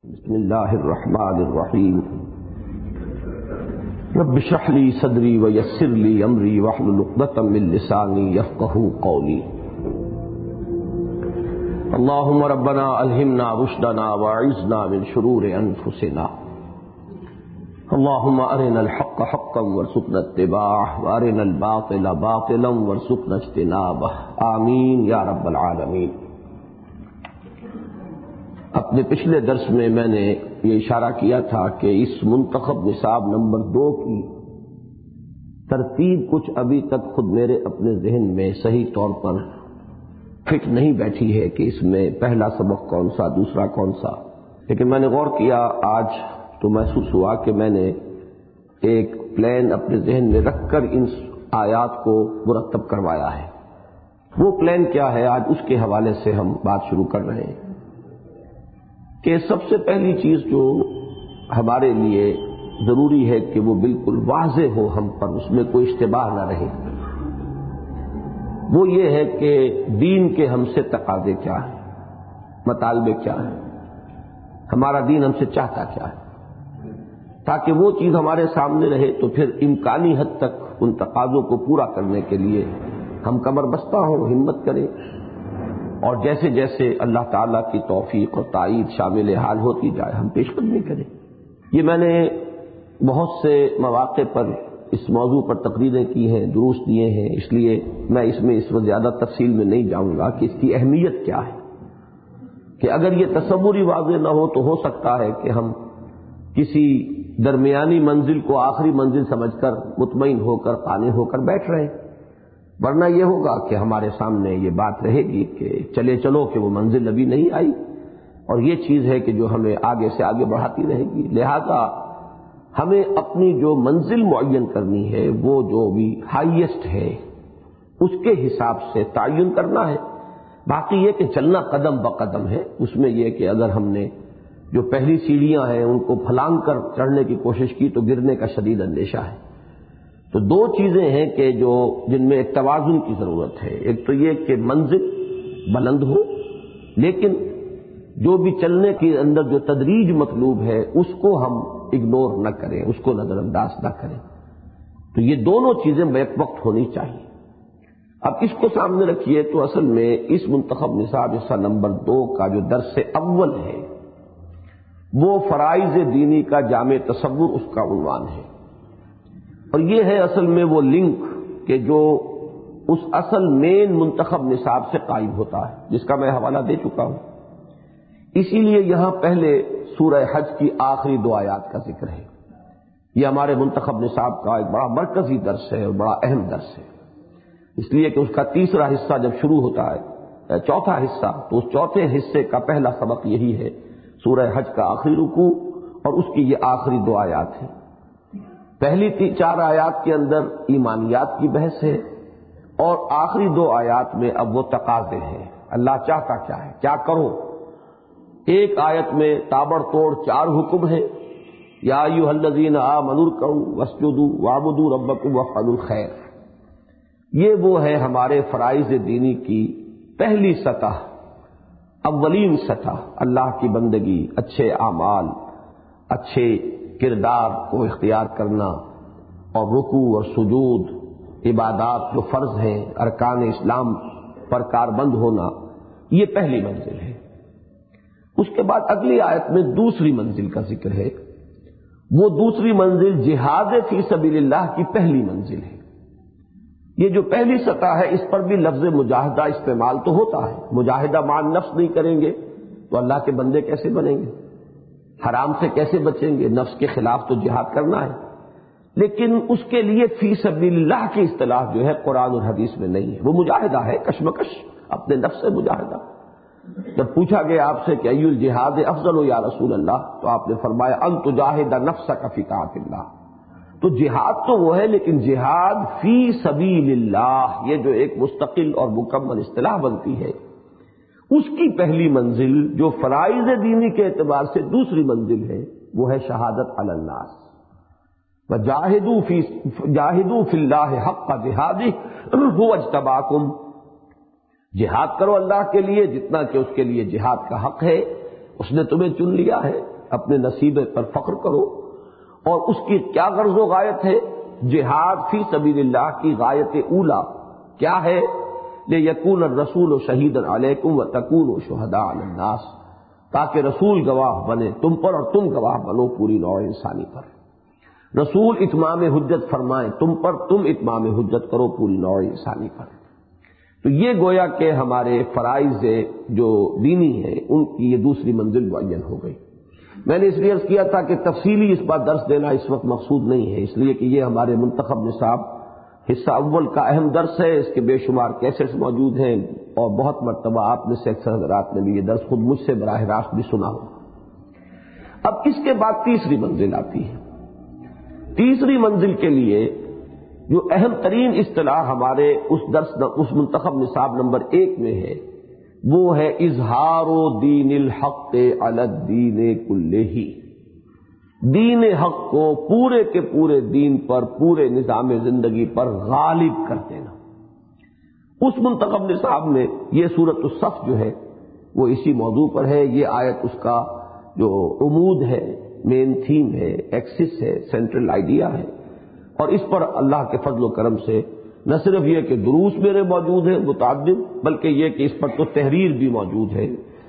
بسم اللہ الرحمن الرحیم رب اشرح لی صدری ویسر لی امری واحلل عقدۃ من لسانی یفقہوا قولی اللہم ربنا الہمنا رشدنا واعذنا من شرور انفسنا اللہم ارنا الحق حقا وارزقنا اتباعہ وارنا الباطل باطلا وارزقنا اجتنابہ آمین یا رب العالمین۔ اپنے پچھلے درس میں نے یہ اشارہ کیا تھا کہ اس منتخب نصاب نمبر 2 کی ترتیب کچھ ابھی تک خود میرے اپنے ذہن میں صحیح طور پر فٹ نہیں بیٹھی ہے کہ اس میں پہلا سبق کون سا، دوسرا کون سا، لیکن میں نے غور کیا آج تو محسوس ہوا کہ میں نے ایک پلان اپنے ذہن میں رکھ کر ان آیات کو مرتب کروایا ہے۔ وہ پلان کیا ہے، آج اس کے حوالے سے ہم بات شروع کر رہے ہیں کہ سب سے پہلی چیز جو ہمارے لیے ضروری ہے کہ وہ بالکل واضح ہو ہم پر، اس میں کوئی اشتباہ نہ رہے، وہ یہ ہے کہ دین کے ہم سے تقاضے کیا ہیں، مطالبے کیا ہیں، ہمارا دین ہم سے چاہتا کیا ہے، تاکہ وہ چیز ہمارے سامنے رہے تو پھر امکانی حد تک ان تقاضوں کو پورا کرنے کے لیے ہم کمر بستہ ہوں، ہمت کریں، اور جیسے جیسے اللہ تعالیٰ کی توفیق اور تائید شامل حال ہوتی جائے ہم پیش قدمی کریں۔ یہ میں نے بہت سے مواقع پر اس موضوع پر تقریریں کی ہیں، دروس دیے ہیں، اس لیے میں اس وقت زیادہ تفصیل میں نہیں جاؤں گا کہ اس کی اہمیت کیا ہے، کہ اگر یہ تصور ہی واضح نہ ہو تو ہو سکتا ہے کہ ہم کسی درمیانی منزل کو آخری منزل سمجھ کر مطمئن ہو کر قانع ہو کر بیٹھ رہے ہیں، ورنہ یہ ہوگا کہ ہمارے سامنے یہ بات رہے گی کہ چلے چلو کہ وہ منزل ابھی نہیں آئی، اور یہ چیز ہے کہ جو ہمیں آگے سے آگے بڑھاتی رہے گی۔ لہذا ہمیں اپنی جو منزل معین کرنی ہے، وہ جو بھی ہائیسٹ ہے اس کے حساب سے تعین کرنا ہے۔ باقی یہ کہ چلنا قدم بقدم ہے، اس میں یہ کہ اگر ہم نے جو پہلی سیڑھیاں ہیں ان کو پھلانگ کر چڑھنے کی کوشش کی تو گرنے کا شدید اندیشہ ہے۔ تو دو چیزیں ہیں کہ جن میں ایک توازن کی ضرورت ہے، ایک تو یہ کہ منزل بلند ہو، لیکن جو بھی چلنے کے اندر جو تدریج مطلوب ہے اس کو ہم اگنور نہ کریں، اس کو نظر انداز نہ کریں۔ تو یہ دونوں چیزیں بیک وقت ہونی چاہیے۔ اب اس کو سامنے رکھیے تو اصل میں اس منتخب نصاب حصہ نمبر 2 کا جو درس اول ہے وہ فرائض دینی کا جامع تصور، اس کا عنوان ہے، اور یہ ہے اصل میں وہ لنک کہ جو اس اصل مین منتخب نصاب سے قائم ہوتا ہے، جس کا میں حوالہ دے چکا ہوں۔ اسی لیے یہاں پہلے سورہ حج کی آخری 2 آیات کا ذکر ہے۔ یہ ہمارے منتخب نصاب کا ایک بڑا مرکزی درس ہے اور بڑا اہم درس ہے، اس لیے کہ اس کا تیسرا حصہ جب شروع ہوتا ہے، چوتھا حصہ، تو اس چوتھے حصے کا پہلا سبق یہی ہے، سورہ حج کا آخری رکوع اور اس کی یہ آخری 2 آیات ہیں۔ پہلی 4 آیات کے اندر ایمانیات کی بحث ہے، اور آخری 2 آیات میں اب وہ تقاضے ہیں، اللہ چاہتا کیا ہے، کیا کرو۔ ایک آیت میں تابڑ توڑ 4 حکم ہیں، یا ایھا الذین آمنوا ارکعوا واسجدوا واعبدوا ربکم وافعلوا الخیر۔ یہ وہ ہے ہمارے فرائض دینی کی پہلی سطح، اولین سطح، اللہ کی بندگی، اچھے اعمال، اچھے کردار کو اختیار کرنا، اور رکوع اور سجود، عبادات جو فرض ہیں، ارکان اسلام پر کاربند ہونا، یہ پہلی منزل ہے۔ اس کے بعد اگلی آیت میں دوسری منزل کا ذکر ہے، وہ دوسری منزل جہاد فی سبیل اللہ کی پہلی منزل ہے۔ یہ جو پہلی سطح ہے اس پر بھی لفظ مجاہدہ استعمال تو ہوتا ہے، مجاہدہ مع النفس نہیں کریں گے تو اللہ کے بندے کیسے بنیں گے، حرام سے کیسے بچیں گے، نفس کے خلاف تو جہاد کرنا ہے، لیکن اس کے لیے فی سبیل اللہ کی اصطلاح جو ہے قرآن اور حدیث میں نہیں ہے، وہ مجاہدہ ہے، کشمکش اپنے نفس سے مجاہدہ۔ جب پوچھا گیا آپ سے کہ ای الجہاد افضل یا رسول اللہ، تو آپ نے فرمایا ان تجاہد نفسک فی طاعت اللہ۔ تو جہاد تو وہ ہے، لیکن جہاد فی سبیل اللہ، یہ جو ایک مستقل اور مکمل اصطلاح بنتی ہے، اس کی پہلی منزل جو فرائض دینی کے اعتبار سے دوسری منزل ہے وہ ہے شہادت علی الناس، وجاہدوا فی اللہ حق جہادہ هو اجتباکم، جہاد کرو اللہ کے لیے جتنا کہ اس کے لیے جہاد کا حق ہے، اس نے تمہیں چن لیا ہے۔ اپنے نصیبے پر فخر کرو، اور اس کی کیا غرض و غایت ہے؟ جہاد فی سبیل اللہ کی غایت اولا کیا ہے؟ لیکون الرسول شہیدا علیکم وتکونوا شہداء علی الناس، تاکہ رسول گواہ بنے تم پر اور تم گواہ بنو پوری نوع انسانی پر۔ رسول اتمام حجت فرمائیں تم پر، تم اتمام حجت کرو پوری نوع انسانی پر۔ تو یہ گویا کہ ہمارے فرائض جو دینی ہیں ان کی یہ دوسری منزل معین ہو گئی۔ میں نے اس لیے عرض کیا تھا کہ تفصیلی اس پر درس دینا اس وقت مقصود نہیں ہے، اس لیے کہ یہ ہمارے منتخب نصاب حصہ اول کا اہم درس ہے، اس کے بے شمار کیسٹس موجود ہیں، اور بہت مرتبہ آپ میں سے اکثر حضرات نے بھی یہ درس خود مجھ سے براہ راست بھی سنا ہو۔ اب اس کے بعد تیسری منزل آتی ہے۔ تیسری منزل کے لیے جو اہم ترین اصطلاح ہمارے اس منتخب نصاب نمبر 1 میں ہے وہ ہے اظہار دین الحق علی الدین کلہ، دین حق کو پورے کے پورے دین پر، پورے نظام زندگی پر غالب کر دینا۔ اس منتخب نصاب میں یہ سورۃ الصف جو ہے وہ اسی موضوع پر ہے۔ یہ آیت اس کا جو عمود ہے، مین تھیم ہے، ایکسس ہے، سینٹرل آئیڈیا ہے، اور اس پر اللہ کے فضل و کرم سے نہ صرف یہ کہ دروس میرے موجود ہیں متعدد، بلکہ یہ کہ اس پر تو تحریر بھی موجود ہے۔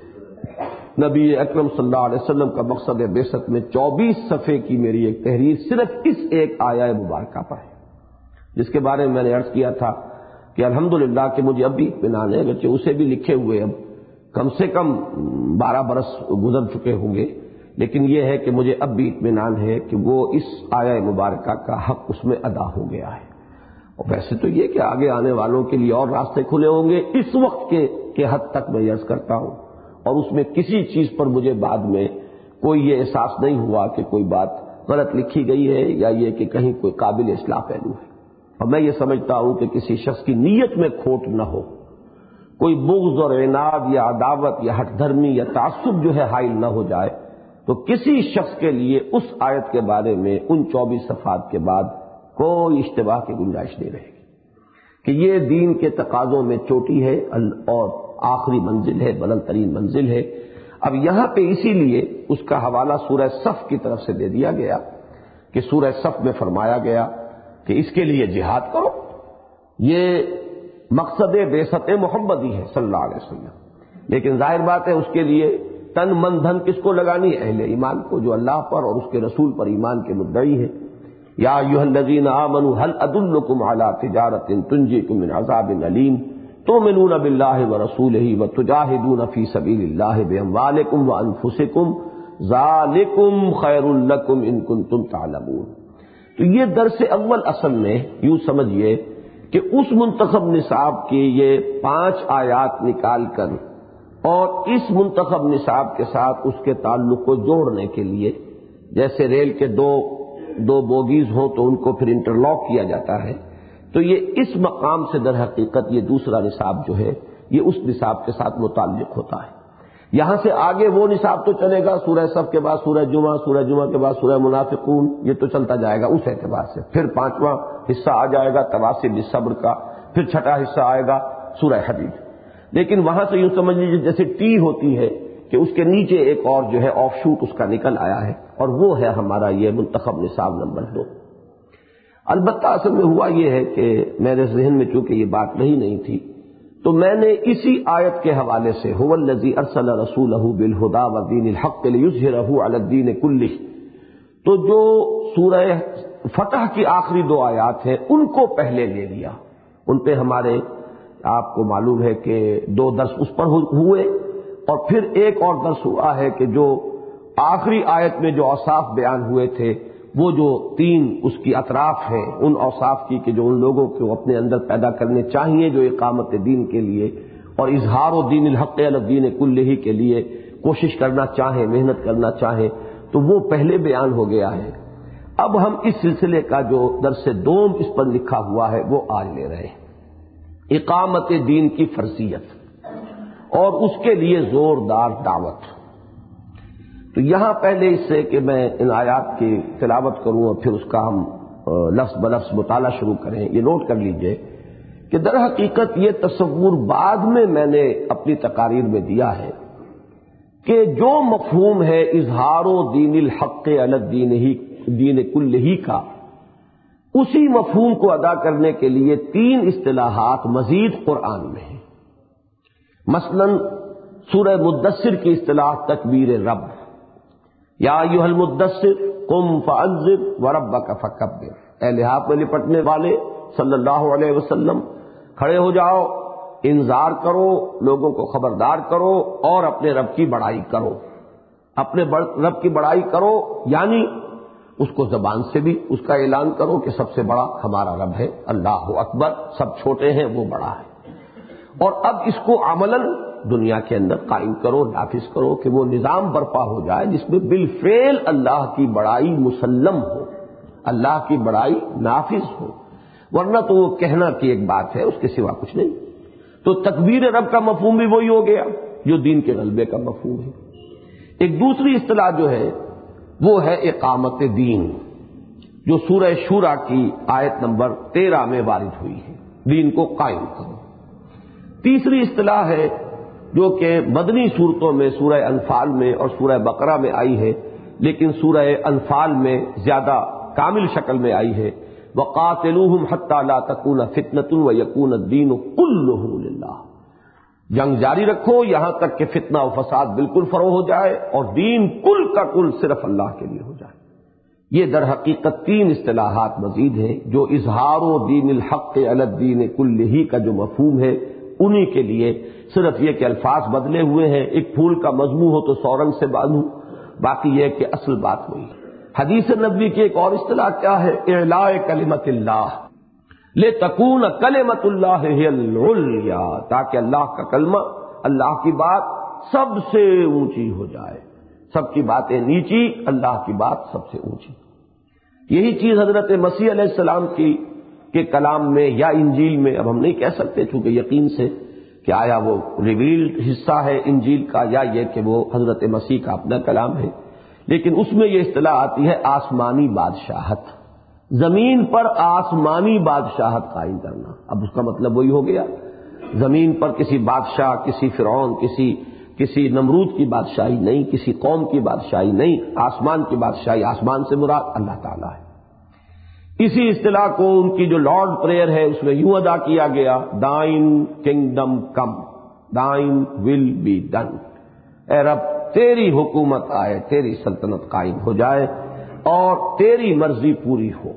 نبی اکرم صلی اللہ علیہ وسلم کا مقصد بعثت میں 24 صفحے کی میری ایک تحریر صرف اس ایک آیہ مبارکہ پر ہے، جس کے بارے میں میں نے عرض کیا تھا کہ الحمدللہ کہ مجھے اب بھی اطمینان ہے، اگرچہ اسے بھی لکھے ہوئے اب کم سے کم 12 برس گزر چکے ہوں گے، لیکن یہ ہے کہ مجھے اب بھی اطمینان ہے کہ وہ اس آیہ مبارکہ کا حق اس میں ادا ہو گیا ہے۔ اور ویسے تو یہ کہ آگے آنے والوں کے لیے اور راستے کھلے ہوں گے، اس وقت کے حد تک میں عرض کرتا ہوں، اور اس میں کسی چیز پر مجھے بعد میں کوئی یہ احساس نہیں ہوا کہ کوئی بات غلط لکھی گئی ہے یا یہ کہ کہیں کوئی قابل اصلاح پہلو ہے۔ اور میں یہ سمجھتا ہوں کہ کسی شخص کی نیت میں کھوٹ نہ ہو، کوئی بغض اور عناد یا عداوت یا ہٹ دھرمی یا تعصب جو ہے حائل نہ ہو جائے، تو کسی شخص کے لیے اس آیت کے بارے میں ان 24 صفحات کے بعد کوئی اشتباہ کی گنجائش نہیں رہے گی کہ یہ دین کے تقاضوں میں چوٹی ہے اور آخری منزل ہے، بلند ترین منزل ہے۔ اب یہاں پہ اسی لیے اس کا حوالہ سورہ صف کی طرف سے دے دیا گیا کہ سورہ صف میں فرمایا گیا کہ اس کے لیے جہاد کرو، یہ مقصد بعثت محمدی ہے صلی اللہ علیہ وسلم۔ لیکن ظاہر بات ہے اس کے لیے تن من دھن کس کو لگانی ہے؟ اہل ایمان کو، جو اللہ پر اور اس کے رسول پر ایمان کے مدعی ہے۔ یا ایھا الذین آمنوا هل ادلکم علی تجارۃ تنجیکم من عذاب علیم تؤمنون باللہ ورسولہ وتجاہدون فی سبیل اللہ باموالکم وانفسکم ذالکم خیر لکم ان کنتم تعلمون۔ تو یہ درس اول اصل میں یوں سمجھیے کہ اس منتخب نصاب کی یہ 5 آیات نکال کر اور اس منتخب نصاب کے ساتھ اس کے تعلق کو جوڑنے کے لیے، جیسے ریل کے دو بوگیز ہوں تو ان کو پھر انٹرلاک کیا جاتا ہے، تو یہ اس مقام سے در حقیقت یہ دوسرا نصاب جو ہے یہ اس نصاب کے ساتھ متعلق ہوتا ہے۔ یہاں سے آگے وہ نصاب تو چلے گا، سورہ صف کے بعد سورہ جمعہ کے بعد سورہ منافقون، یہ تو چلتا جائے گا اس اعتبار سے۔ پھر 5واں حصہ آ جائے گا تواصل بالصبر کا، پھر 6واں حصہ آئے گا سورہ حدید۔ لیکن وہاں سے یوں سمجھ لیجیے جیسے ٹی ہوتی ہے کہ اس کے نیچے ایک اور جو ہے آف شوٹ اس کا نکل آیا ہے، اور وہ ہے ہمارا یہ منتخب نصاب نمبر 2۔ البتہ اصل میں ہوا یہ ہے کہ میرے ذہن میں چونکہ یہ بات نہیں تھی، تو میں نے اسی آیت کے حوالے سے هو الذی ارسل رسولہ بالہدی ودین الحق لیظہرہ علی الدین کلہ، تو جو سورہ فتح کی آخری 2 آیات ہیں ان کو پہلے لے لیا، ان پہ ہمارے آپ کو معلوم ہے کہ 2 درس اس پر ہوئے، اور پھر ایک اور درس ہوا ہے کہ جو آخری آیت میں جو اوصاف بیان ہوئے تھے وہ جو 3 اس کی اطراف ہیں ان اوصاف کی کہ جو ان لوگوں کو اپنے اندر پیدا کرنے چاہیے جو اقامت دین کے لیے اور اظہار و دین الحق علی الدین کلہ کے لیے کوشش کرنا چاہیں، محنت کرنا چاہیں، تو وہ پہلے بیان ہو گیا ہے۔ اب ہم اس سلسلے کا جو درس دوم اس پر لکھا ہوا ہے وہ آج لے رہے ہیں، اقامت دین کی فرضیت اور اس کے لیے زوردار دعوت۔ تو یہاں پہلے اس سے کہ میں ان آیات کی تلاوت کروں اور پھر اس کا ہم لفظ بلفظ مطالعہ شروع کریں، یہ نوٹ کر لیجئے کہ در حقیقت یہ تصور بعد میں نے اپنی تقاریر میں دیا ہے کہ جو مفہوم ہے اظہار و دین الحق علی دین کلہ کا، اسی مفہوم کو ادا کرنے کے لیے 3 اصطلاحات مزید قرآن میں ہیں۔ مثلا سورہ مدثر کی اصطلاح تکبیر رب، یا ایھا المدثر قم فانذر وربک فکبر، اے لحاف میں لپٹنے والے صلی اللہ علیہ وسلم کھڑے ہو جاؤ، انذار کرو، لوگوں کو خبردار کرو اور اپنے رب کی بڑائی کرو۔ اپنے رب کی بڑائی کرو یعنی اس کو زبان سے بھی اس کا اعلان کرو کہ سب سے بڑا ہمارا رب ہے، اللہ اکبر، سب چھوٹے ہیں وہ بڑا ہے، اور اب اس کو عملاً دنیا کے اندر قائم کرو، نافذ کرو کہ وہ نظام برپا ہو جائے جس میں بالفعل اللہ کی بڑائی مسلم ہو، اللہ کی بڑائی نافذ ہو، ورنہ تو وہ کہنا کی ایک بات ہے، اس کے سوا کچھ نہیں۔ تو تکبیر رب کا مفہوم بھی وہی ہو گیا جو دین کے غلبے کا مفہوم ہے۔ ایک دوسری اصطلاح جو ہے وہ ہے اقامت دین، جو سورہ شورى کی آیت نمبر 13 میں وارد ہوئی ہے، دین کو قائم کرو۔ تیسری اصطلاح ہے جو کہ مدنی صورتوں میں سورہ انفال میں اور سورہ بقرہ میں آئی ہے، لیکن سورہ انفال میں زیادہ کامل شکل میں آئی ہے، وَقَاتِلُوهُمْ حَتَّى لَا تَكُونَ فِتْنَةٌ وَيَكُونَ الدِّينُ كُلُّهُ لِلَّهِ، جنگ جاری رکھو یہاں تک کہ فتنہ و فساد بالکل فروغ ہو جائے اور دین کل کا کل صرف اللہ کے لیے ہو جائے۔ یہ در حقیقت 3 اصطلاحات مزید ہیں جو اظہار و دین الحق علی الدین کلہ کا جو مفہوم ہے انہی کے لیے، صرف یہ کہ الفاظ بدلے ہوئے ہیں، ایک پھول کا مضمون ہو تو 100 رنگ سے باندھوں، باقی یہ کہ اصل بات وہی ہے۔ حدیث نبوی کی ایک اور اصطلاح کیا ہے؟ اعلاء کلمت اللہ، لتکون کلمت اللہ ہی العلیا، تاکہ اللہ کا کلمہ، اللہ کی بات سب سے اونچی ہو جائے، سب کی باتیں نیچی، اللہ کی بات سب سے اونچی۔ یہی چیز حضرت مسیح علیہ السلام کے کلام میں یا انجیل میں، اب ہم نہیں کہہ سکتے چونکہ یقین سے کہ آیا وہ ریویلڈ حصہ ہے انجیل کا یا یہ کہ وہ حضرت مسیح کا اپنا کلام ہے، لیکن اس میں یہ اصطلاح آتی ہے آسمانی بادشاہت، زمین پر آسمانی بادشاہت قائم کرنا۔ اب اس کا مطلب وہی ہو گیا، زمین پر کسی بادشاہ، کسی فرعون، کسی نمرود کی بادشاہی نہیں، کسی قوم کی بادشاہی نہیں، آسمان کی بادشاہی، آسمان سے مراد اللہ تعالیٰ ہے۔ اسی اصطلاح کو ان کی جو لارڈ پریئر ہے اس میں یوں ادا کیا گیا، thine kingdom come, thine will be done, اے رب تیری حکومت آئے، تیری سلطنت قائم ہو جائے اور تیری مرضی پوری ہو۔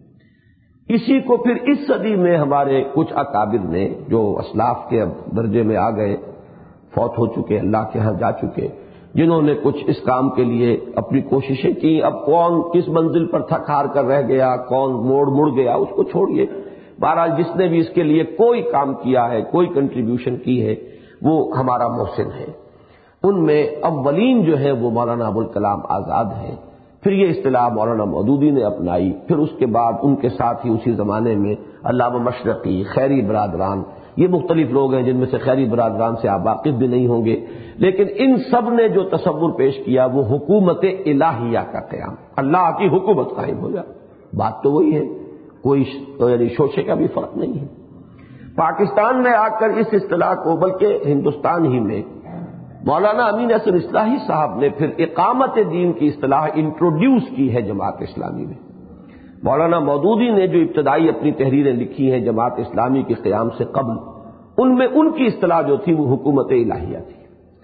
اسی کو پھر اس صدی میں ہمارے کچھ اکابر نے جو اسلاف کے اب درجے میں آ گئے، فوت ہو چکے، اللہ کے ہاں جا چکے، جنہوں نے کچھ اس کام کے لیے اپنی کوششیں کی، اب کون کس منزل پر تھک ہار کر رہ گیا، کون مڑ گیا، اس کو چھوڑیے، بہرحال جس نے بھی اس کے لیے کوئی کام کیا ہے، کوئی کنٹریبیوشن کی ہے، وہ ہمارا محسن ہے۔ ان میں اولین جو ہے وہ مولانا ابوالکلام آزاد ہیں، پھر یہ اصطلاح مولانا مودودی نے اپنائی، پھر اس کے بعد ان کے ساتھ ہی اسی زمانے میں علامہ مشرقی، خیری برادران، یہ مختلف لوگ ہیں جن میں سے خیری برادران سے آپ واقف بھی نہیں ہوں گے، لیکن ان سب نے جو تصور پیش کیا وہ حکومت الہیہ کا قیام، اللہ کی حکومت قائم ہو جائے، بات تو وہی ہے، کوئی یعنی شوشے کا بھی فرق نہیں ہے۔ پاکستان میں آ کر اس اصطلاح کو، بلکہ ہندوستان ہی میں مولانا امین احسن اصلاحی صاحب نے پھر اقامت دین کی اصطلاح انٹروڈیوس کی ہے جماعت اسلامی میں۔ مولانا مودودی نے جو ابتدائی اپنی تحریریں لکھی ہیں جماعت اسلامی کے قیام سے قبل، ان میں ان کی اصطلاح جو تھی وہ حکومت الہیہ تھی،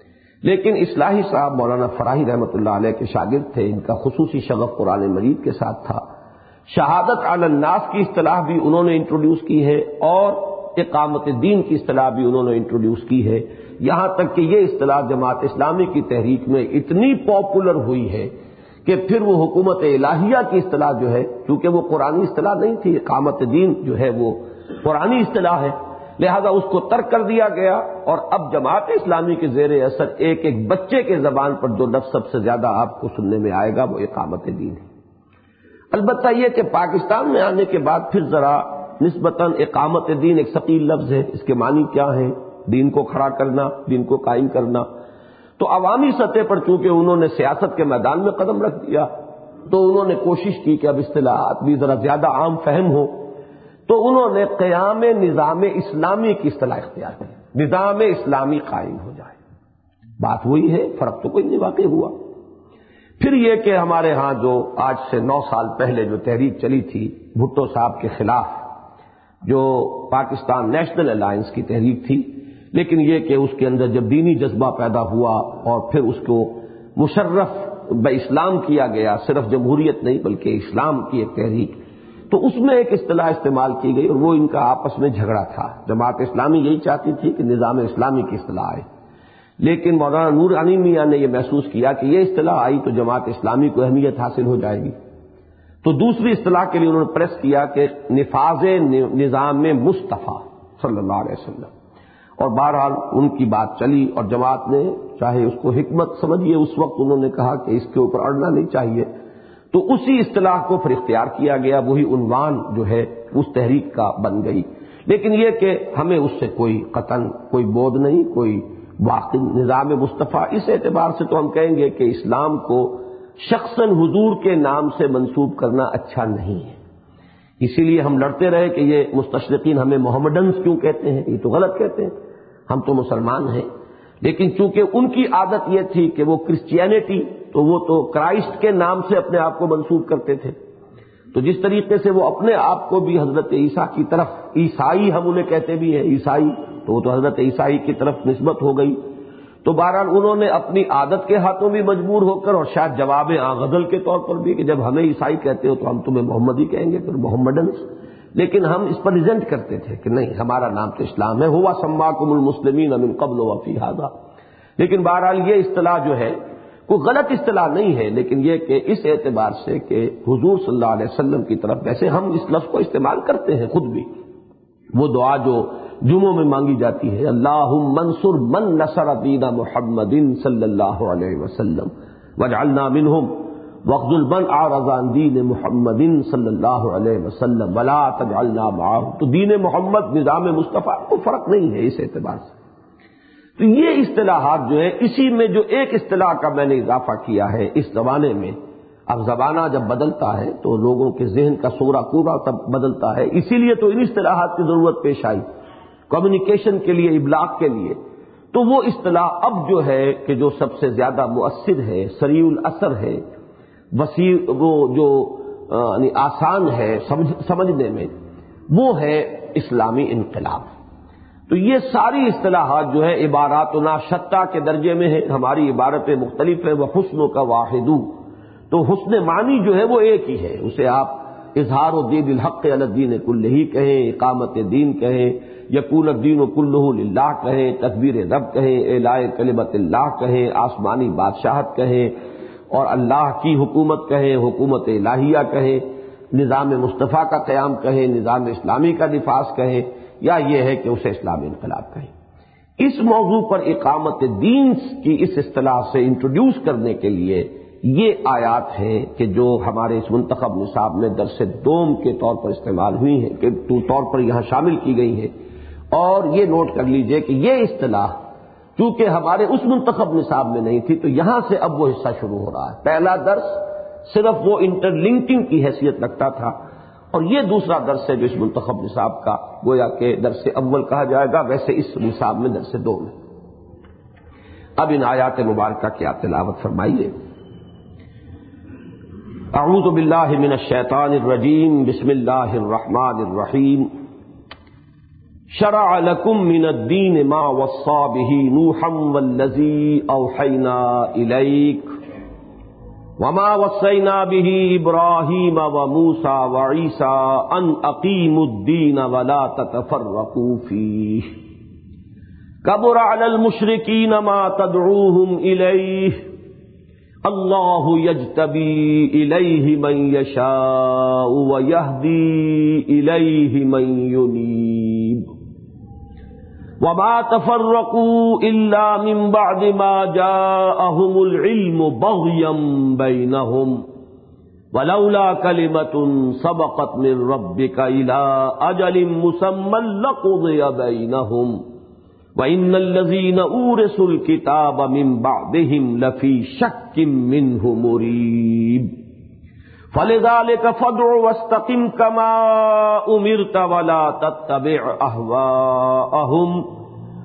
لیکن اصلاحی صاحب مولانا فراہی رحمۃ اللہ علیہ کے شاگرد تھے، ان کا خصوصی شغف قرآن مجید کے ساتھ تھا۔ شہادت علی الناس کی اصطلاح بھی انہوں نے انٹروڈیوس کی ہے اور اقامت دین کی اصطلاح بھی انہوں نے انٹروڈیوس کی ہے، یہاں تک کہ یہ اصطلاح جماعت اسلامی کی تحریک میں اتنی پاپولر ہوئی ہے کہ پھر وہ حکومت الہیہ کی اصطلاح جو ہے، چونکہ وہ قرآنی اصطلاح نہیں تھی، اقامت دین جو ہے وہ قرآنی اصطلاح ہے، لہذا اس کو ترک کر دیا گیا، اور اب جماعت اسلامی کے زیر اثر ایک ایک بچے کے زبان پر جو لفظ سب سے زیادہ آپ کو سننے میں آئے گا وہ اقامت دین ہے۔ البتہ یہ کہ پاکستان میں آنے کے بعد پھر ذرا نسبتاً اقامت دین ایک ثقیل لفظ ہے، اس کے معنی کیا ہیں؟ دین کو کھڑا کرنا، دین کو قائم کرنا۔ تو عوامی سطح پر چونکہ انہوں نے سیاست کے میدان میں قدم رکھ دیا تو انہوں نے کوشش کی کہ اب اصطلاحات بھی ذرا زیادہ عام فہم ہو، تو انہوں نے قیام نظام اسلامی کی اصطلاح اختیار کی، نظام اسلامی قائم ہو جائے۔ بات وہی ہے، فرق تو کوئی نہیں واقع ہوا۔ پھر یہ کہ ہمارے ہاں جو آج سے 9 سال پہلے جو تحریک چلی تھی بھٹو صاحب کے خلاف، جو پاکستان نیشنل الائنس کی تحریک تھی، لیکن یہ کہ اس کے اندر جب دینی جذبہ پیدا ہوا اور پھر اس کو مشرف باسلام کیا گیا، صرف جمہوریت نہیں بلکہ اسلام کی ایک تحریک، تو اس میں ایک اصطلاح استعمال کی گئی اور وہ ان کا آپس میں جھگڑا تھا۔ جماعت اسلامی یہی چاہتی تھی کہ نظام اسلامی کی اصطلاح آئے، لیکن مولانا نور علی میاں نے یہ محسوس کیا کہ یہ اصطلاح آئی تو جماعت اسلامی کو اہمیت حاصل ہو جائے گی، تو دوسری اصطلاح کے لیے انہوں نے پریس کیا کہ نفاذ نظام مصطفیٰ صلی اللہ علیہ وسلم، اور بہرحال ان کی بات چلی اور جماعت نے چاہے اس کو حکمت سمجھیے، اس وقت انہوں نے کہا کہ اس کے اوپر اڑنا نہیں چاہیے، تو اسی اصطلاح کو پھر اختیار کیا گیا، وہی عنوان جو ہے اس تحریک کا بن گئی۔ لیکن یہ کہ ہمیں اس سے کوئی قطعاً کوئی بود نہیں، کوئی واقعی نظام مصطفیٰ، اس اعتبار سے تو ہم کہیں گے کہ اسلام کو شخصاً حضور کے نام سے منسوب کرنا اچھا نہیں ہے۔ اسی لیے ہم لڑتے رہے کہ یہ مستشرقین ہمیں محمڈنز کیوں کہتے ہیں، یہ تو غلط کہتے ہیں، ہم تو مسلمان ہیں، لیکن چونکہ ان کی عادت یہ تھی کہ وہ کرسچینٹی، تو وہ تو کرائسٹ کے نام سے اپنے آپ کو منسوب کرتے تھے، تو جس طریقے سے وہ اپنے آپ کو بھی حضرت عیسیٰ کی طرف، عیسائی ہم انہیں کہتے بھی ہیں، عیسائی تو وہ تو حضرت عیسائی کی طرف نسبت ہو گئی، تو بہرحال انہوں نے اپنی عادت کے ہاتھوں بھی مجبور ہو کر، اور شاید جواب غزل کے طور پر بھی کہ جب ہمیں عیسائی کہتے ہو تو ہم تمہیں محمدی کہیں گے، پھر محمڈنس، لیکن ہم اس پر ریزنٹ کرتے تھے کہ نہیں، ہمارا نام تو اسلام ہے، ہوا سماکم المسلمین من قبل وفی ھذا۔ لیکن بہرحال یہ اصطلاح جو ہے کوئی غلط اصطلاح نہیں ہے، لیکن یہ کہ اس اعتبار سے کہ حضور صلی اللہ علیہ وسلم کی طرف، ویسے ہم اس لفظ کو استعمال کرتے ہیں خود بھی، وہ دعا جو جمعوں میں مانگی جاتی ہے، اللہم انصر من نصر دین محمد صلی اللہ علیہ وسلم واجعلنا منہم واخذل من اعرض عن دین محمد صلی اللہ علیہ وسلم ولا تجعلنا معهم، تو دین محمد، نظام مصطفیٰ کو فرق نہیں ہے اس اعتبار سے۔ تو یہ اصطلاحات جو ہے، اسی میں جو ایک اصطلاح کا میں نے اضافہ کیا ہے اس زمانے میں، اب زمانہ جب بدلتا ہے تو لوگوں کے ذہن کا سورہ کوبا تب بدلتا ہے، اسی لیے تو ان اصطلاحات کی ضرورت پیش آئی کمیونیکیشن کے لیے، ابلاغ کے لیے۔ تو وہ اصطلاح اب جو ہے کہ جو سب سے زیادہ مؤثر ہے، سریع الاثر ہے، وسیع، وہ جو یعنی آسان ہے سمجھنے میں، وہ ہے اسلامی انقلاب۔ تو یہ ساری اصطلاحات جو ہے عباراتنا شتیٰ کے درجے میں ہے، ہماری عبارتیں مختلف ہیں، وہ حسن کا واحدو، تو حسن معنی جو ہے وہ ایک ہی ہے، اسے آپ اظہار الدین الحق علی الدین کلہ کہیں، اقامت دین کہیں، یکون الدین کلہ للہ کہیں، تکبیر رب کہیں، اعلاء کلمت اللہ کہیں، آسمانی بادشاہت کہیں، اور اللہ کی حکومت کہیں، حکومت الہیہ کہیں، نظام مصطفیٰ کا قیام کہیں، نظام اسلامی کا نفاذ کہیں، یا یہ ہے کہ اسے اسلامی انقلاب کہیں۔ اس موضوع پر اقامت دین کی اس اصطلاح سے انٹروڈیوس کرنے کے لیے یہ آیات ہیں کہ جو ہمارے اس منتخب نصاب میں درس دوم کے طور پر استعمال ہوئی ہیں، کہ طور پر یہاں شامل کی گئی ہیں، اور یہ نوٹ کر لیجئے کہ یہ اصطلاح چونکہ ہمارے اس منتخب نصاب میں نہیں تھی، تو یہاں سے اب وہ حصہ شروع ہو رہا ہے۔ پہلا درس صرف وہ انٹر لنکنگ کی حیثیت رکھتا تھا، اور یہ دوسرا درس ہے جو اس منتخب نصاب کا گویا کہ درس اول کہا جائے گا، ویسے اس نصاب میں درس دو میں۔ اب ان آیات مبارکہ کی آپ تلاوت فرمائیے۔ اعوذ باللہ من الشیطان الرجیم، بسم اللہ الرحمن الرحیم۔ شرع لکم من الدین ما وصى به نوحا والذی اوحینا الیک وما وصينا به إبراهيم وموسى وعيسى أن أقيموا الدين ولا تتفرقوا فيه كبر على المشركين ما تدعوهم إليه الله يجتبي إليه من يشاء ويهدي إليه من ينيب وما تفرقوا إلا من بعد ما جاءهم العلم بغيا بينهم ولولا كلمة سبقت من ربك إلى أجل مسمى لقضي بينهم وإن الذين أورثوا الكتاب من بعدهم لفي شك منه مريب فلذلك فادع واستقم كما أمرت ولا تتبع أهواءهم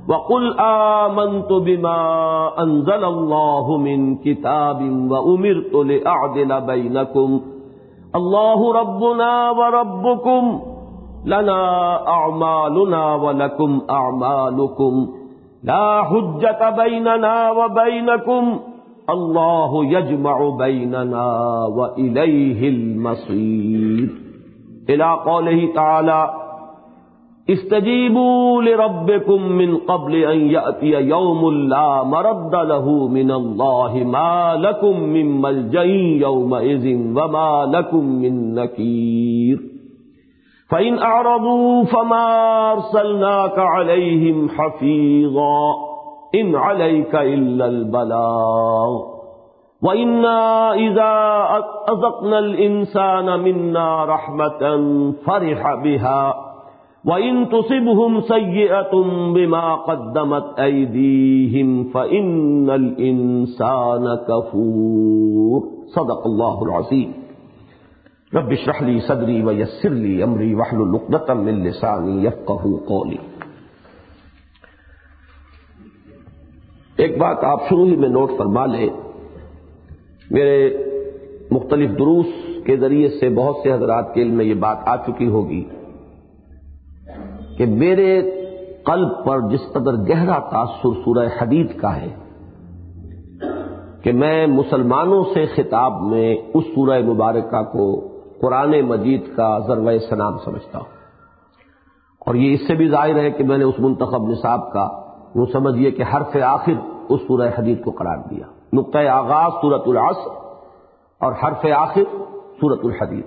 وَقُلْ آمَنْتُ بِمَا أَنزَلَ اللَّهُ مِنْ كِتَابٍ وَأُمِرْتُ لِأَعْدِلَ بَيْنَكُمْ اللَّهُ رَبُّنَا وَرَبُّكُمْ لَنَا أَعْمَالُنَا وَلَكُمْ أَعْمَالُكُمْ لَا حُجَّةَ بَيْنَنَا وَبَيْنَكُمْ اللَّهُ يَجْمَعُ بَيْنَنَا وَإِلَيْهِ الْمَصِيرُ إِلَى قَوْلِهِ تَعَالَى استجیبوا لربکم من قبل ان یأتی یوم لا مرد له من اللہ ما لکم من ملجأ یومئذ وما لکم من نکیر فإن اعرضوا فما ارسلناک علیہم حفیظا ان علیک الا البلاغ وَإِنَّا إِذَا أَذَقْنَا الْإِنسَانَ مِنَّا رَحْمَةً فَرِحَ بِهَا وَإِن تُصِبْهُمْ سَيِّئَةٌ بِمَا قَدَّمَتْ أَيْدِيهِمْ فَإِنَّ الْإِنسَانَ كَفُورٌ صدق اللہ العظیم رب اشرح لي صدری ويسر لي أمری واحلل عقدۃ من لسانی یفقہوا قولی۔ ایک بات آپ شروع ہی میں نوٹ فرما لیں، میرے مختلف دروس کے ذریعے سے بہت سے حضرات کے علم میں یہ بات آ چکی ہوگی کہ میرے قلب پر جس قدر گہرا تاثر سورہ حدید کا ہے کہ میں مسلمانوں سے خطاب میں اس سورہ مبارکہ کو قرآن مجید کا ذروۂ سنام سمجھتا ہوں، اور یہ اس سے بھی ظاہر ہے کہ میں نے اس منتخب نصاب کا وہ سمجھیے کہ حرف آخر اس سورہ حدید کو قرار دیا، نقطۂ آغاز سورۃ العصر اور حرف آخر سورۃ الحدید۔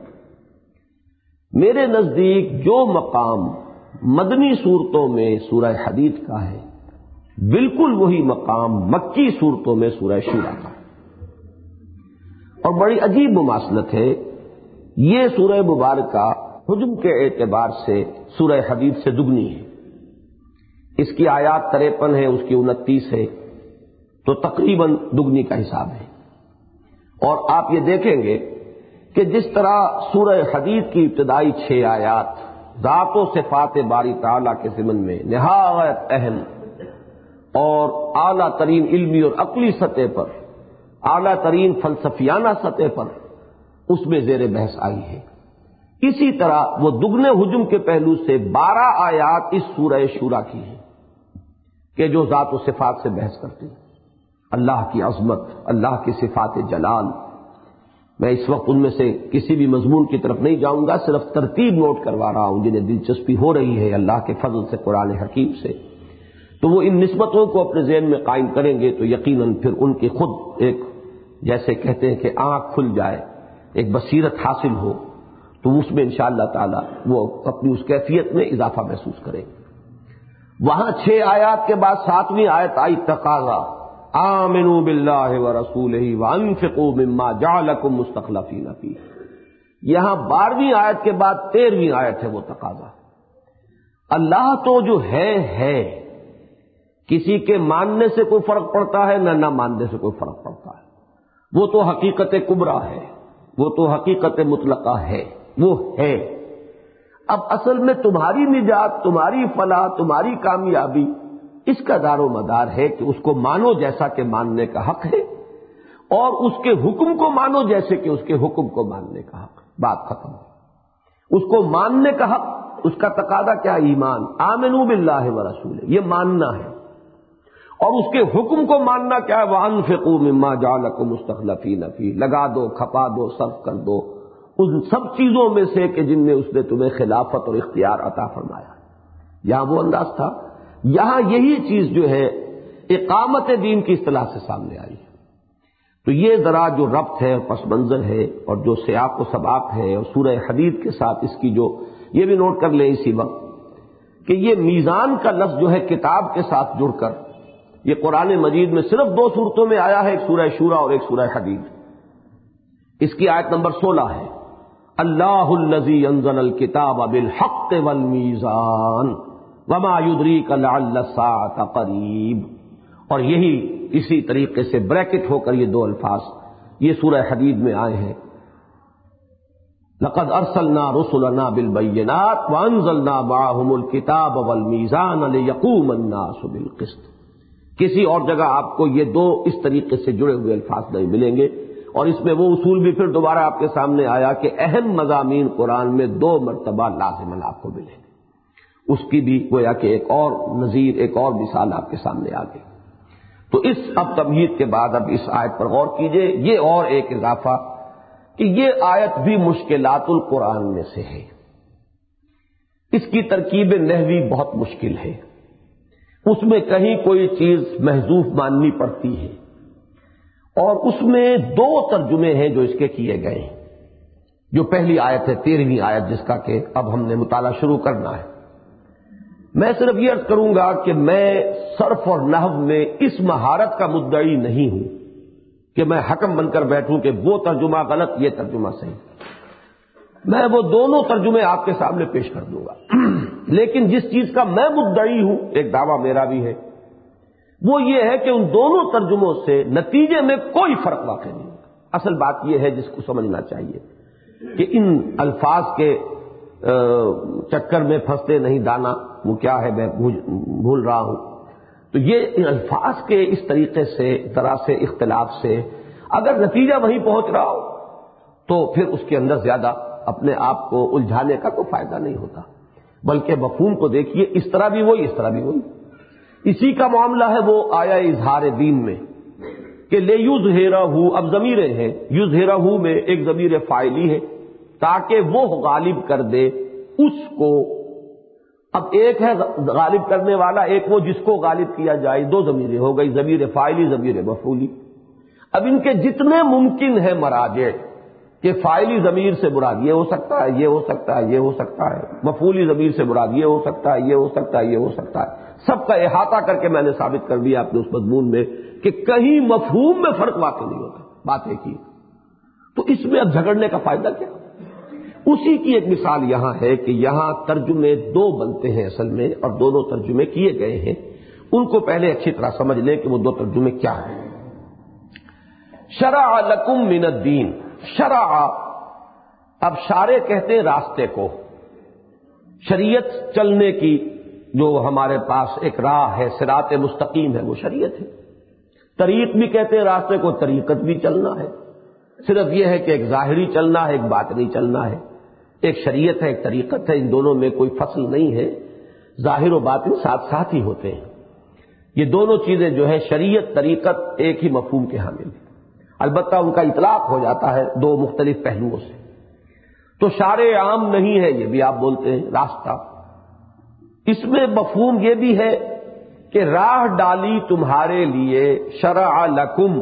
میرے نزدیک جو مقام مدنی صورتوں میں سورہ حدید کا ہے بالکل وہی مقام مکی صورتوں میں سورہ شورى کا ہے، اور بڑی عجیب مماثلت ہے، یہ سورہ مبارکہ حجم کے اعتبار سے سورہ حدید سے دگنی ہے، اس کی آیات 53 ہے، اس کی 29 ہے، تو تقریباً دگنی کا حساب ہے۔ اور آپ یہ دیکھیں گے کہ جس طرح سورہ حدید کی ابتدائی 6 آیات ذات و صفات باری تعالیٰ کے ضمن میں نہایت اہم اور اعلیٰ ترین علمی اور عقلی سطح پر، اعلیٰ ترین فلسفیانہ سطح پر اس میں زیر بحث آئی ہے، اسی طرح وہ دگنے حجم کے پہلو سے 12 آیات اس سورہ شورى کی ہیں کہ جو ذات و صفات سے بحث کرتی ہیں، اللہ کی عظمت، اللہ کی صفات جلال۔ میں اس وقت ان میں سے کسی بھی مضمون کی طرف نہیں جاؤں گا، صرف ترتیب نوٹ کروا رہا ہوں جنہیں دلچسپی ہو رہی ہے اللہ کے فضل سے قرآن حکیم سے، تو وہ ان نسبتوں کو اپنے ذہن میں قائم کریں گے تو یقیناً پھر ان کی خود ایک جیسے کہتے ہیں کہ آنکھ کھل جائے، ایک بصیرت حاصل ہو، تو اس میں انشاءاللہ تعالی وہ اپنی اس کیفیت میں اضافہ محسوس کریں گے۔ وہاں 6 آیات کے بعد 7ویں آیت آئی تقاضا، آمنوا باللہ ورسولہ وانفقوا مما جعلکم مستخلفین فیہ۔ یہاں 12ویں آیت کے بعد 13ویں آیت ہے وہ تقاضا۔ اللہ تو جو ہے کسی کے ماننے سے کوئی فرق پڑتا ہے نہ ماننے سے کوئی فرق پڑتا ہے، وہ تو حقیقت کبریٰ ہے، وہ تو حقیقت مطلقہ ہے، وہ ہے۔ اب اصل میں تمہاری نجات، تمہاری فلاح، تمہاری کامیابی اس کا دار و مدار ہے کہ اس کو مانو جیسا کہ ماننے کا حق ہے، اور اس کے حکم کو مانو جیسے کہ اس کے حکم کو ماننے کا حق۔ بات ختم۔ اس کو ماننے کا حق، اس کا تقاضا کیا؟ ایمان، آمنوا باللہ ورسولہ، یہ ماننا ہے، اور اس کے حکم کو ماننا کیا ہے؟ وانفقوا مما جعلکم مستخلفین فیہ، لگا دو، کھپا دو، صرف کر دو ان سب چیزوں میں سے کہ جن میں اس نے تمہیں خلافت اور اختیار عطا فرمایا۔ یہاں وہ انداز تھا، یہاں یہی چیز جو ہے اقامت دین کی اصطلاح سے سامنے آئی ہے۔ تو یہ ذرا جو ربط ہے، پس منظر ہے، اور جو سیاق و سباق ہے، اور سورہ حدید کے ساتھ اس کی جو یہ بھی نوٹ کر لیں اسی وقت کہ یہ میزان کا لفظ جو ہے کتاب کے ساتھ جڑ کر یہ قرآن مجید میں صرف 2 صورتوں میں آیا ہے، ایک سورہ شورى اور ایک سورہ حدید۔ اس کی آیت نمبر 16 ہے، اللہ الذی انزل الکتاب بالحق والمیزان وما یدریک لعل الساعة قریب، اور یہی اسی طریقے سے بریکٹ ہو کر یہ 2 الفاظ یہ سورہ حدید میں آئے ہیں، لقد ارسلنا رسلنا بالبینات وانزلنا معهم الکتاب والمیزان لیقوم الناس بالقسط۔ کسی اور جگہ آپ کو یہ دو اس طریقے سے جڑے ہوئے الفاظ نہیں ملیں گے، اور اس میں وہ اصول بھی پھر دوبارہ آپ کے سامنے آیا کہ اہم مضامین قرآن میں 2 مرتبہ لازماً آپ کو ملیں گے، اس کی بھی گویا کہ ایک اور نظیر، ایک اور مثال آپ کے سامنے آ گئی۔ تو اس اب تمہید کے بعد اب اس آیت پر غور کیجئے، یہ اور ایک اضافہ کہ یہ آیت بھی مشکلات القرآن میں سے ہے، اس کی ترکیب نحوی بہت مشکل ہے، اس میں کہیں کوئی چیز محذوف ماننی پڑتی ہے، اور اس میں 2 ترجمے ہیں جو اس کے کیے گئے ہیں۔ جو پہلی آیت ہے 13ویں آیت، جس کا کہ اب ہم نے مطالعہ شروع کرنا ہے، میں صرف یہ عرض کروں گا کہ میں صرف اور نحو میں اس مہارت کا مدعی نہیں ہوں کہ میں حکم بن کر بیٹھوں کہ وہ ترجمہ غلط، یہ ترجمہ صحیح۔ میں وہ دونوں ترجمے آپ کے سامنے پیش کر دوں گا، لیکن جس چیز کا میں مدعی ہوں، ایک دعویٰ میرا بھی ہے، وہ یہ ہے کہ ان دونوں ترجموں سے نتیجے میں کوئی فرق واقع نہیں ہوتا۔ اصل بات یہ ہے جس کو سمجھنا چاہیے کہ ان الفاظ کے چکر میں پھنستے نہیں دانا، وہ کیا ہے میں بھول رہا ہوں۔ تو یہ ان الفاظ کے اس طریقے سے ذرا سے اختلاف سے اگر نتیجہ وہیں پہنچ رہا ہو تو پھر اس کے اندر زیادہ اپنے آپ کو الجھانے کا کوئی فائدہ نہیں ہوتا، بلکہ مفہوم کو دیکھیے، اس طرح بھی وہی، اس طرح بھی وہی۔ اسی کا معاملہ ہے وہ آیا اظہار دین میں کہ لے یظہرہ، اب ضمیریں ہیں، یظہرہ میں ایک ضمیر فاعلی ہے تاکہ وہ غالب کر دے اس کو۔ اب ایک ہے غالب کرنے والا، ایک وہ جس کو غالب کیا جائے، 2 ضمیریں ہو گئی، ضمیر فاعلی، ضمیر مفعولی۔ اب ان کے جتنے ممکن ہے مراجع کہ فاعلی ضمیر سے مراد یہ ہو سکتا ہے، یہ ہو سکتا ہے، یہ ہو سکتا ہے، مفعولی ضمیر سے مراد یہ ہو سکتا ہے، یہ ہو سکتا ہے، یہ ہو سکتا ہے، سب کا احاطہ کر کے میں نے ثابت کر دیا اپنے اس مضمون میں کہ کہیں مفہوم میں فرق واقع نہیں ہوتا، بات ایک ہی۔ تو اس میں اب جھگڑنے کا فائدہ کیا؟ اسی کی ایک مثال یہاں ہے کہ یہاں ترجمے 2 بنتے ہیں اصل میں، اور دونوں ترجمے کیے گئے ہیں، ان کو پہلے اچھی طرح سمجھ لیں کہ وہ 2 ترجمے کیا ہیں۔ شرع لکم من الدین، شرع، اب شارع کہتے ہیں راستے کو، شریعت چلنے کی جو ہمارے پاس ایک راہ ہے، صراط مستقیم ہے، وہ شریعت ہے۔ طریق بھی کہتے ہیں راستے کو، طریقت بھی چلنا ہے، صرف یہ ہے کہ ایک ظاہری چلنا ہے، ایک باطنی چلنا ہے، ایک شریعت ہے، ایک طریقت ہے، ان دونوں میں کوئی فصل نہیں ہے، ظاہر و باطن ساتھ ساتھ ہی ہوتے ہیں۔ یہ دونوں چیزیں جو ہے شریعت، طریقت، ایک ہی مفہوم کے حامل ہیں، البتہ ان کا اطلاق ہو جاتا ہے 2 مختلف پہلوؤں سے۔ تو شارع عام نہیں ہے، یہ بھی آپ بولتے ہیں، راستہ، اس میں مفہوم یہ بھی ہے کہ راہ ڈالی تمہارے لیے، شرع لکم،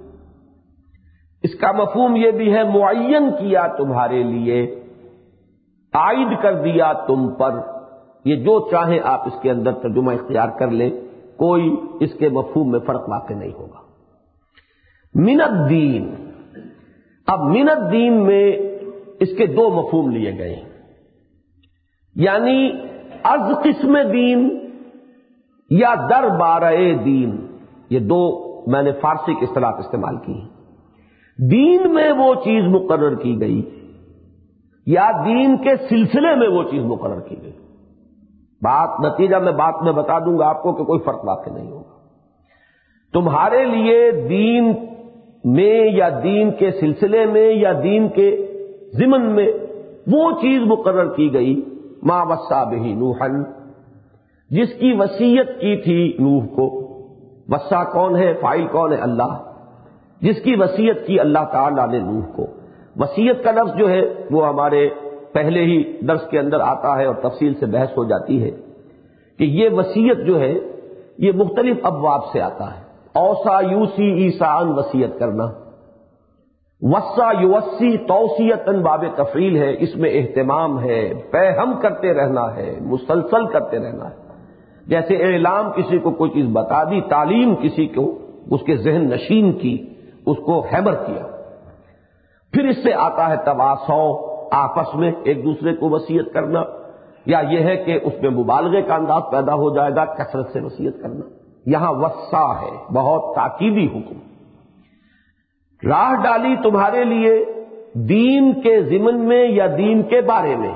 اس کا مفہوم یہ بھی ہے معین کیا تمہارے لیے، عائد کر دیا تم پر۔ یہ جو چاہیں آپ اس کے اندر ترجمہ اختیار کر لیں، کوئی اس کے مفہوم میں فرق واقع نہیں ہوگا۔ من الدین، اب من الدین میں اس کے 2 مفہوم لیے گئے ہیں، یعنی از قسم دین یا دربارہ دین، یہ 2 میں نے فارسی کی اصطلاح استعمال کی ہیں۔ دین میں وہ چیز مقرر کی گئی یا دین کے سلسلے میں وہ چیز مقرر کی گئی، بات نتیجہ میں بات میں بتا دوں گا آپ کو کہ کوئی فرق واقع نہیں ہوگا۔ تمہارے لیے دین میں یا دین کے سلسلے میں یا دین کے ضمن میں وہ چیز مقرر کی گئی، ما وصى به نوحا، جس کی وصیت کی تھی نوح کو۔ وصى کون ہے؟ فاعل کون ہے؟ اللہ۔ جس کی وصیت کی اللہ تعالیٰ نے نوح کو۔ وصیت کا لفظ جو ہے وہ ہمارے پہلے ہی درس کے اندر آتا ہے اور تفصیل سے بحث ہو جاتی ہے کہ یہ وصیت جو ہے یہ مختلف ابواب سے آتا ہے۔ اوصا یوسی ایسان، وصیت کرنا، وصا یوسی توصیتاً باب تفعیل ہے، اس میں اہتمام ہے، پیہم کرتے رہنا ہے، مسلسل کرتے رہنا ہے۔ جیسے اعلام کسی کو کوئی چیز بتا دی، تعلیم کسی کو اس کے ذہن نشین کی، اس کو ہیمر کیا۔ پھر اس سے آتا ہے تواصو، آپس میں ایک دوسرے کو وصیت کرنا، یا یہ ہے کہ اس میں مبالغے کا انداز پیدا ہو جائے گا، کثرت سے وصیت کرنا۔ یہاں وصا ہے، بہت تاکیدی حکم۔ راہ ڈالی تمہارے لیے دین کے ضمن میں یا دین کے بارے میں،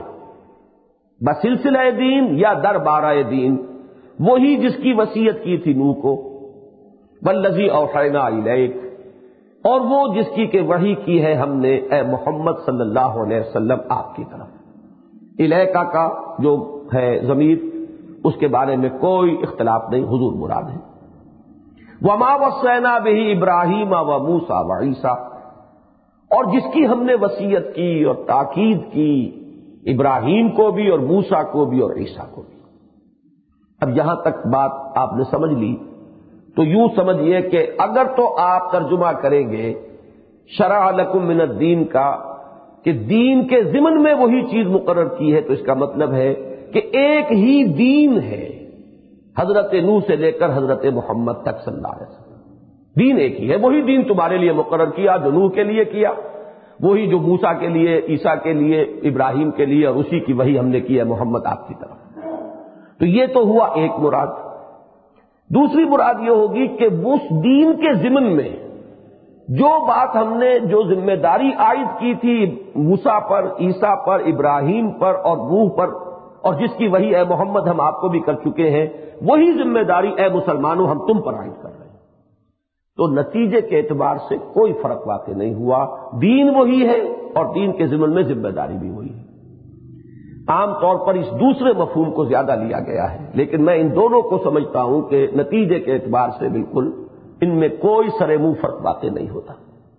بسلسلہ دین یا دربارہ دین، وہی جس کی وصیت کی تھی نوح کو، والذی اوحینا الیک، اور وہ جس کی کہ وحی کی ہے ہم نے اے محمد صلی اللہ علیہ وسلم آپ کی طرف۔ الیکا کا جو ہے ضمیر، اس کے بارے میں کوئی اختلاف نہیں، حضور مراد ہے۔ وما وصینا بہ ابراہیم و موسیٰ و عیسیٰ، اور جس کی ہم نے وصیت کی اور تاکید کی ابراہیم کو بھی اور موسیٰ کو بھی اور عیسیٰ کو بھی۔ اب یہاں تک بات آپ نے سمجھ لی تو یوں سمجھیے کہ اگر تو آپ ترجمہ کریں گے شرع لکم من الدین کا کہ دین کے ضمن میں وہی چیز مقرر کی ہے، تو اس کا مطلب ہے کہ ایک ہی دین ہے حضرت نوح سے لے کر حضرت محمد تک صلی اللہ علیہ وسلم، دین ایک ہی ہے، وہی دین تمہارے لیے مقرر کیا جو نوح کے لیے کیا، وہی جو موسیٰ کے لیے، عیسیٰ کے لیے، ابراہیم کے لیے، اور اسی کی وہی ہم نے کی ہے محمد آپ کی طرف۔ تو یہ تو ہوا ایک مراد۔ دوسری مراد یہ ہوگی کہ اس دین کے ضمن میں جو بات ہم نے، جو ذمہ داری عائد کی تھی موسیٰ پر، عیسیٰ پر، ابراہیم پر اور نوح پر، اور جس کی وہی اے محمد ہم آپ کو بھی کر چکے ہیں، وہی ذمہ داری اے مسلمانوں ہم تم پر عائد کر رہے ہیں۔ تو نتیجے کے اعتبار سے کوئی فرق واقع نہیں ہوا، دین وہی ہے اور دین کے ضمن میں ذمہ داری بھی وہی ہے۔ عام طور پر اس دوسرے مفہوم کو زیادہ لیا گیا ہے، لیکن میں ان دونوں کو سمجھتا ہوں کہ نتیجے کے اعتبار سے بالکل ان میں کوئی سر منہ فرق واقع نہیں ہوتا۔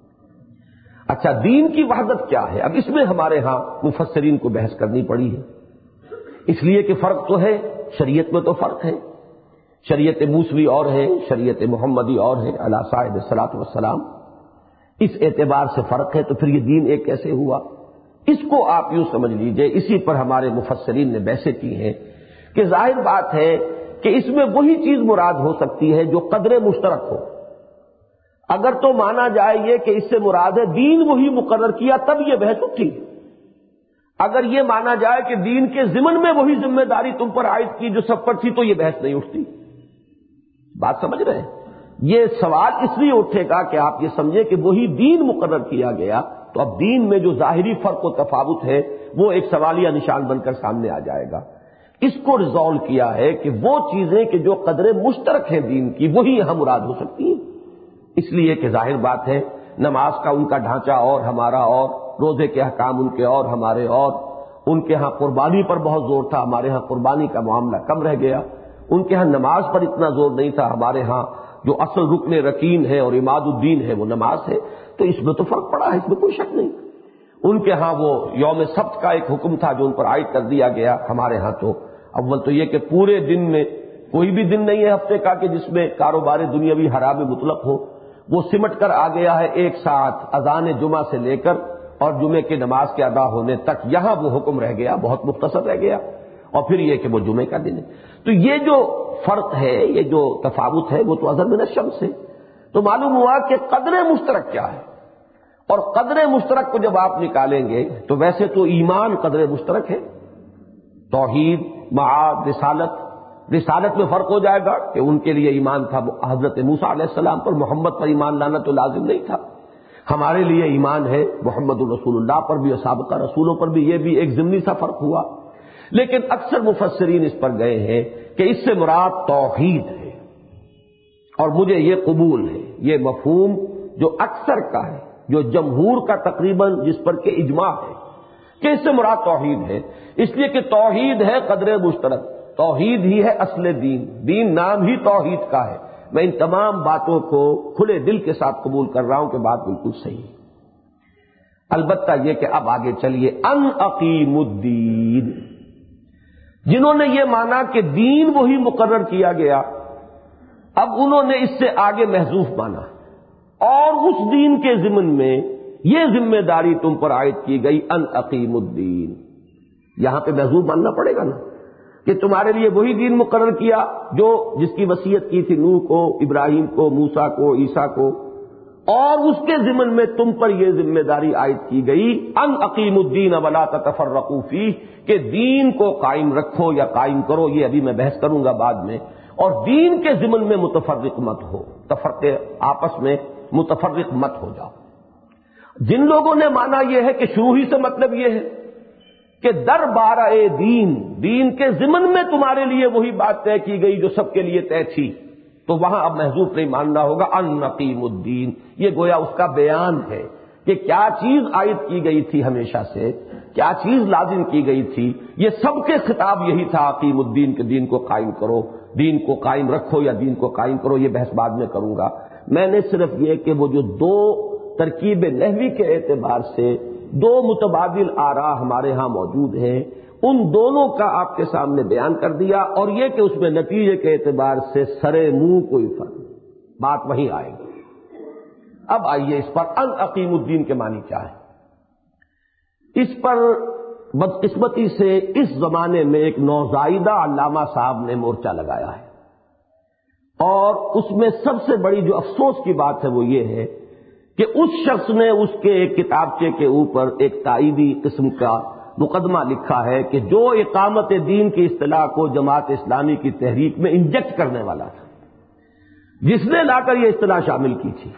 اچھا، دین کی وحدت کیا ہے؟ اب اس میں ہمارے ہاں مفسرین کو بحث کرنی پڑی ہے، اس لیے کہ فرق تو ہے، شریعت میں تو فرق ہے، شریعت موسوی اور ہے، شریعت محمدی اور ہے علی صاحب الصلاۃ والسلام، اس اعتبار سے فرق ہے، تو پھر یہ دین ایک کیسے ہوا؟ اس کو آپ یوں سمجھ لیجئے، اسی پر ہمارے مفسرین نے بحثیں کی ہیں کہ ظاہر بات ہے کہ اس میں وہی چیز مراد ہو سکتی ہے جو قدر مشترک ہو۔ اگر تو مانا جائے یہ کہ اس سے مراد ہے دین وہی مقرر کیا، تب یہ بحث اٹھی۔ اگر یہ مانا جائے کہ دین کے ضمن میں وہی ذمہ داری تم پر عائد کی جو سب پر تھی، تو یہ بحث نہیں اٹھتی۔ بات سمجھ رہے ہیں؟ یہ سوال اس لیے اٹھے گا کہ آپ یہ سمجھیں کہ وہی دین مقرر کیا گیا، تو اب دین میں جو ظاہری فرق و تفاوت ہے وہ ایک سوالیہ نشان بن کر سامنے آ جائے گا۔ اس کو ریزالو کیا ہے کہ وہ چیزیں کہ جو قدر مشترک ہیں دین کی، وہی یہاں مراد ہو سکتی ہیں۔ اس لیے کہ ظاہر بات ہے نماز کا ان کا ڈھانچہ اور ہمارا اور، روزے کے احکام ان کے اور ہمارے اور، ان کے ہاں قربانی پر بہت زور تھا، ہمارے ہاں قربانی کا معاملہ کم رہ گیا، ان کے ہاں نماز پر اتنا زور نہیں تھا، ہمارے ہاں جو اصل رکن رکین ہے اور عماد الدین ہے وہ نماز ہے۔ تو اس میں تو فرق پڑا ہے، اس میں کوئی شک نہیں۔ ان کے ہاں وہ یوم سبت کا ایک حکم تھا جو ان پر عائد کر دیا گیا، ہمارے ہاں تو اول تو یہ کہ پورے دن میں کوئی بھی دن نہیں ہے ہفتے کا کہ جس میں کاروبار دنیاوی حرام مطلق ہو، وہ سمٹ کر آ گیا ہے ایک ساتھ اذان جمعہ سے لے کر اور جمعے کی نماز کے ادا ہونے تک، یہاں وہ حکم رہ گیا، بہت مختصر رہ گیا، اور پھر یہ کہ وہ جمعے کا دن ہے۔ تو یہ جو فرق ہے، یہ جو تفاوت ہے، وہ تو اظہر من الشمس ہے۔ تو معلوم ہوا کہ قدر مشترک کیا ہے، اور قدر مشترک کو جب آپ نکالیں گے تو ویسے تو ایمان قدر مشترک ہے، توحید، معاد، رسالت میں فرق ہو جائے گا کہ ان کے لیے ایمان تھا حضرت موسیٰ علیہ السلام پر، محمد پر ایمان لانا تو لازم نہیں تھا۔ ہمارے لیے ایمان ہے محمد الرسول اللہ پر بھی اور سابقہ رسولوں پر بھی، یہ بھی ایک ضمنی سا فرق ہوا۔ لیکن اکثر مفسرین اس پر گئے ہیں کہ اس سے مراد توحید ہے، اور مجھے یہ قبول ہے، یہ مفہوم جو اکثر کا ہے، جو جمہور کا تقریباً جس پر کہ اجماع ہے کہ اس سے مراد توحید ہے، اس لیے کہ توحید ہے قدر مشترک، توحید ہی ہے اصل دین، دین نام ہی توحید کا ہے۔ میں ان تمام باتوں کو کھلے دل کے ساتھ قبول کر رہا ہوں کہ بات بالکل صحیح ہے۔ البتہ یہ کہ اب آگے چلیے، ان اقیم الدین، جنہوں نے یہ مانا کہ دین وہی مقرر کیا گیا، اب انہوں نے اس سے آگے محذوف مانا، اور اس دین کے ضمن میں یہ ذمہ داری تم پر عائد کی گئی، ان اقیم الدین۔ یہاں پہ محذوف ماننا پڑے گا نا کہ تمہارے لیے وہی دین مقرر کیا جو جس کی وصیت کی تھی نوح کو، ابراہیم کو، موسیٰ کو، عیسیٰ کو، اور اس کے ضمن میں تم پر یہ ذمہ داری عائد کی گئی، ان اقیم الدین ولا تتفرقوا فیہ، کہ دین کو قائم رکھو یا قائم کرو، یہ ابھی میں بحث کروں گا بعد میں، اور دین کے ضمن میں متفرق مت ہو، تفرقے آپس میں متفرق مت ہو جاؤ۔ جن لوگوں نے مانا یہ ہے کہ شروع ہی سے مطلب یہ ہے کہ در بارہ دین، دین کے ضمن میں تمہارے لیے وہی بات طے کی گئی جو سب کے لیے طے تھی، تو وہاں اب محذوف نہیں ماننا ہوگا ان نقیم الدین، یہ گویا اس کا بیان ہے کہ کیا چیز عائد کی گئی تھی ہمیشہ سے، کیا چیز لازم کی گئی تھی، یہ سب کے خطاب یہی تھا اقیم الدین کے دین کو قائم کرو، دین کو قائم رکھو یا دین کو قائم کرو، یہ بحث بعد میں کروں گا۔ میں نے صرف یہ کہ وہ جو دو ترکیب نحوی کے اعتبار سے دو متبادل آراء ہمارے ہاں موجود ہیں، ان دونوں کا آپ کے سامنے بیان کر دیا، اور یہ کہ اس میں نتیجے کے اعتبار سے سرے منہ کوئی فرق، بات وہیں آئے گی۔ اب آئیے اس پر ان اقیم الدین کے معنی کیا ہے۔ اس پر بدقسمتی سے اس زمانے میں ایک نوزائیدہ علامہ صاحب نے مورچہ لگایا ہے، اور اس میں سب سے بڑی جو افسوس کی بات ہے وہ یہ ہے کہ اس شخص نے اس کے ایک کتابچے کے اوپر ایک تائیدی قسم کا مقدمہ لکھا ہے کہ جو اقامت دین کی اصطلاح کو جماعت اسلامی کی تحریک میں انجیکٹ کرنے والا تھا، جس نے لا کر یہ اصطلاح شامل کی تھی۔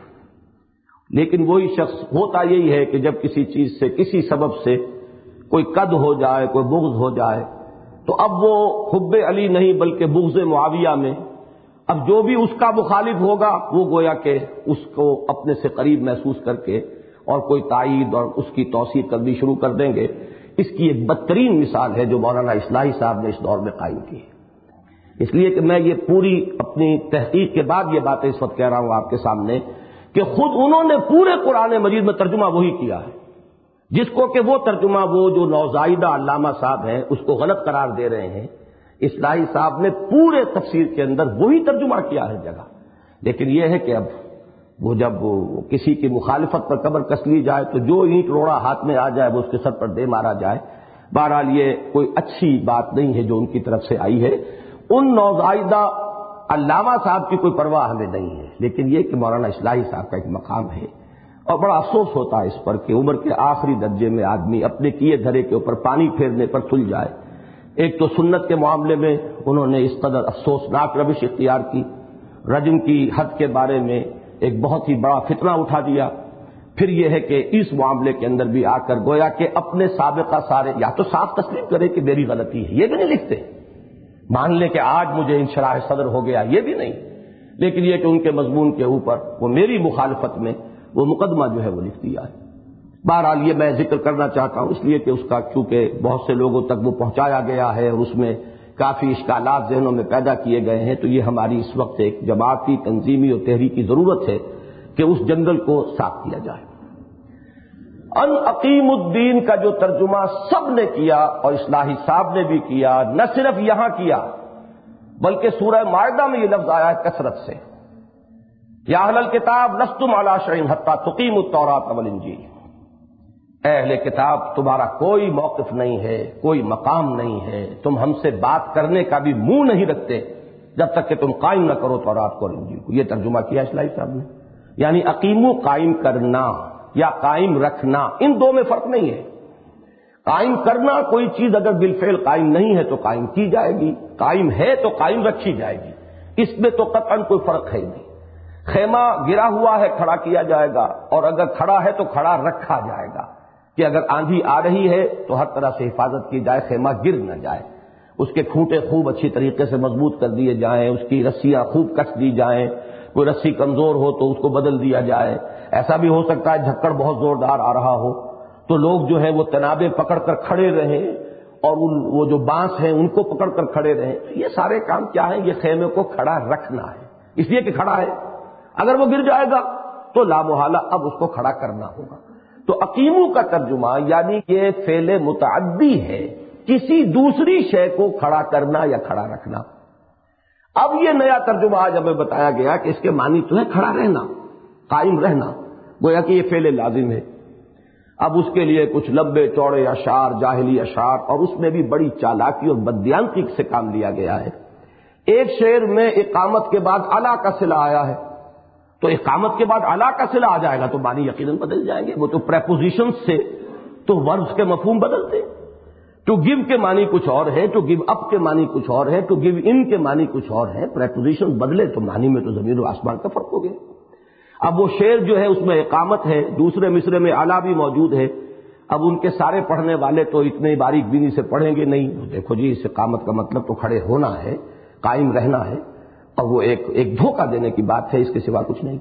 لیکن وہی شخص، ہوتا یہی ہے کہ جب کسی چیز سے کسی سبب سے کوئی قد ہو جائے، کوئی بغض ہو جائے، تو اب وہ حب علی نہیں بلکہ بغض معاویہ میں اب جو بھی اس کا مخالف ہوگا وہ گویا کہ اس کو اپنے سے قریب محسوس کر کے اور کوئی تائید اور اس کی توثیق کرنی شروع کر دیں گے۔ اس کی ایک بدترین مثال ہے جو مولانا اصلاحی صاحب نے اس دور میں قائم کی ہے۔ اس لیے کہ میں یہ پوری اپنی تحقیق کے بعد یہ باتیں اس وقت کہہ رہا ہوں آپ کے سامنے کہ خود انہوں نے پورے قرآن مجید میں ترجمہ وہی کیا ہے جس کو کہ وہ ترجمہ وہ جو نوزائیدہ علامہ صاحب ہیں اس کو غلط قرار دے رہے ہیں۔ اصلاحی صاحب نے پورے تفسیر کے اندر وہی ترجمہ کیا ہے جگہ، لیکن یہ ہے کہ اب وہ جب کسی کی مخالفت پر کمر کس لی جائے تو جو اینٹ روڑا ہاتھ میں آ جائے وہ اس کے سر پر دے مارا جائے۔ بہرحال یہ کوئی اچھی بات نہیں ہے جو ان کی طرف سے آئی ہے۔ ان نوزائیدہ علامہ صاحب کی کوئی پرواہ ہمیں نہیں ہے، لیکن یہ کہ مولانا اصلاحی صاحب کا ایک مقام ہے، اور بڑا افسوس ہوتا ہے اس پر کہ عمر کے آخری درجے میں آدمی اپنے کیے دھرے کے اوپر پانی پھیرنے پر تل جائے۔ ایک تو سنت کے معاملے میں انہوں نے اس قدر افسوسناک روش اختیار کی، رجم کی حد کے بارے میں ایک بہت ہی بڑا فتنہ اٹھا دیا، پھر یہ ہے کہ اس معاملے کے اندر بھی آ کر گویا کہ اپنے سابقہ سارے یا تو صاف تسلیم کرے کہ میری غلطی ہے، یہ بھی نہیں لکھتے، مان لے کہ آج مجھے انشراح صدر ہو گیا، یہ بھی نہیں، لیکن یہ کہ ان کے مضمون کے اوپر وہ میری مخالفت میں وہ مقدمہ جو ہے وہ لکھ دیا ہے۔ بہرحال یہ میں ذکر کرنا چاہتا ہوں اس لیے کہ اس کا چونکہ بہت سے لوگوں تک وہ پہنچایا گیا ہے اور اس میں کافی اشکالات ذہنوں میں پیدا کیے گئے ہیں، تو یہ ہماری اس وقت ایک جماعتی تنظیمی اور تحریکی ضرورت ہے کہ اس جنگل کو صاف کیا جائے۔ ان اقیم الدین کا جو ترجمہ سب نے کیا اور اصلاحی صاحب نے بھی کیا، نہ صرف یہاں کیا بلکہ سورہ مائدہ میں یہ لفظ آیا ہے کثرت سے، یا اہل الکتاب لستم علی شیء حتی تقیموا التوراۃ والانجیل، اے اہل کتاب تمہارا کوئی موقف نہیں ہے، کوئی مقام نہیں ہے، تم ہم سے بات کرنے کا بھی منہ نہیں رکھتے جب تک کہ تم قائم نہ کرو تورات کو اور انجیل کو۔ یہ ترجمہ کیا اصلاحی صاحب نے، یعنی اقیمو قائم کرنا یا قائم رکھنا، ان دو میں فرق نہیں ہے۔ قائم کرنا کوئی چیز اگر بالفعل قائم نہیں ہے تو قائم کی جائے گی، قائم ہے تو قائم رکھی جائے گی، اس میں تو قطعاً کوئی فرق ہے نہیں۔ خیمہ گرا ہوا ہے کھڑا کیا جائے گا، اور اگر کھڑا ہے تو کھڑا رکھا جائے گا کہ اگر آندھی آ رہی ہے تو ہر طرح سے حفاظت کی جائے، خیمہ گر نہ جائے، اس کے کھوٹے خوب اچھی طریقے سے مضبوط کر دیے جائیں، اس کی رسیاں خوب کس دی جائیں، کوئی رسی کمزور ہو تو اس کو بدل دیا جائے۔ ایسا بھی ہو سکتا ہے جھکڑ بہت زوردار آ رہا ہو تو لوگ جو ہے وہ تنابیں پکڑ کر کھڑے رہیں اور وہ جو بانس ہیں ان کو پکڑ کر کھڑے رہیں۔ یہ سارے کام کیا ہیں؟ یہ خیمے کو کھڑا رکھنا ہے، اس لیے کہ کھڑا ہے، اگر وہ گر جائے گا تو لا محالہ اب اس کو کھڑا کرنا ہوگا۔ تو اقیمو کا ترجمہ یعنی کہ فعل متعدی ہے، کسی دوسری شے کو کھڑا کرنا یا کھڑا رکھنا۔ اب یہ نیا ترجمہ آج ہمیں بتایا گیا کہ اس کے معنی تو ہے کھڑا رہنا، قائم رہنا، گویا کہ یہ فعل لازم ہے۔ اب اس کے لیے کچھ لمبے چوڑے اشعار، جاہلی اشعار، اور اس میں بھی بڑی چالاکی اور بددیانتی سے کام لیا گیا ہے۔ ایک شعر میں اقامت کے بعد علی کا صلہ آیا ہے، تو اقامت کے بعد علی کا صلہ آ جائے گا تو معنی یقیناً بدل جائیں گے، وہ تو پریپوزیشن سے تو وربز کے مفہوم بدلتے۔ ٹو گیو کے معنی کچھ اور ہے، ٹو گیو اپ کے معنی کچھ اور ہے، ٹو گیو ان کے معنی کچھ اور ہے، پریپوزیشن بدلے تو معنی میں تو زمین و آسمان کا فرق ہو گیا۔ اب وہ شعر جو ہے اس میں اقامت ہے، دوسرے مصرے میں اعلیٰ بھی موجود ہے. اب ان کے سارے پڑھنے والے تو اتنے باریک بینی سے پڑھیں گے نہیں. دیکھو جی، اس اقامت کا مطلب تو کھڑے ہونا ہے، قائم رہنا ہے، اور وہ ایک دھوکہ دینے کی بات ہے، اس کے سوا کچھ نہیں.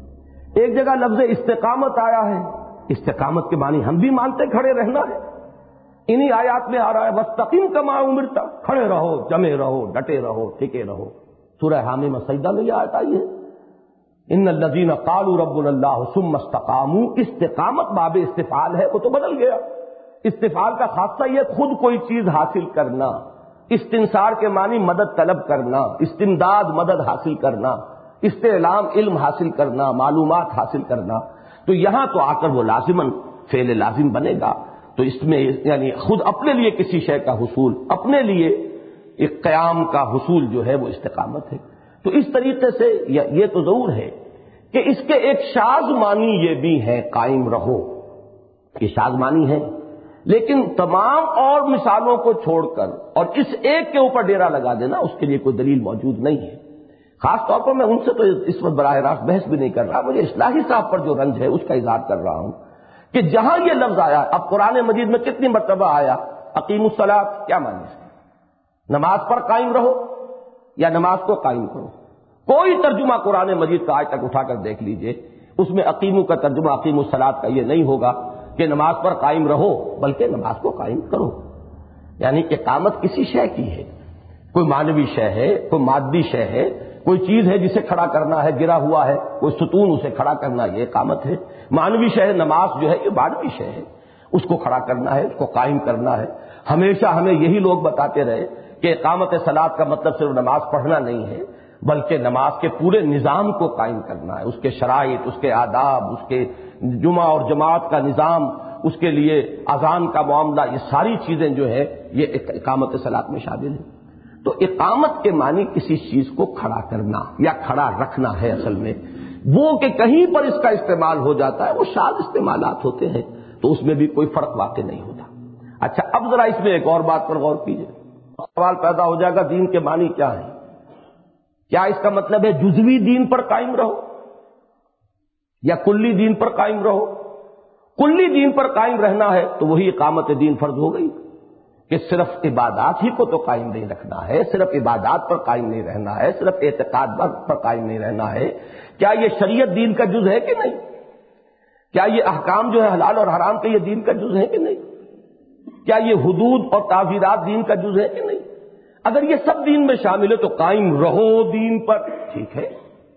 ایک جگہ لفظ استقامت آیا ہے، استقامت کے معنی ہم بھی مانتے کھڑے رہنا ہے. انہی آیات میں آ رہا ہے وَاسْتَقِمْ كَمَا أُمِرْتَ، کھڑے رہو، جمے رہو، ڈٹے رہو، ٹکے رہو. سورہ حامیم سجدہ میں یہ آیت آئی ہے، ان الذین قالوا ربنا اللہ ثم استقاموا. استقامت باب استفعال ہے، وہ تو بدل گیا. استفعال کا خاصہ یہ خود کوئی چیز حاصل کرنا. استنصار کے معنی مدد طلب کرنا، استمداد مدد حاصل کرنا، استعلام علم حاصل کرنا، معلومات حاصل کرنا. تو یہاں تو آ کر وہ لازماً فعل لازم بنے گا. تو اس میں یعنی خود اپنے لیے کسی شے کا حصول، اپنے لیے ایک قیام کا حصول جو ہے وہ استقامت ہے. تو اس طریقے سے یہ تو ضرور ہے کہ اس کے ایک شاذ معنی یہ بھی ہے قائم رہو، یہ شاذ معنی ہے. لیکن تمام اور مثالوں کو چھوڑ کر اور اس ایک کے اوپر ڈیرا لگا دینا، اس کے لیے کوئی دلیل موجود نہیں ہے. خاص طور پر میں ان سے تو اس وقت براہ راست بحث بھی نہیں کر رہا، مجھے اصلاحی صاحب پر جو رنج ہے اس کا اظہار کر رہا ہوں کہ جہاں یہ لفظ آیا، اب قرآن مجید میں کتنی مرتبہ آیا اقیموا الصلاۃ، کیا معنی ہے؟ نماز پر قائم رہو یا نماز کو قائم کرو؟ کوئی ترجمہ قرآن مجید کا آج تک اٹھا کر دیکھ لیجئے، اس میں اقیموا کا ترجمہ اقیموا الصلاۃ کا یہ نہیں ہوگا کہ نماز پر قائم رہو، بلکہ نماز کو قائم کرو. یعنی اقامت کسی شے کی ہے، کوئی معنوی شے ہے، کوئی مادی شے ہے، کوئی چیز ہے جسے کھڑا کرنا ہے، گرا ہوا ہے کوئی ستون، اسے کھڑا کرنا، یہ اقامت ہے. معنوی شے ہے، نماز جو ہے یہ معنوی شے ہے، اس کو کھڑا کرنا ہے، اس کو قائم کرنا ہے. ہمیشہ ہمیں یہی لوگ بتاتے رہے کہ اقامت صلاۃ کا مطلب صرف نماز پڑھنا نہیں ہے، بلکہ نماز کے پورے نظام کو قائم کرنا ہے، اس کے شرائط، اس کے آداب، اس کے جمعہ اور جماعت کا نظام، اس کے لیے اذان کا معاملہ، یہ ساری چیزیں جو ہے یہ اقامت صلاۃ میں شامل ہیں. تو اقامت کے معنی کسی چیز کو کھڑا کرنا یا کھڑا رکھنا ہے. اصل میں وہ کہ کہیں پر اس کا استعمال ہو جاتا ہے، وہ شاذ استعمالات ہوتے ہیں، تو اس میں بھی کوئی فرق واقع نہیں ہوتا. اچھا، اب ذرا اس میں ایک اور بات پر غور کیجیے. سوال پیدا ہو جائے گا دین کے معنی کیا ہے؟ کیا اس کا مطلب ہے جزوی دین پر قائم رہو یا کلی دین پر قائم رہو؟ کلی دین پر قائم رہنا ہے تو وہی اقامت دین فرض ہو گئی کہ صرف عبادات ہی کو تو قائم نہیں رکھنا ہے، صرف عبادات پر قائم نہیں رہنا ہے، صرف اعتقاد پر قائم نہیں رہنا ہے. کیا یہ شریعت دین کا جز ہے کہ نہیں؟ کیا یہ احکام جو ہے حلال اور حرام کے یہ دین کا جز ہے کہ نہیں؟ کیا یہ حدود اور تعزیرات دین کا جز ہے کہ نہیں؟ اگر یہ سب دین میں شامل ہے تو قائم رہو دین پر، ٹھیک ہے،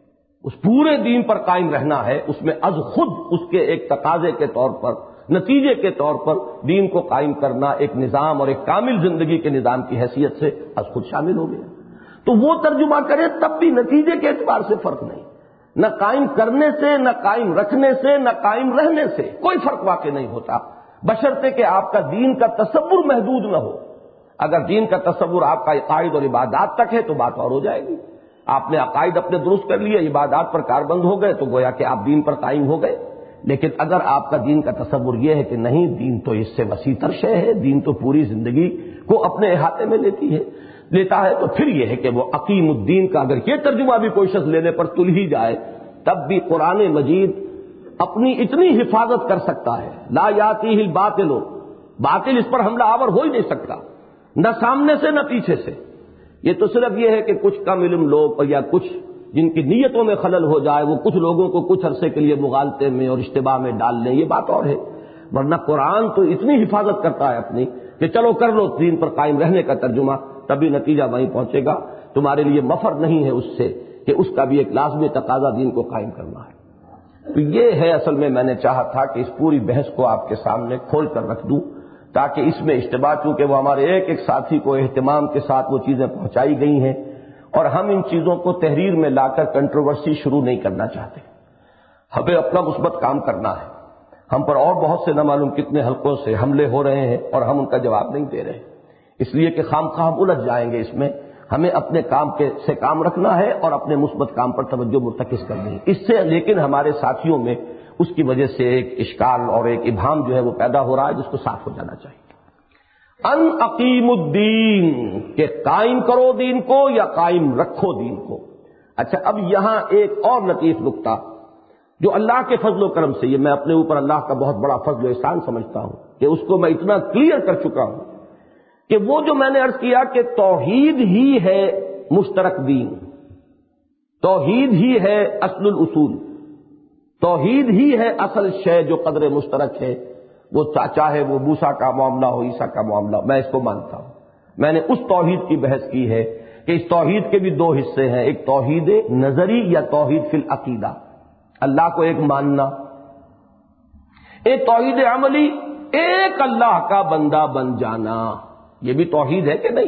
اس پورے دین پر قائم رہنا ہے. اس میں از خود اس کے ایک تقاضے کے طور پر، نتیجے کے طور پر دین کو قائم کرنا ایک نظام اور ایک کامل زندگی کے نظام کی حیثیت سے از خود شامل ہو گیا. تو وہ ترجمہ کرے تب بھی نتیجے کے اعتبار سے فرق نہیں، نہ قائم کرنے سے، نہ قائم رکھنے سے، نہ قائم رہنے سے کوئی فرق واقع نہیں ہوتا، بشرطے کہ آپ کا دین کا تصور محدود نہ ہو. اگر دین کا تصور آپ کا عقائد اور عبادات تک ہے تو بات اور ہو جائے گی. آپ نے عقائد اپنے درست کر لیے، عبادات پر کاربند ہو گئے تو گویا کہ آپ دین پر قائم ہو گئے. لیکن اگر آپ کا دین کا تصور یہ ہے کہ نہیں، دین تو اس سے وسیع تر شے ہے، دین تو پوری زندگی کو اپنے احاطے میں لیتا ہے، تو پھر یہ ہے کہ وہ اقیم الدین کا اگر یہ ترجمہ بھی کوئی شخص لینے پر تل ہی جائے، تب بھی قرآن مجید اپنی اتنی حفاظت کر سکتا ہے. لا یاتیہ الباطل، باطل اس پر حملہ آور ہو ہی نہیں سکتا، نہ سامنے سے نہ پیچھے سے. یہ تو صرف یہ ہے کہ کچھ کم علم لوگ یا کچھ جن کی نیتوں میں خلل ہو جائے، وہ کچھ لوگوں کو کچھ عرصے کے لیے مغالطے میں اور اشتباہ میں ڈال لیں، یہ بات اور ہے. ورنہ قرآن تو اتنی حفاظت کرتا ہے اپنی کہ چلو کر لو دین پر قائم رہنے کا ترجمہ، تبھی نتیجہ وہیں پہنچے گا. تمہارے لیے مفر نہیں ہے اس سے کہ اس کا بھی ایک لازمی تقاضا دین کو قائم کرنا ہے. تو یہ ہے اصل میں نے چاہا تھا کہ اس پوری بحث کو آپ کے سامنے کھول کر رکھ دوں، تاکہ اس میں اشتباہ، چونکہ وہ ہمارے ایک ایک ساتھی کو اہتمام کے ساتھ وہ چیزیں پہنچائی گئی ہیں، اور ہم ان چیزوں کو تحریر میں لا کر کنٹروورسی شروع نہیں کرنا چاہتے. ہمیں اپنا مثبت کام کرنا ہے. ہم پر اور بہت سے نہ معلوم کتنے حلقوں سے حملے ہو رہے ہیں اور ہم ان کا جواب نہیں دے رہے، اس لیے کہ خواہ ہم الجھ جائیں گے. اس میں ہمیں اپنے کام سے کام رکھنا ہے اور اپنے مثبت کام پر توجہ مرتکز کرنی ہے. اس سے لیکن ہمارے ساتھیوں میں اس کی وجہ سے ایک اشکال اور ایک ابہام جو ہے وہ پیدا ہو رہا ہے، جس کو صاف ہو جانا چاہیے. ان اقیم الدین، کہ قائم کرو دین کو یا قائم رکھو دین کو. اچھا، اب یہاں ایک اور لطیف نکتہ جو اللہ کے فضل و کرم سے، یہ میں اپنے اوپر اللہ کا بہت بڑا فضل و احسان سمجھتا ہوں کہ اس کو میں اتنا کلیئر کر چکا ہوں کہ وہ جو میں نے عرض کیا کہ توحید ہی ہے مشترک دین، توحید ہی ہے اصل الاصول، توحید ہی ہے اصل شے جو قدر مشترک ہے، وہ چاہے وہ موسیٰ کا معاملہ ہو، عیسیٰ کا معاملہ، میں اس کو مانتا ہوں۔ میں نے اس توحید کی بحث کی ہے کہ اس توحید کے بھی دو حصے ہیں، ایک توحید نظری یا توحید فی العقیدہ، اللہ کو ایک ماننا، ایک توحید عملی، ایک اللہ کا بندہ بن جانا، یہ بھی توحید ہے کہ نہیں؟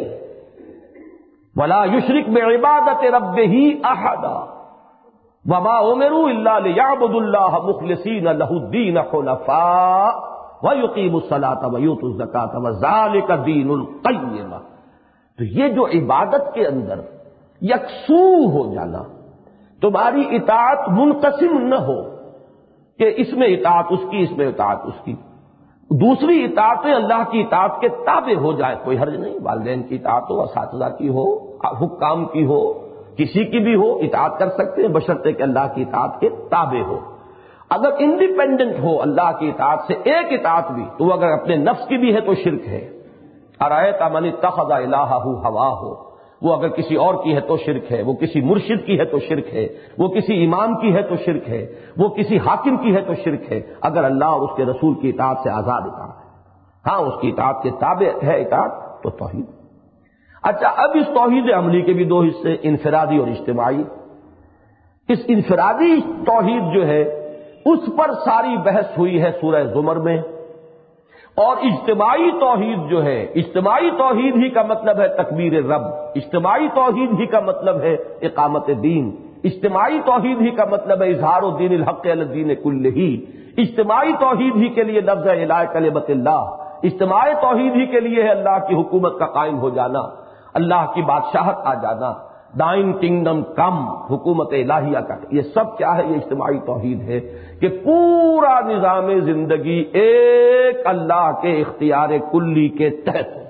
وَلَا يُشْرِكْ بِعِبَادَةِ رَبِّهِ أَحَدًا وَمَا أُمِرُوا إِلَّا لِيَعْبُدُوا اللَّهَ مُخْلِصِينَ لَهُ الدِّينَ حُنَفَاءَ وَيُقِيمُوا الصَّلَاةَ وَيُؤْتُوا الزَّكَاةَ وَذَلِكَ دِينُ الْقَيِّمَةِ۔ تو یہ جو عبادت کے اندر یکسو ہو جانا، تمہاری اطاعت منقسم نہ ہو کہ اس میں اطاعت اس کی، اس میں اطاعت اس کی، دوسری اطاعتیں اللہ کی اطاعت کے تابع ہو جائے، کوئی حرج نہیں، والدین کی اطاعت ہو، اساتذہ کی ہو، حکام کی ہو، کسی کی بھی ہو، اطاعت کر سکتے ہیں بشرطے کہ اللہ کی اطاعت کے تابع ہو۔ اگر انڈیپینڈنٹ ہو اللہ کی اطاعت سے ایک اطاعت بھی، تو اگر اپنے نفس کی بھی ہے تو شرک ہے۔ ارأیت من اتخذ الہہ ہواہ، وہ اگر کسی اور کی ہے تو شرک ہے، وہ کسی مرشد کی ہے تو شرک ہے، وہ کسی امام کی ہے تو شرک ہے، وہ کسی حاکم کی ہے تو شرک ہے، اگر اللہ اور اس کے رسول کی اطاعت سے آزاد اطاعت ہے، ہاں اس کی اطاعت کے تابع ہے اطاعت، تو توحید۔ اچھا، اب اس توحید عملی کے بھی دو حصے، انفرادی اور اجتماعی۔ اس انفرادی توحید جو ہے اس پر ساری بحث ہوئی ہے سورہ زمر میں، اور اجتماعی توحید جو ہے، اجتماعی توحید ہی کا مطلب ہے تکبیر رب، اجتماعی توحید ہی کا مطلب ہے اقامت دین، اجتماعی توحید ہی کا مطلب ہے اظہار دین الحق علی الدین کلہ، اجتماعی توحید ہی کے لیے لفظ ہے الہ کلمۃ اللہ، اجتماعی توحید ہی کے لیے ہے اللہ کی حکومت کا قائم ہو جانا، اللہ کی بادشاہت آ جانا، دائن کنگڈم کم، حکومت الہیہ کا، یہ سب کیا ہے؟ یہ اجتماعی توحید ہے کہ پورا نظام زندگی ایک اللہ کے اختیار کلی کے تحت ہے۔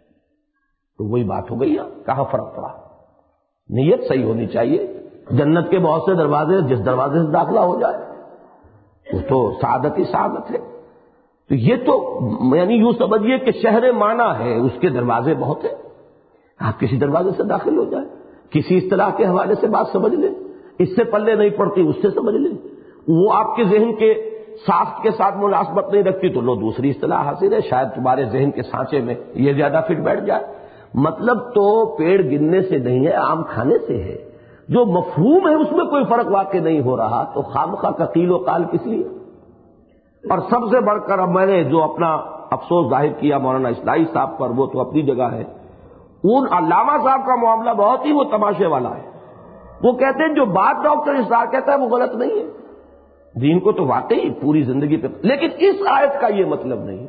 تو وہی بات ہو گئی ہے، کہاں فرق پڑا؟ نیت صحیح ہونی چاہیے۔ جنت کے بہت سے دروازے، جس دروازے سے داخلہ ہو جائے وہ تو سعادت ہی سعادت ہے۔ تو یہ تو یعنی یوں سمجھیے کہ شہر معنی ہے، اس کے دروازے بہت ہیں، آپ کسی دروازے سے داخل ہو جائیں، کسی اصطلاح کے حوالے سے بات سمجھ لیں، اس سے پلے نہیں پڑتی اس سے سمجھ لیں، وہ آپ کے ذہن کے ساخت کے ساتھ مناسبت نہیں رکھتی تو لو دوسری اصطلاح حاصل ہے، شاید تمہارے ذہن کے سانچے میں یہ زیادہ فٹ بیٹھ جائے۔ مطلب تو پیڑ گننے سے نہیں ہے، آم کھانے سے ہے، جو مفہوم ہے اس میں کوئی فرق واقع نہیں ہو رہا، تو خامخواہ کا قیل و قال کس لیے؟ اور سب سے بڑھ کر اب میں نے جو اپنا افسوس ظاہر کیا مولانا اصلاحی صاحب پر، وہ تو اپنی جگہ ہے، ان علامہ صاحب کا معاملہ بہت ہی وہ تماشے والا ہے۔ وہ کہتے ہیں جو بات ڈاکٹر اسرار کہتا ہے وہ غلط نہیں ہے، دین کو تو واقعی پوری زندگی پہ، لیکن اس آیت کا یہ مطلب نہیں،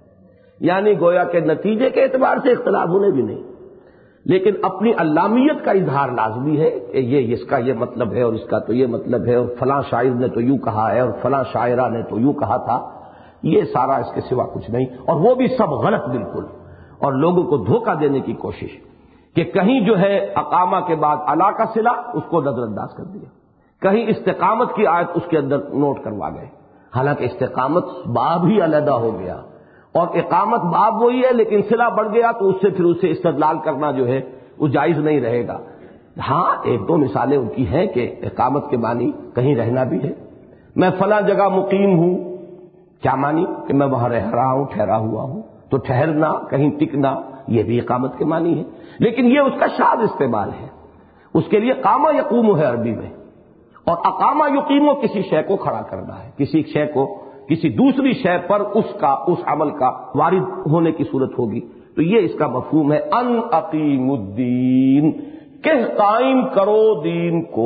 یعنی گویا کہ نتیجے کے اعتبار سے اختلاف ہونے بھی نہیں، لیکن اپنی علامیت کا اظہار لازمی ہے کہ یہ اس کا یہ مطلب ہے اور اس کا تو یہ مطلب ہے، اور فلاں شاعر نے تو یوں کہا ہے اور فلاں شاعرہ نے تو یوں کہا تھا، یہ سارا اس کے سوا کچھ نہیں، اور وہ بھی سب غلط بالکل، اور لوگوں کو دھوکہ دینے کی کوشش کہ کہیں جو ہے اقامہ کے بعد علا کا صلہ اس کو نظر انداز کر دیا، کہیں استقامت کی آیت اس کے اندر نوٹ کروا گئے، حالانکہ استقامت باب ہی علیحدہ ہو گیا اور اقامت باب وہی ہے، لیکن صلہ بڑھ گیا تو اس سے پھر اسے استدلال کرنا جو ہے وہ جائز نہیں رہے گا۔ ہاں ایک دو مثالیں ان کی ہیں کہ اقامت کے معنی کہیں رہنا بھی ہے، میں فلاں جگہ مقیم ہوں، کیا معنی؟ کہ میں وہاں رہ رہا ہوں، ٹھہرا ہوا ہوں، تو ٹھہرنا، کہیں ٹکنا، یہ بھی اقامت کے معنی ہے، لیکن یہ اس کا شاذ استعمال ہے، اس کے لیے قامہ یقوم ہے عربی میں، اور اقامہ یقیم کسی شے کو کھڑا کرنا ہے، کسی شے کو کسی دوسری شے پر اس عمل کا وارد ہونے کی صورت ہوگی، تو یہ اس کا مفہوم ہے ان اقیم الدین، کہ قائم کرو دین کو،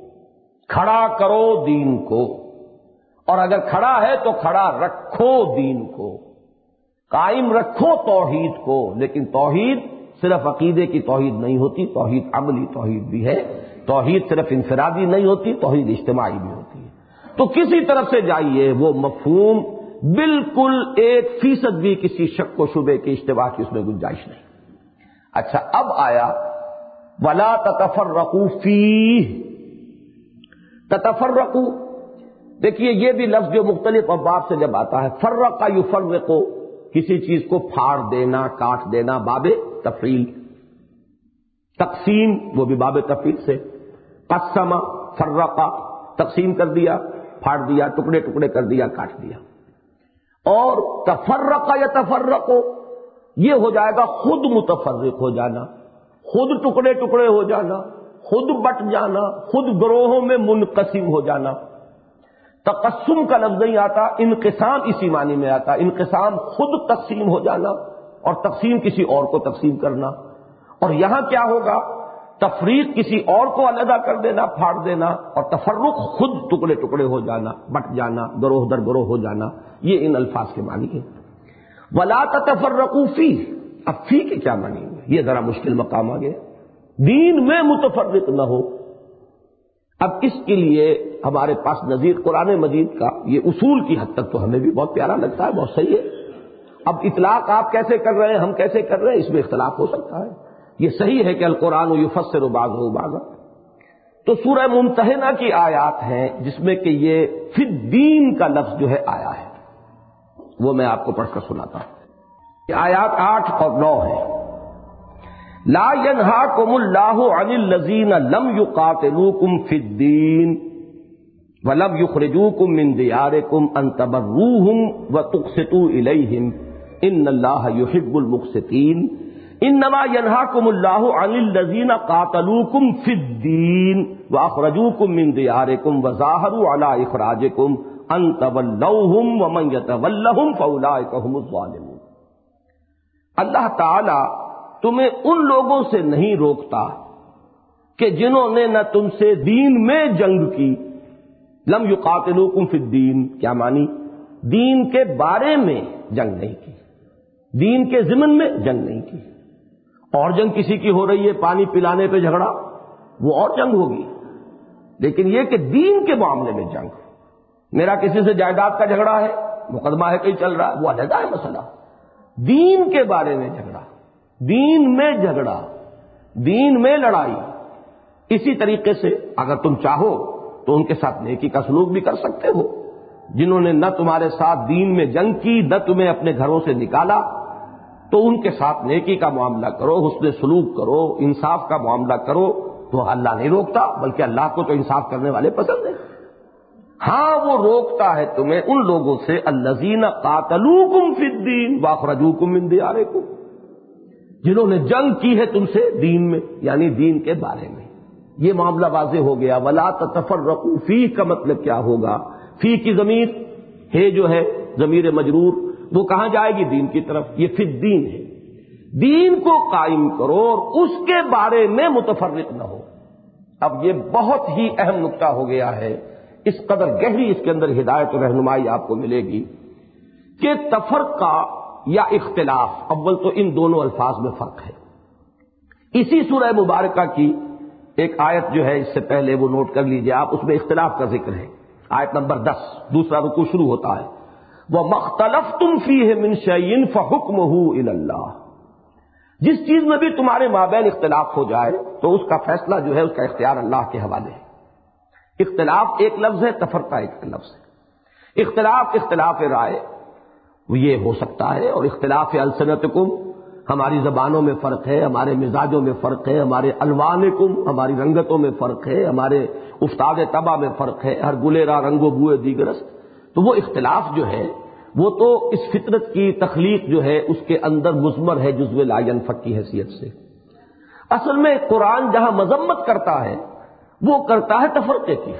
کھڑا کرو دین کو، اور اگر کھڑا ہے تو کھڑا رکھو دین کو، قائم رکھو توحید کو، لیکن توحید صرف عقیدے کی توحید نہیں ہوتی، توحید عملی توحید بھی ہے، توحید صرف انفرادی نہیں ہوتی، توحید اجتماعی بھی ہوتی ہے۔ تو کسی طرف سے جائیے وہ مفہوم بالکل 1% بھی کسی شک و شبے کے اشتباہ کی اس میں گنجائش نہیں۔ اچھا، اب آیا وَلَا تَتَفَرَّقُوا فِيهِ، تتفرقوا دیکھیے یہ بھی لفظ جو مختلف ابواب سے جب آتا ہے، فرق یفرق، کسی چیز کو پھاڑ دینا، کاٹ دینا، باب تفعیل. تقسیم وہ بھی باب تفعیل سے. قسم، فرق، تقسیم کر دیا، پھاڑ دیا، ٹکڑے ٹکڑے کر دیا، کاٹ دیا. اور تفرق یا تفرق یہ ہو جائے گا خود متفرق ہو جانا، خود ٹکڑے ٹکڑے ہو جانا، خود بٹ جانا، خود گروہوں میں منقسم ہو جانا. تقسم کا لفظ نہیں آتا، انقسام اسی معنی میں آتا. انقسام خود تقسیم ہو جانا اور تقسیم کسی اور کو تقسیم کرنا. اور یہاں کیا ہوگا؟ تفریق کسی اور کو علیحدہ کر دینا، پھاڑ دینا، اور تفرق خود ٹکڑے ٹکڑے ہو جانا، بٹ جانا، گروہ در گروہ ہو جانا. یہ ان الفاظ کے معنی ہیں. وَلَا تَتَفَرَّقُوا فِيهِ، اب فی کے کیا معنی ہے؟ یہ ذرا مشکل مقام آ گیا. دین میں متفرق نہ ہو. اب اس کے لیے ہمارے پاس نظیر قرآن مجید کا یہ اصول کی حد تک تو ہمیں بھی بہت پیارا لگتا ہے، بہت صحیح ہے. اب اطلاق آپ کیسے کر رہے ہیں، ہم کیسے کر رہے ہیں، اس میں اختلاف ہو سکتا ہے. یہ صحیح ہے کہ القرآن یفسر بعضہ بعضا. تو سورہ ممتحنہ کی آیات ہیں جس میں کہ یہ فی الدین کا لفظ جو ہے آیا ہے، وہ میں آپ کو پڑھ کر سناتا ہوں. یہ آیات 8 اور 9 ہیں. لا ينهاكم الله عن الذين لم يقاتلوكم في الدين ولم يخرجوكم من دياركم ان تبروهم وتقسطوا اليهم ان الله يحب المقسطين. انما ينهاكم الله عن الذين قاتلوكم في الدين واخرجوكم من دياركم وظاهروا على اخراجكم ان تولوهم ومن يتولهم فاولئك هم الظالمون. اللہ تعالی تمہیں ان لوگوں سے نہیں روکتا کہ جنہوں نے نہ تم سے دین میں جنگ کی. لم یقاتلوکم فی الدین کیا معنی؟ دین کے بارے میں جنگ نہیں کی، دین کے ضمن میں جنگ نہیں کی. اور جنگ کسی کی ہو رہی ہے، پانی پلانے پہ جھگڑا، وہ اور جنگ ہوگی. لیکن یہ کہ دین کے معاملے میں جنگ، میرا کسی سے جائیداد کا جھگڑا ہے، مقدمہ ہے کہیں چل رہا ہے، وہ علیحدہ ہے مسئلہ. دین کے بارے میں جھگڑا، دین میں جھگڑا، دین میں لڑائی. اسی طریقے سے اگر تم چاہو تو ان کے ساتھ نیکی کا سلوک بھی کر سکتے ہو. جنہوں نے نہ تمہارے ساتھ دین میں جنگ کی، نہ تمہیں اپنے گھروں سے نکالا، تو ان کے ساتھ نیکی کا معاملہ کرو، حسن سلوک کرو، انصاف کا معاملہ کرو. تو اللہ نہیں روکتا، بلکہ اللہ کو تو انصاف کرنے والے پسند ہیں. ہاں وہ روکتا ہے تمہیں ان لوگوں سے الذین قاتلوکم فی الدین واخرجوکم من دیارکم، جنہوں نے جنگ کی ہے تم سے دین میں، یعنی دین کے بارے میں. یہ معاملہ واضح ہو گیا. ولا تتفرقوا فی کا مطلب کیا ہوگا؟ فی کی ضمیر ہے جو ہے ضمیر مجرور، وہ کہاں جائے گی؟ دین کی طرف. یہ فی الدین ہے. دین کو قائم کرو اور اس کے بارے میں متفرق نہ ہو. اب یہ بہت ہی اہم نقطہ ہو گیا ہے، اس قدر گہری اس کے اندر ہدایت و رہنمائی آپ کو ملے گی کہ تفرقہ یا اختلاف، اول تو ان دونوں الفاظ میں فرق ہے. اسی سورہ مبارکہ کی ایک آیت جو ہے اس سے پہلے وہ نوٹ کر لیجئے آپ، اس میں اختلاف کا ذکر ہے. آیت نمبر 10، دوسرا رکوع شروع ہوتا ہے وَمَا اخْتَلَفْتُمْ فِيهِ مِنْ شَيْءٍ فَحُكْمُهُ إِلَى اللَّهِ. جس چیز میں بھی تمہارے مابین اختلاف ہو جائے تو اس کا فیصلہ جو ہے، اس کا اختیار اللہ کے حوالے ہے. اختلاف ایک لفظ ہے، تفرقہ ایک لفظ ہے. اختلاف رائے وہ یہ ہو سکتا ہے، اور اختلاف السنتکم، ہماری زبانوں میں فرق ہے، ہمارے مزاجوں میں فرق ہے، ہمارے الوانکم، ہماری رنگتوں میں فرق ہے، ہمارے افتاد طبع میں فرق ہے، ہر گلے را رنگ و بوئے دیگرست. تو وہ اختلاف جو ہے وہ تو اس فطرت کی تخلیق جو ہے اس کے اندر مضمر ہے جزو لا ینفک کی حیثیت سے. اصل میں قرآن جہاں مذمت کرتا ہے وہ کرتا ہے تفرقے کی،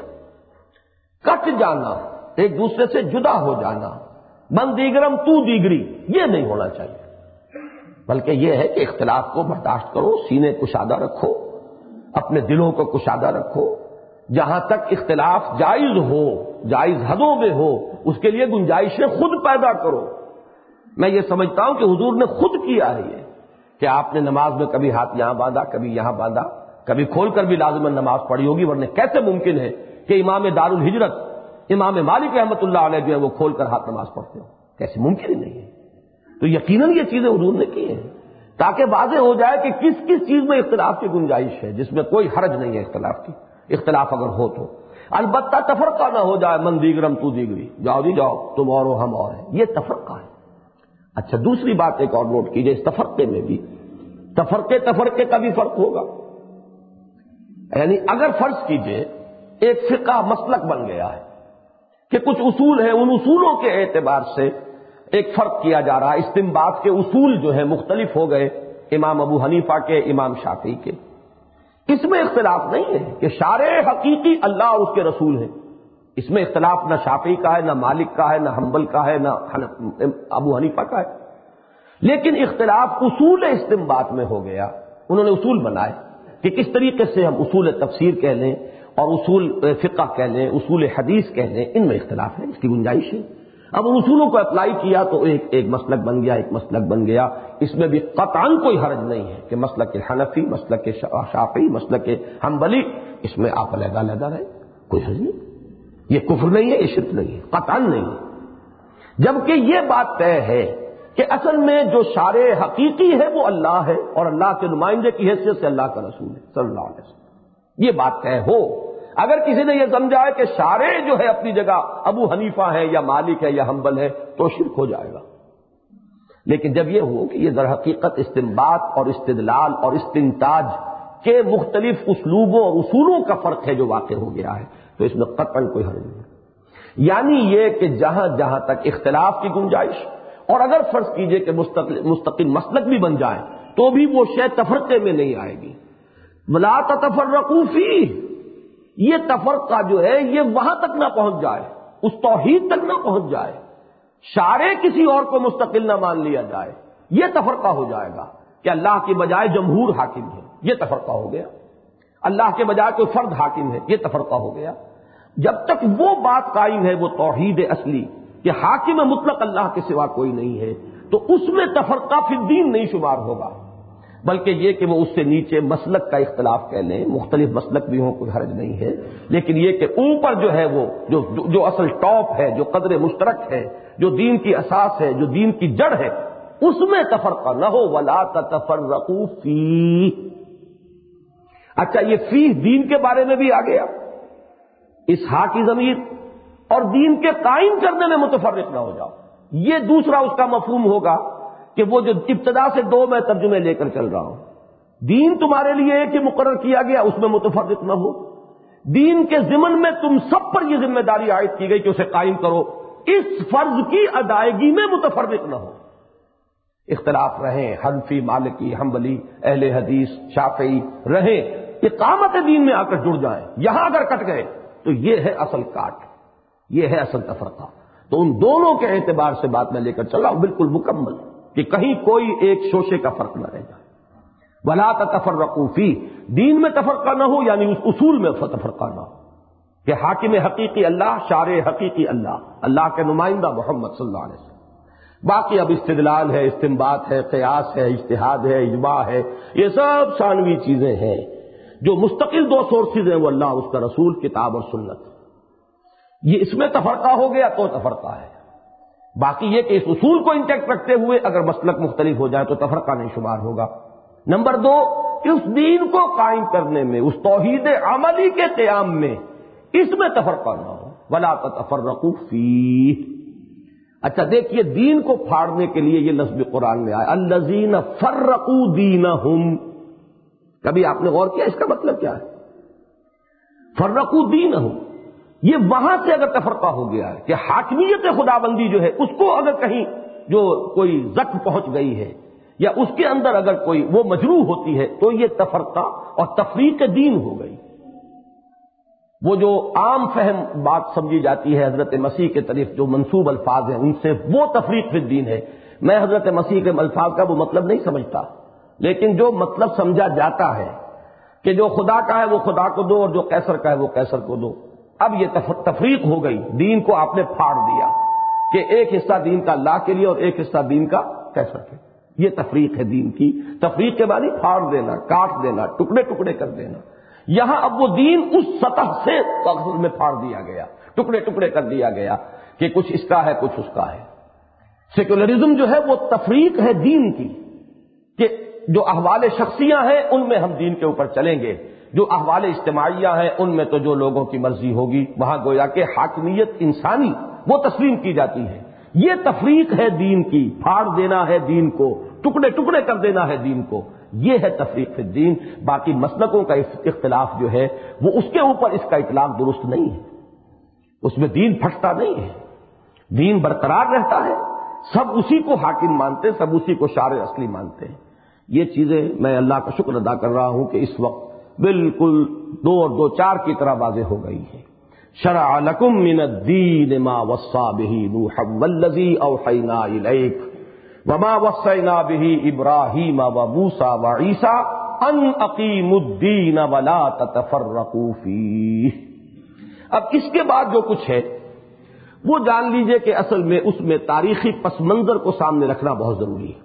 کٹ جانا، ایک دوسرے سے جدا ہو جانا. من دیگرم تو دیگری، یہ نہیں ہونا چاہیے. بلکہ یہ ہے کہ اختلاف کو برداشت کرو، سینے کشادہ رکھو، اپنے دلوں کو کشادہ رکھو. جہاں تک اختلاف جائز ہو، جائز حدوں میں ہو، اس کے لیے گنجائشیں خود پیدا کرو. میں یہ سمجھتا ہوں کہ حضور نے خود کیا ہے یہ، کہ آپ نے نماز میں کبھی ہاتھ یہاں باندھا، کبھی یہاں باندھا، کبھی کھول کر بھی لازماً نماز پڑھی ہوگی. ورنہ کیسے ممکن ہے کہ امام دارالہجرت امام مالک رحمۃ اللہ علیہ جو ہے وہ کھول کر ہاتھ نماز پڑھتے ہو؟ کیسے ممکن ہی نہیں ہے. تو یقیناً یہ چیزیں حضور نے کی ہیں تاکہ واضح ہو جائے کہ کس کس چیز میں اختلاف کی گنجائش ہے، جس میں کوئی حرج نہیں ہے اختلاف کی، اختلاف اگر ہو تو. البتہ تفرقہ نہ ہو جائے، من دیگرم تو دیگری، جاؤ جی جاؤ، تم اور ہو ہم اور ہیں، یہ تفرقہ ہے۔ اچھا دوسری بات ایک اور نوٹ کیجئے، اس تفرقے میں بھی تفرقے کا بھی فرق ہوگا۔ یعنی اگر فرض کیجئے ایک فقہ مسلک بن گیا ہے کہ کچھ اصول ہیں، ان اصولوں کے اعتبار سے ایک فرق کیا جا رہا ہے، استنباط کے اصول جو ہیں مختلف ہو گئے امام ابو حنیفہ کے، امام شافعی کے، اس میں اختلاف نہیں ہے کہ شارع حقیقی اللہ اور اس کے رسول ہیں، اس میں اختلاف نہ شافعی کا ہے، نہ مالک کا ہے، نہ حنبل کا ہے، نہ ابو حنیفہ کا ہے، لیکن اختلاف اصول استنباط میں ہو گیا۔ انہوں نے اصول بنائے کہ کس طریقے سے ہم اصول تفسیر کہہ لیں اور اصول فقہ کہہ لیں، اصول حدیث کہہ لیں، ان میں اختلاف ہے، اس کی گنجائش ہے۔ اب ان اصولوں کو اپلائی کیا تو ایک مسلک بن گیا، ایک مسلک بن گیا، اس میں بھی قطعاً کوئی حرج نہیں ہے کہ مسلک حنفی، مسلک شافعی، مسلک حنبلی، اس میں آپ علیحدہ علیحدہ رہیں، کوئی حرج نہیں، یہ کفر نہیں ہے، یہ شرک نہیں ہے، قطعاً نہیں ہے۔ جبکہ یہ بات طے ہے کہ اصل میں جو شارع حقیقی ہے وہ اللہ ہے، اور اللہ کے نمائندے کی حیثیت سے اللہ کا رسول ہے صلی اللہ علیہ وسلم، یہ بات طے ہو۔ اگر کسی نے یہ سمجھا ہے کہ شارع جو ہے اپنی جگہ ابو حنیفہ ہے یا مالک ہے یا حنبل ہے تو شرک ہو جائے گا۔ لیکن جب یہ ہو کہ یہ در حقیقت استنباط اور استدلال اور استنتاج کے مختلف اسلوبوں اور اصولوں کا فرق ہے جو واقع ہو گیا ہے، تو اس میں قطعاً کوئی حرج نہیں۔ یعنی یہ کہ جہاں جہاں تک اختلاف کی گنجائش، اور اگر فرض کیجئے کہ مستقل مسلک بھی بن جائے تو بھی وہ شے تفرقے میں نہیں آئے گی۔ وَلَا تَتَفَرَّقُوا فِيهِ، یہ تفرقہ جو ہے یہ وہاں تک نہ پہنچ جائے، اس توحید تک نہ پہنچ جائے، شارع کسی اور کو مستقل نہ مان لیا جائے، یہ تفرقہ ہو جائے گا کہ اللہ کی بجائے جمہور حاکم ہے، یہ تفرقہ ہو گیا، اللہ کے بجائے کوئی فرد حاکم ہے، یہ تفرقہ ہو گیا۔ جب تک وہ بات قائم ہے، وہ توحید اصلی کہ حاکم مطلق اللہ کے سوا کوئی نہیں ہے، تو اس میں تفرقہ فی الدین نہیں شمار ہوگا، بلکہ یہ کہ وہ اس سے نیچے مسلک کا اختلاف کہہ لیں، مختلف مسلک بھی ہوں، کوئی حرج نہیں ہے، لیکن یہ کہ اوپر جو ہے وہ جو اصل ٹاپ ہے، جو قدر مشترک ہے، جو دین کی اساس ہے، جو دین کی جڑ ہے، اس میں تفرقہ نہ ہو۔ وَلَا تَتَفَرَّقُوا فِيهِ۔ اچھا یہ فیہ دین کے بارے میں بھی آ گیا، اس ہا کی ضمیر، اور دین کے قائم کرنے میں متفرق نہ ہو جاؤ، یہ دوسرا اس کا مفہوم ہوگا کہ وہ جو ابتدا سے دو میں ترجمے لے کر چل رہا ہوں، دین تمہارے لیے ایک ہی مقرر کیا گیا، اس میں متفرق نہ ہو، دین کے ضمن میں تم سب پر یہ ذمہ داری عائد کی گئی کہ اسے قائم کرو، اس فرض کی ادائیگی میں متفرق نہ ہو۔ اختلاف رہیں، حنفی، مالکی، حنبلی، اہل حدیث، شافعی رہیں، اقامت دین میں آ کر جڑ جائیں، یہاں اگر کٹ گئے تو یہ ہے اصل کاٹ، یہ ہے اصل تفرقہ۔ تو ان دونوں کے اعتبار سے بات میں لے کر چلا ہوں بالکل مکمل، کہ کہیں کوئی ایک شوشے کا فرق نہ رہ جائے۔ وَلَا تَتَفَرَّقُوا فِيهِ، دین میں تفرقہ نہ ہو، یعنی اس اصول میں تفرقہ نہ ہو کہ حاکم حقیقی اللہ، شارع حقیقی اللہ، اللہ کے نمائندہ محمد صلی اللہ علیہ وسلم۔ باقی اب استدلال ہے، استنباط ہے، قیاس ہے، اجتہاد ہے، اجماع ہے، یہ سب ثانوی چیزیں ہیں۔ جو مستقل دو سورسز ہیں وہ اللہ، اس کا رسول، کتاب اور سنت، یہ اس میں تفرقہ ہو گیا تو تفرقہ ہے۔ باقی یہ کہ اس اصول کو انٹیکٹ رکھتے ہوئے اگر مسلک مختلف ہو جائے تو تفرقہ نہیں شمار ہوگا۔ نمبر دو، اس دین کو قائم کرنے میں، اس توحید عملی کے قیام میں، اس میں تفرقہ نہ ہو۔ وَلَا تَتَفَرَّقُوا فِيهِ۔ اچھا دیکھیے، دین کو پھاڑنے کے لیے یہ لفظ قرآن میں آیا، الَّذِينَ فَرَّقُوا دِينَهُمْ۔ کبھی آپ نے غور کیا اس کا مطلب کیا ہے؟ فَرَّقُوا دِينَهُمْ، یہ وہاں سے اگر تفرقہ ہو گیا ہے کہ حاکمیت خدابندی جو ہے اس کو اگر کہیں جو کوئی زخم پہنچ گئی ہے یا اس کے اندر اگر کوئی وہ مجروح ہوتی ہے تو یہ تفرقہ اور تفریق دین ہو گئی۔ وہ جو عام فہم بات سمجھی جاتی ہے حضرت مسیح کے طرف جو منسوب الفاظ ہیں ان سے، وہ تفریق فی الدین ہے۔ میں حضرت مسیح کے الفاظ کا وہ مطلب نہیں سمجھتا، لیکن جو مطلب سمجھا جاتا ہے کہ جو خدا کا ہے وہ خدا کو دو اور جو قیصر کا ہے وہ قیصر کو دو۔ اب یہ تفریق ہو گئی، دین کو آپ نے پھاڑ دیا کہ ایک حصہ دین کا اللہ کے لیے اور ایک حصہ دین کا قیصر کے لیے۔ یہ تفریق ہے دین کی۔ تفریق کے معنی پھاڑ دینا، کاٹ دینا، ٹکڑے ٹکڑے کر دینا۔ یہاں اب وہ دین اس سطح سے اصل میں پھاڑ دیا گیا، ٹکڑے ٹکڑے کر دیا گیا کہ کچھ اس کا ہے کچھ اس کا ہے۔ سیکولرزم جو ہے وہ تفریق ہے دین کی، کہ جو احوال شخصیاں ہیں ان میں ہم دین کے اوپر چلیں گے، جو احوال اجتماعیہ ہیں ان میں تو جو لوگوں کی مرضی ہوگی، وہاں گویا کہ حاکمیت انسانی وہ تسلیم کی جاتی ہے۔ یہ تفریق ہے دین کی، پھاڑ دینا ہے دین کو، ٹکڑے ٹکڑے کر دینا ہے دین کو، یہ ہے تفریق فی الدین۔ باقی مسلکوں کا اختلاف جو ہے وہ اس کے اوپر اس کا اطلاق درست نہیں ہے، اس میں دین پھٹتا نہیں ہے، دین برقرار رہتا ہے، سب اسی کو حاکم مانتے ہیں، سب اسی کو شارع اصلی مانتے ہیں۔ یہ چیزیں میں اللہ کا شکر ادا کر رہا ہوں کہ اس وقت بالکل 2 اور 2 4 کی طرح واضح ہو گئی ہے۔ شرع لکم من الدین ما وصى به نوحا والذی اوحینا الیک وما وصینا به ابراہیم وموسیٰ وعیسیٰ ان اقیموا الدین ولا تتفرقوا فیہ۔ اب اس کے بعد جو کچھ ہے وہ جان لیجئے کہ اصل میں اس میں تاریخی پس منظر کو سامنے رکھنا بہت ضروری ہے۔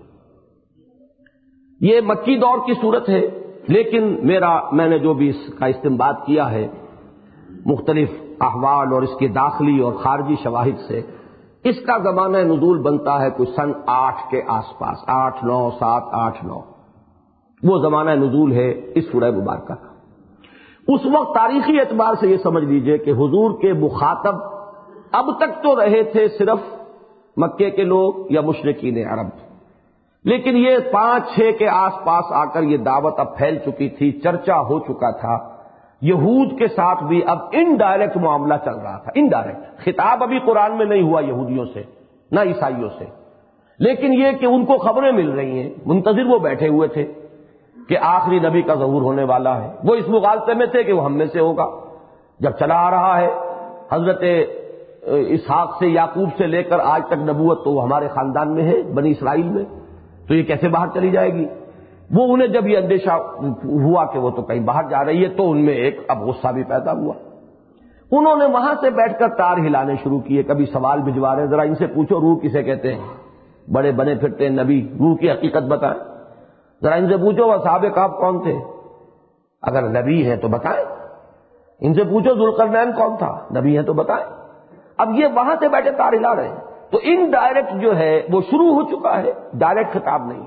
یہ مکی دور کی صورت ہے، لیکن میں نے جو بھی اس کا استنباط کیا ہے مختلف احوال اور اس کے داخلی اور خارجی شواہد سے، اس کا زمانہ نزول بنتا ہے کوئی سن 8 کے آس پاس، 8 9 7 8 9، وہ زمانہ نزول ہے اس سورہ مبارکہ کا۔ اس وقت تاریخی اعتبار سے یہ سمجھ لیجئے کہ حضور کے مخاطب اب تک تو رہے تھے صرف مکے کے لوگ یا مشرکین عرب، لیکن یہ 5 6 کے آس پاس آ کر یہ دعوت اب پھیل چکی تھی، چرچا ہو چکا تھا، یہود کے ساتھ بھی اب انڈائریکٹ معاملہ چل رہا تھا، انڈائریکٹ خطاب ابھی قرآن میں نہیں ہوا یہودیوں سے نہ عیسائیوں سے، لیکن یہ کہ ان کو خبریں مل رہی ہیں، منتظر وہ بیٹھے ہوئے تھے کہ آخری نبی کا ظہور ہونے والا ہے، وہ اس مغالطے میں تھے کہ وہ ہم میں سے ہوگا۔ جب چلا آ رہا ہے حضرت اسحاق سے یعقوب سے لے کر آج تک نبوت تو وہ ہمارے خاندان میں ہے، بنی اسرائیل میں، تو یہ کیسے باہر چلی جائے گی؟ وہ انہیں جب یہ اندیشہ ہوا کہ وہ تو کہیں باہر جا رہی ہے تو ان میں ایک اب غصہ بھی پیدا ہوا۔ انہوں نے وہاں سے بیٹھ کر تار ہلانے شروع کیے، کبھی سوال بھجوا رہے، ذرا ان سے پوچھو روح کسے کہتے ہیں، بڑے بنے پھرتے ہیں نبی، روح کی حقیقت بتائیں، ذرا ان سے پوچھو اصحاب کہف کون تھے، اگر نبی ہیں تو بتائیں، ان سے پوچھو ذوالقرنین کون تھا، نبی ہیں تو بتائیں۔ اب یہ وہاں سے بیٹھے تار ہلا رہے ہیں، تو انڈائریکٹ جو ہے وہ شروع ہو چکا ہے، ڈائریکٹ خطاب نہیں۔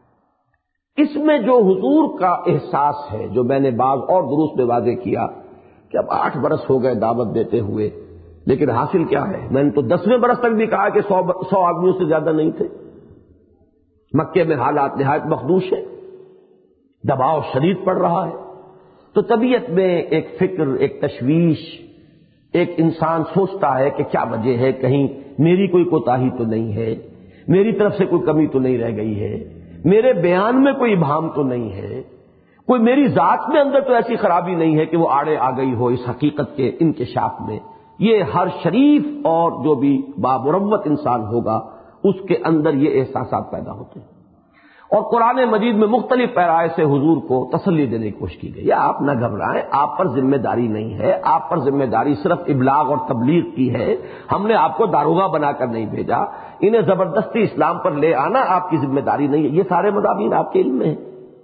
اس میں جو حضور کا احساس ہے، جو میں نے بعض اور دروس میں واضح کیا کہ اب 8 برس ہو گئے دعوت دیتے ہوئے، لیکن حاصل کیا ہے؟ میں نے تو 10ویں برس تک بھی کہا کہ 100 آدمیوں سے زیادہ نہیں تھے۔ مکے میں حالات نہایت مخدوش ہیں، دباؤ شدید پڑ رہا ہے، تو طبیعت میں ایک فکر، ایک تشویش، ایک انسان سوچتا ہے کہ کیا وجہ ہے، کہیں میری کوئی کوتاہی تو نہیں ہے، میری طرف سے کوئی کمی تو نہیں رہ گئی ہے، میرے بیان میں کوئی ابہام تو نہیں ہے، کوئی میری ذات میں اندر تو ایسی خرابی نہیں ہے کہ وہ آڑے آ گئی ہو اس حقیقت کے انکشاف میں۔ یہ ہر شریف اور جو بھی بامروت انسان ہوگا اس کے اندر یہ احساسات پیدا ہوتے ہیں، اور قرآن مجید میں مختلف پیرائے سے حضور کو تسلی دینے کی کوشش کی گئی، یا آپ نہ گھبرائیں، آپ پر ذمہ داری نہیں ہے، آپ پر ذمہ داری صرف ابلاغ اور تبلیغ کی ہے، ہم نے آپ کو داروغہ بنا کر نہیں بھیجا، انہیں زبردستی اسلام پر لے آنا آپ کی ذمہ داری نہیں ہے، یہ سارے مضامین آپ کے علم میں ہیں۔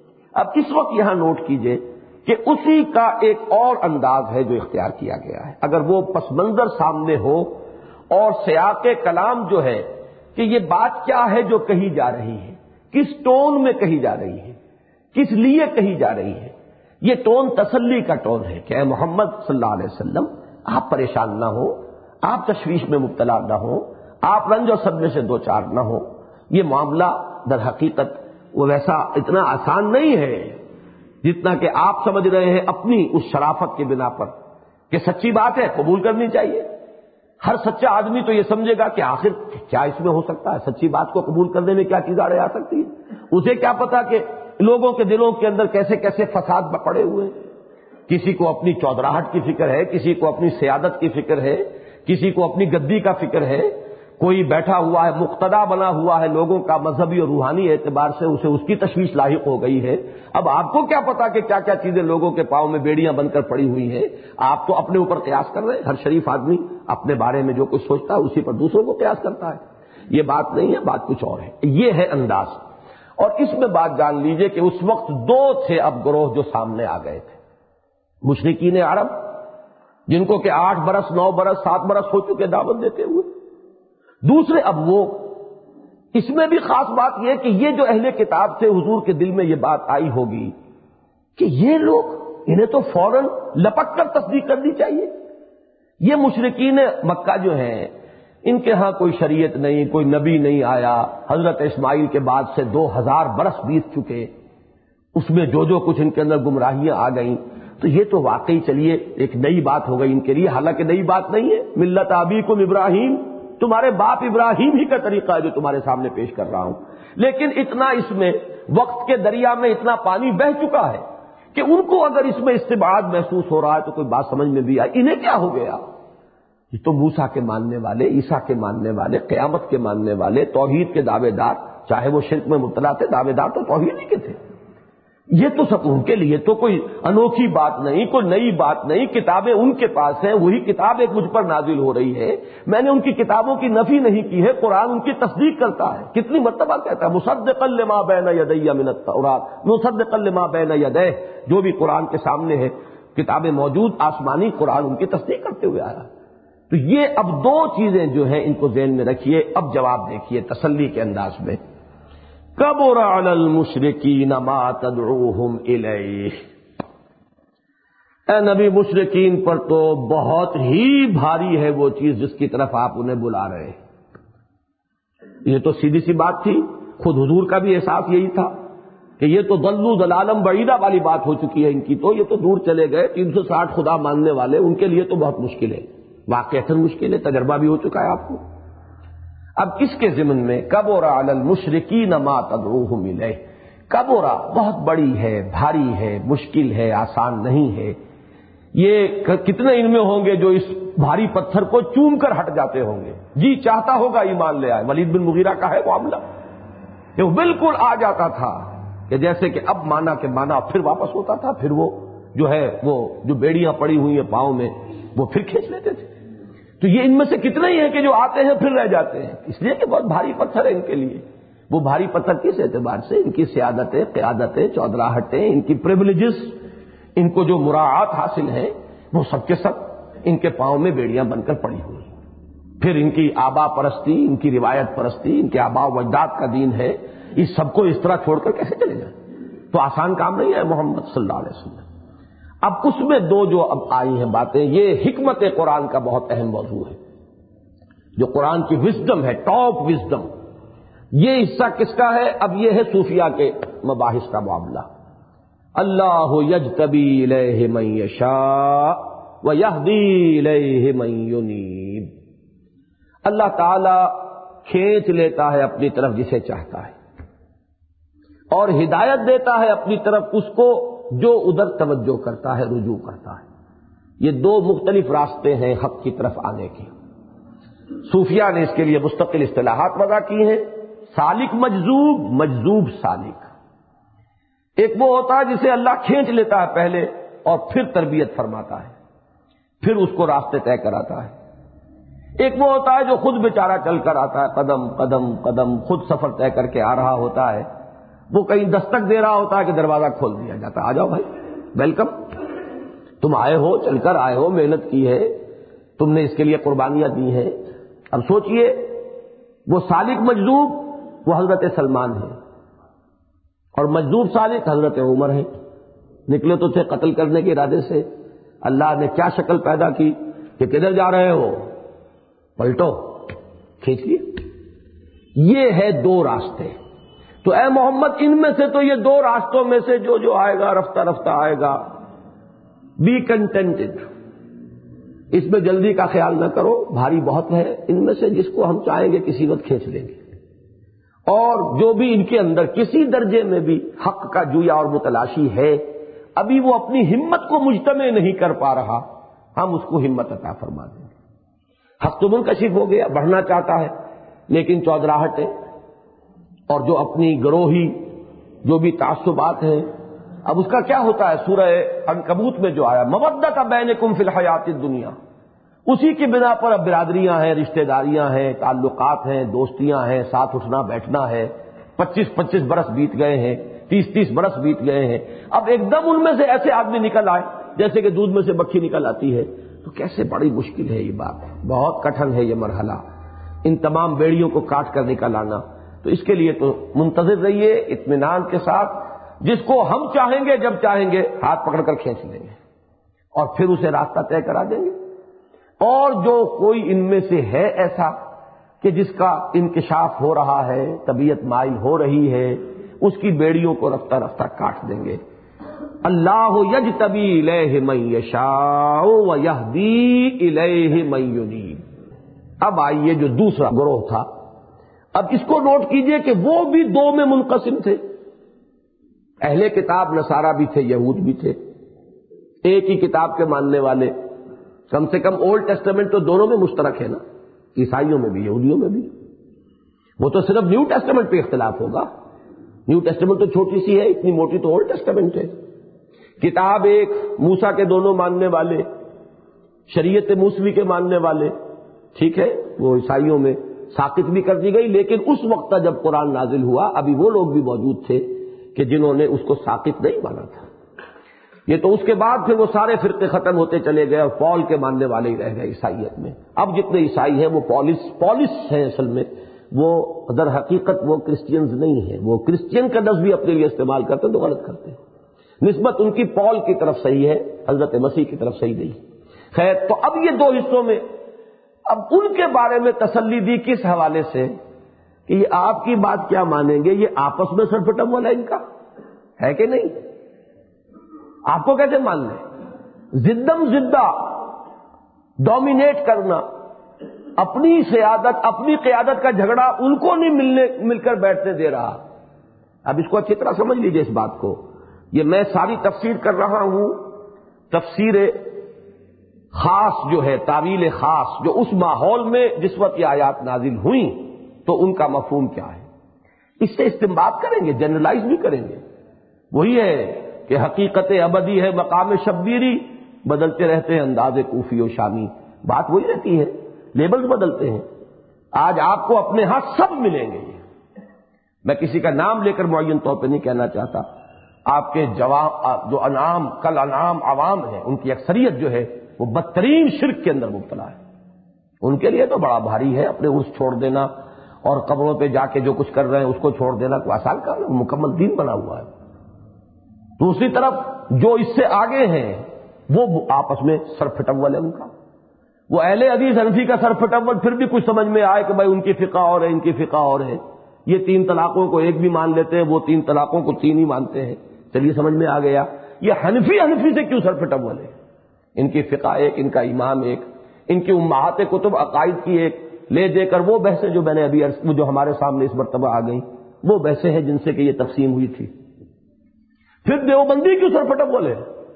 اب اس وقت یہاں نوٹ کیجئے کہ اسی کا ایک اور انداز ہے جو اختیار کیا گیا ہے، اگر وہ پس منظر سامنے ہو اور سیاق کلام جو ہے کہ یہ بات کیا ہے جو کہی جا رہی ہے، کس ٹون میں کہی جا رہی ہے، کس لیے کہی جا رہی ہے، یہ ٹون تسلی کا ٹون ہے کہ اے محمد صلی اللہ علیہ وسلم آپ پریشان نہ ہو، آپ تشویش میں مبتلا نہ ہو، آپ رنج اور صدمے سے دوچار نہ ہو، یہ معاملہ در حقیقت وہ ویسا اتنا آسان نہیں ہے جتنا کہ آپ سمجھ رہے ہیں اپنی اس شرافت کے بنا پر کہ سچی بات ہے قبول کرنی چاہیے۔ ہر سچا آدمی تو یہ سمجھے گا کہ آخر کیا اس میں ہو سکتا ہے، سچی بات کو قبول کرنے میں کیا چیز آڑے آ سکتی ہے، اسے کیا پتا کہ لوگوں کے دلوں کے اندر کیسے کیسے فساد پڑے ہوئے ہیں، کسی کو اپنی چودراہٹ کی فکر ہے، کسی کو اپنی سیادت کی فکر ہے، کسی کو اپنی گدی کا فکر ہے، کوئی بیٹھا ہوا ہے مقتدا بنا ہوا ہے لوگوں کا مذہبی اور روحانی اعتبار سے، اسے اس کی تشویش لاحق ہو گئی ہے۔ اب آپ کو کیا پتا کہ کیا کیا چیزیں لوگوں کے پاؤں میں بیڑیاں بن کر پڑی ہوئی ہیں، آپ تو اپنے اوپر قیاس کر رہے ہیں، ہر شریف آدمی اپنے بارے میں جو کچھ سوچتا ہے اسی پر دوسروں کو قیاس کرتا ہے، یہ بات نہیں ہے، بات کچھ اور ہے، یہ ہے انداز۔ اور اس میں بات جان لیجئے کہ اس وقت 2 تھے اب گروہ جو سامنے آ گئے تھے، مشرکین عرب جن کو کہ 8 برس 9 برس 7 برس ہو چکے دعوت دیتے ہوئے، دوسرے اب وہ، اس میں بھی خاص بات یہ کہ یہ جو اہل کتاب تھے حضور کے دل میں یہ بات آئی ہوگی کہ یہ لوگ انہیں تو فوراً لپک کر تصدیق کرنی چاہیے۔ یہ مشرکین مکہ جو ہیں، ان کے ہاں کوئی شریعت نہیں، کوئی نبی نہیں آیا، حضرت اسماعیل کے بعد سے 2000 برس بیت چکے، اس میں جو کچھ ان کے اندر گمراہیاں آ گئیں، تو یہ تو واقعی چلیے ایک نئی بات ہو گئی ان کے لیے، حالانکہ نئی بات نہیں ہے۔ ملت ابیکم ابراہیم، تمہارے باپ ابراہیم ہی کا طریقہ ہے جو تمہارے سامنے پیش کر رہا ہوں، لیکن اتنا اس میں وقت کے دریا میں اتنا پانی بہہ چکا ہے کہ ان کو اگر اس میں استبعاد محسوس ہو رہا ہے تو کوئی بات سمجھ میں بھی آئی، انہیں کیا ہو گیا؟ یہ تو موسیٰ کے ماننے والے، عیسیٰ کے ماننے والے، قیامت کے ماننے والے، توحید کے دعوے دار، چاہے وہ شرک میں مبتلا تھے، دعوے دار تو توحید ہی کے تھے۔ یہ تو سب ان کے لیے تو کوئی انوکھی بات نہیں، کوئی نئی بات نہیں، کتابیں ان کے پاس ہیں، وہی کتاب ایک مجھ پر نازل ہو رہی ہے، میں نے ان کی کتابوں کی نفی نہیں کی ہے، قرآن ان کی تصدیق کرتا ہے، کتنی مرتبہ کہتا ہے مصدقا لما بین یدی من التوراۃ مصدقا لما بین یدیہ، جو بھی قرآن کے سامنے ہے کتابیں موجود، آسمانی قرآن ان کی تصدیق کرتے ہوئے آیا۔ تو یہ اب دو چیزیں جو ہیں ان کو ذہن میں رکھیے، اب جواب دیکھیے تسلی کے انداز میں۔ کبر علی المشرکین ما تدعوہم الیہ، اے نبی مشرکین پر تو بہت ہی بھاری ہے وہ چیز جس کی طرف آپ انہیں بلا رہے ہیں۔ یہ تو سیدھی سی بات تھی، خود حضور کا بھی احساس یہی تھا کہ یہ تو ضلوا ضلالا بعیدا والی بات ہو چکی ہے ان کی، تو یہ تو دور چلے گئے، 360 خدا ماننے والے، ان کے لیے تو بہت مشکل ہے، واقعتاً مشکل ہے، تجربہ بھی ہو چکا ہے آپ کو۔ اب اس کے ضمن میں کبر علی المشرکین ما تدعوہم الیہ، کبر بہت بڑی ہے، بھاری ہے، مشکل ہے، آسان نہیں ہے۔ یہ کتنے ان میں ہوں گے جو اس بھاری پتھر کو چوم کر ہٹ جاتے ہوں گے، جی چاہتا ہوگا ایمان لے آئے۔ ولید بن مغیرہ کا ہے معاملہ کہ وہ بالکل آ جاتا تھا کہ جیسے کہ اب مانا کہ مانا، پھر واپس ہوتا تھا، پھر وہ جو ہے وہ جو بیڑیاں پڑی ہوئی ہیں پاؤں میں وہ پھر کھینچ لیتے تھے۔ تو یہ ان میں سے کتنے ہی ہیں کہ جو آتے ہیں پھر رہ جاتے ہیں، اس لیے کہ بہت بھاری پتھر ہے ان کے لیے۔ وہ بھاری پتھر کس اعتبار سے؟ ان کی سیادتیں، قیادتیں، چودراہٹیں، ان کی پریولیجز، ان کو جو مراعات حاصل ہیں، وہ سب کے سب ان کے پاؤں میں بیڑیاں بن کر پڑی ہوئی ہیں۔ پھر ان کی آبا پرستی، ان کی روایت پرستی، ان کے آبا و اجداد کا دین ہے، اس سب کو اس طرح چھوڑ کر کیسے چلے جائیں؟ تو آسان کام نہیں ہے محمد صلی اللہ علیہ وسلم۔ اب اس میں دو جو اب آئی ہیں باتیں، یہ حکمت قرآن کا بہت اہم موضوع ہے، جو قرآن کی وزڈم ہے، ٹاپ وزڈم۔ یہ حصہ کس کا ہے؟ اب یہ ہے صوفیہ کے مباحث کا معاملہ۔ اللہ یجتبی الیہ من یشاء ویہدی الیہ من ینیب، اللہ تعالی کھینچ لیتا ہے اپنی طرف جسے چاہتا ہے، اور ہدایت دیتا ہے اپنی طرف اس کو جو ادھر توجہ کرتا ہے، رجوع کرتا ہے۔ یہ دو مختلف راستے ہیں حق کی طرف آنے کے۔ صوفیہ نے اس کے لیے مستقل اصطلاحات وضع کی ہیں، سالک مجذوب، مجذوب سالک۔ ایک وہ ہوتا ہے جسے اللہ کھینچ لیتا ہے پہلے اور پھر تربیت فرماتا ہے، پھر اس کو راستے طے کراتا ہے۔ ایک وہ ہوتا ہے جو خود بیچارہ چل کر آتا ہے، قدم قدم قدم خود سفر طے کر کے آ رہا ہوتا ہے، وہ کہیں دستک دے رہا ہوتا ہے کہ دروازہ کھول دیا جاتا ہے، آ جاؤ بھائی، ویلکم، تم آئے ہو، چل کر آئے ہو، محنت کی ہے، تم نے اس کے لیے قربانیاں دی ہیں۔ اب سوچئے وہ سالک مجذوب وہ حضرت سلمان ہے، اور مجذوب سالک حضرت عمر ہے۔ نکلے تو تھے قتل کرنے کے ارادے سے، اللہ نے کیا شکل پیدا کی کہ کدھر جا رہے ہو، پلٹو، کھینچ لیے۔ یہ ہے دو راستے۔ تو اے محمد ان میں سے تو یہ دو راستوں میں سے جو آئے گا رفتہ رفتہ آئے گا، بی کنٹینٹڈ، اس میں جلدی کا خیال نہ کرو، بھاری بہت ہے، ان میں سے جس کو ہم چاہیں گے کسی وقت کھینچ لیں گے، اور جو بھی ان کے اندر کسی درجے میں بھی حق کا جویا اور متلاشی ہے، ابھی وہ اپنی ہمت کو مجتمع نہیں کر پا رہا، ہم اس کو ہمت عطا فرما دیں گے۔ حق تو منکشف ہو گیا، بڑھنا چاہتا ہے، لیکن چودراہٹ ہے، اور جو اپنی گروہی جو بھی تعصبات ہیں، اب اس کا کیا ہوتا ہے؟ سورہ عنکبوت میں جو آیا مودۃ بینکم فی الحیات الدنیا، اسی کی بنا پر اب برادریاں ہیں، رشتہ داریاں ہیں، تعلقات ہیں، دوستیاں ہیں، ساتھ اٹھنا بیٹھنا ہے۔ 25 برس بیت گئے ہیں، 30 برس بیت گئے ہیں، اب ایک دم ان میں سے ایسے آدمی نکل آئے جیسے کہ دودھ میں سے مکھی نکل آتی ہے، تو کیسے بڑی مشکل ہے یہ بات، بہت کٹھن ہے یہ مرحلہ، ان تمام بیڑیوں کو کاٹ کر نکل آنا۔ تو اس کے لیے تو منتظر رہیے اطمینان کے ساتھ، جس کو ہم چاہیں گے جب چاہیں گے ہاتھ پکڑ کر کھینچ لیں گے اور پھر اسے راستہ طے کرا دیں گے. اور جو کوئی ان میں سے ہے ایسا کہ جس کا انکشاف ہو رہا ہے، طبیعت مائل ہو رہی ہے، اس کی بیڑیوں کو رفتہ رفتہ کاٹ دیں گے. اللہ یجتبی الیہ من یشاء ویہدی الیہ من ینیب. اب آئیے جو دوسرا گروہ تھا، اب اس کو نوٹ کیجئے کہ وہ بھی دو میں منقسم تھے. اہل کتاب نصارہ بھی تھے، یہود بھی تھے، ایک ہی کتاب کے ماننے والے. کم سے کم اولڈ ٹیسٹمنٹ تو دونوں میں مشترک ہے نا، عیسائیوں میں بھی یہودیوں میں بھی. وہ تو صرف نیو ٹیسٹمنٹ پہ اختلاف ہوگا. نیو ٹیسٹمنٹ تو چھوٹی سی ہے، اتنی موٹی تو اولڈ ٹیسٹمنٹ ہے. کتاب ایک، موسیٰ کے دونوں ماننے والے، شریعت موسوی کے ماننے والے. ٹھیک ہے، وہ عیسائیوں میں ساقط بھی کر دی گئی، لیکن اس وقت جب قرآن نازل ہوا ابھی وہ لوگ بھی موجود تھے کہ جنہوں نے اس کو ساقط نہیں مانا تھا. یہ تو اس کے بعد پھر وہ سارے فرقے ختم ہوتے چلے گئے اور پال کے ماننے والے ہی رہ گئے عیسائیت میں. اب جتنے عیسائی ہیں وہ پولس ہیں. اصل میں وہ در حقیقت وہ کرسچینز نہیں ہیں. وہ کرسچین کا لفظ بھی اپنے لیے استعمال کرتے ہیں تو غلط کرتے ہیں. نسبت ان کی پال کی طرف صحیح ہے، حضرت مسیح کی طرف صحیح نہیں. خیر، تو اب یہ دو حصوں میں اب ان کے بارے میں تسلی دی کس حوالے سے کہ یہ آپ کی بات کیا مانیں گے، یہ آپس میں سرپٹم ہے ان کا ہے کہ نہیں؟ آپ کو کیسے مان لیں؟ زدم زدہ ڈومینیٹ کرنا، اپنی سیادت اپنی قیادت کا جھگڑا ان کو نہیں مل کر بیٹھنے دے رہا. اب اس کو اچھی طرح سمجھ لیجئے اس بات کو. یہ میں ساری تفسیر کر رہا ہوں، تفسیر خاص جو ہے، تعویل خاص جو اس ماحول میں جس وقت یہ آیات نازل ہوئیں تو ان کا مفہوم کیا ہے، اس سے استنباط کریں گے، جنرلائز بھی کریں گے. وہی ہے کہ حقیقت ابدی ہے مقام شبیری، بدلتے رہتے ہیں انداز کوفی و شامی. بات وہی رہتی ہے، لیبلز بدلتے ہیں. آج آپ کو اپنے ہاں سب ملیں گے. میں کسی کا نام لے کر معین طور پہ نہیں کہنا چاہتا. آپ کے جو انعام کل انعام عوام ہیں، ان کی اکثریت جو ہے وہ بدترین شرک کے اندر مبتلا ہے. ان کے لیے تو بڑا بھاری ہے اپنے اس چھوڑ دینا اور قبروں پہ جا کے جو کچھ کر رہے ہیں اس کو چھوڑ دینا. کوئی آسان کام ہے، مکمل دین بنا ہوا ہے. دوسری طرف جو اس سے آگے ہیں وہ آپس میں سر پھٹول ہے ان کا. وہ اہل حدیث حنفی کا سر پھٹول پھر بھی کچھ سمجھ میں آئے کہ بھائی ان کی فقہ اور ہے، ان کی فقہ اور ہے. یہ 3 طلاقوں کو ایک بھی مان لیتے ہیں، وہ 3 طلاقوں کو 3 ہی مانتے ہیں. چلیے سمجھ میں آ گیا. یہ حنفی سے کیوں سر پھٹول ہے؟ ان کی فقہ ایک، ان کا امام ایک، ان کی امہات کتب عقائد کی ایک لے دے کر وہ بحثیں جو میں نے ابھی جو ہمارے سامنے اس مرتبہ آ گئی وہ بحثیں ہیں جن سے کہ یہ تقسیم ہوئی تھی. پھر دیوبندی کیوں سر پھٹول ہے؟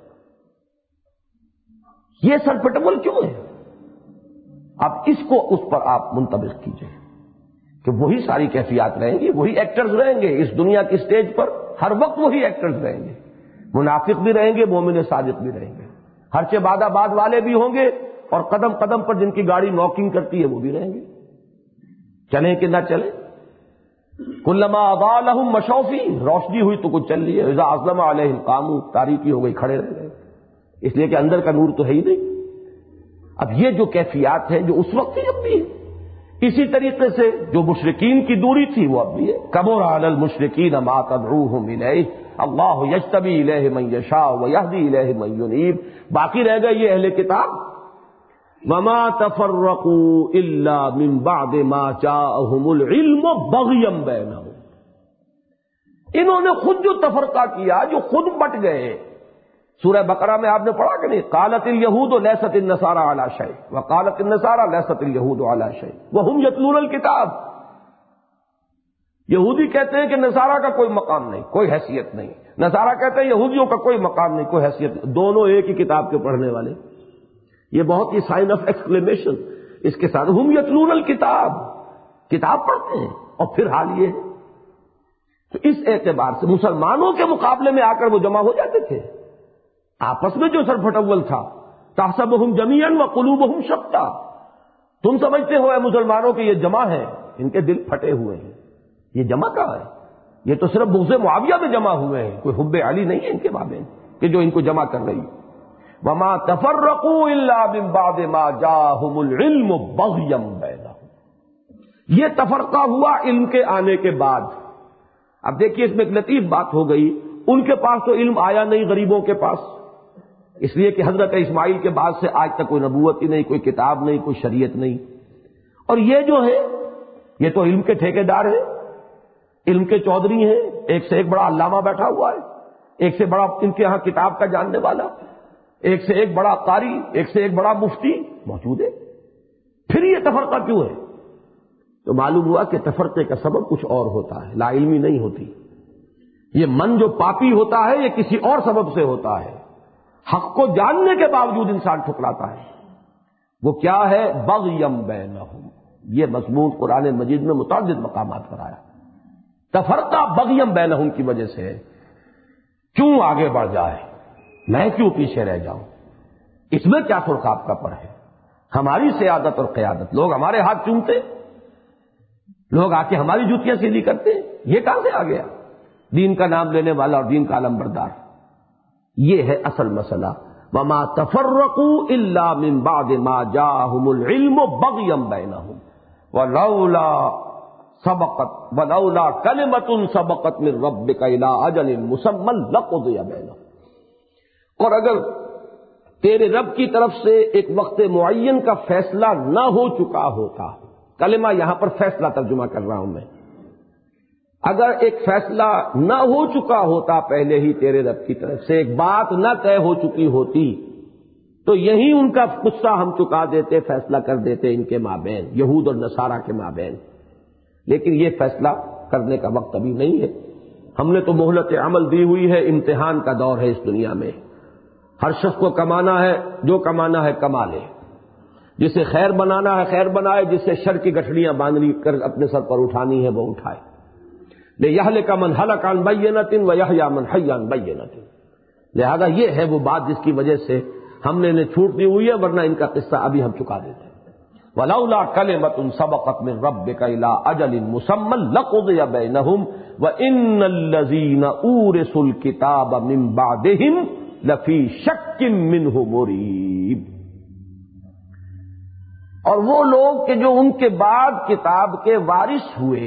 یہ سر پھٹول کیوں ہے؟ اب اس کو اس پر آپ منطبق کیجئے کہ وہی ساری کیفیات رہیں گی، وہی ایکٹرز رہیں گے اس دنیا کی سٹیج پر. ہر وقت وہی ایکٹرز رہیں گے. منافق بھی رہیں گے، مومن صادق بھی رہیں گے. ہرچہ بعد آباد والے بھی ہوں گے اور قدم قدم پر جن کی گاڑی نوکنگ کرتی ہے وہ بھی رہیں گے. چلیں کہ نہ چلیں، کلما اضاء لهم مشوا فیہ، روشنی ہوئی تو کچھ چل لیے. اذا اظلم علیہم قاموا، تاریکی ہو گئی کھڑے رہ گئے، اس لیے کہ اندر کا نور تو ہے ہی نہیں. اب یہ جو کیفیات ہیں جو اس وقت تھی اب بھی ہے. اسی طریقے سے جو مشرکین کی دوری تھی وہ اب بھی ہے. کبر علی المشرکین ما تدعوہم الیہ اللہ یجتبی الیہ من یشاء ویہدی الیہ من ینیب. باقی رہ گئے یہ اہل کتاب. وما تفرقوا الا من بعد ما جاءہم العلم بغیا بینہم. انہوں نے خود جو تفرقہ کیا، جو خود بٹ گئے. سورہ بقرہ میں آپ نے پڑھا کہ نہیں؟ قالت الیہود لیست النصارى علی شیء وقالت النصارى لیست الیہود علی شیء وہم یتلون الکتاب. یہودی کہتے ہیں کہ نصارہ کا کوئی مقام نہیں، کوئی حیثیت نہیں. نصارہ کہتے ہیں یہودیوں کا کوئی مقام نہیں، کوئی حیثیت نہیں. دونوں ایک ہی کتاب کے پڑھنے والے. یہ بہت ہی سائن آف ایکسکلیمیشن اس کے ساتھ. ہم یتلون الکتاب، کتاب پڑھتے ہیں. اور پھر حال یہ ہے تو اس اعتبار سے مسلمانوں کے مقابلے میں آ کر وہ جمع ہو جاتے تھے. آپس میں جو سر پھٹول تھا، تحسبہم جمیعا وقلوبہم شتیٰ. تم سمجھتے ہو اے مسلمانوں کہ یہ جمع ہے، ان کے دل پھٹے ہوئے ہیں. یہ جمع کہاں ہے؟ یہ تو صرف بغض معاویہ میں جمع ہوئے ہیں، کوئی حب علی نہیں ہے ان کے مابین کہ جو ان کو جمع کر رہی. وما تفرقوا الا من بعد ما جاءہم العلم بغیا بینہم. یہ تفرقہ ہوا علم کے آنے کے بعد. اب دیکھیے اس میں ایک لطیف بات ہو گئی. ان کے پاس تو علم آیا نہیں غریبوں کے پاس، اس لیے کہ حضرت اسماعیل کے بعد سے آج تک کوئی نبوت ہی نہیں، کوئی کتاب نہیں، کوئی شریعت نہیں. اور یہ جو ہے یہ تو علم کے ٹھیکیدار ہیں، علم کے چودھری ہیں، ایک سے ایک بڑا علامہ بیٹھا ہوا ہے، ایک سے بڑا ان کے ہاں کتاب کا جاننے والا، ایک سے ایک بڑا قاری، ایک سے ایک بڑا مفتی موجود ہے. پھر یہ تفرقہ کیوں ہے؟ تو معلوم ہوا کہ تفرقے کا سبب کچھ اور ہوتا ہے، لا علمی نہیں ہوتی. یہ من جو پاپی ہوتا ہے یہ کسی اور سبب سے ہوتا ہے. حق کو جاننے کے باوجود انسان ٹھکراتا ہے. وہ کیا ہے؟ بغیم بینہم. یہ مضمون قرآن مجید میں متعدد مقامات پر آیا. تفرقہ بغیم بینہم کی وجہ سے ہے. کیوں آگے بڑھ جائے، میں کیوں پیچھے رہ جاؤں؟ اس میں کیا سرخاب کا پر ہے؟ ہماری سیادت اور قیادت، لوگ ہمارے ہاتھ چومتے، لوگ آ کے ہماری جوتیاں سیدھی کرتے، یہ کہاں سے آ گیا؟ دین کا نام لینے والا اور دین کا علم بردار. یہ ہے اصل مسئلہ. وما تفرقوا الا من بعد ما جاءهم العلم بغيا بينهم ولولا كلمة سبقت من ربك الى اجل مسمى لقضي بينهم. اور اگر تیرے رب کی طرف سے ایک وقت معین کا فیصلہ نہ ہو چکا ہوتا، کلمہ یہاں پر فیصلہ ترجمہ کر رہا ہوں میں، اگر ایک فیصلہ نہ ہو چکا ہوتا پہلے ہی تیرے رب کی طرف سے، ایک بات نہ طے ہو چکی ہوتی، تو یہی ان کا قصہ ہم چکا دیتے، فیصلہ کر دیتے ان کے مابین، یہود اور نصارہ کے مابین. لیکن یہ فیصلہ کرنے کا وقت ابھی نہیں ہے. ہم نے تو مہلت عمل دی ہوئی ہے، امتحان کا دور ہے اس دنیا میں. ہر شخص کو کمانا ہے، جو کمانا ہے کما لے، جسے خیر بنانا ہے خیر بنائے، جسے شر کی گٹھڑیاں باندھ کر اپنے سر پر اٹھانی ہے وہ اٹھائے. لِيَهْلِكَ مَنْ هَلَكَ عَنْ بَيِّنَةٍ وَيَحْيَىٰ مَنْ حَيَّ عَنْ بَيِّنَةٍ. لہذا یہ ہے وہ بات جس کی وجہ سے ہم نے انہیں چھوٹ دی ہوئی ہے، ورنہ ان کا قصہ ابھی ہم چکا دیتے. وَلَوْلَا كَلِمَةٌ سَبَقَتْ مِن رَّبِّكَ إِلَىٰ أَجَلٍ مُّسَمًّى لَّقُضِيَ بَيْنَهُمْ وَإِنَّ الَّذِينَ أُورِثُوا الْكِتَابَ مِن بَعْدِهِمْ لَفِي شَكٍّ مِّنْهُ مُرِيبٍ. اور وہ لوگ کہ جو ان کے بعد کتاب کے وارث ہوئے،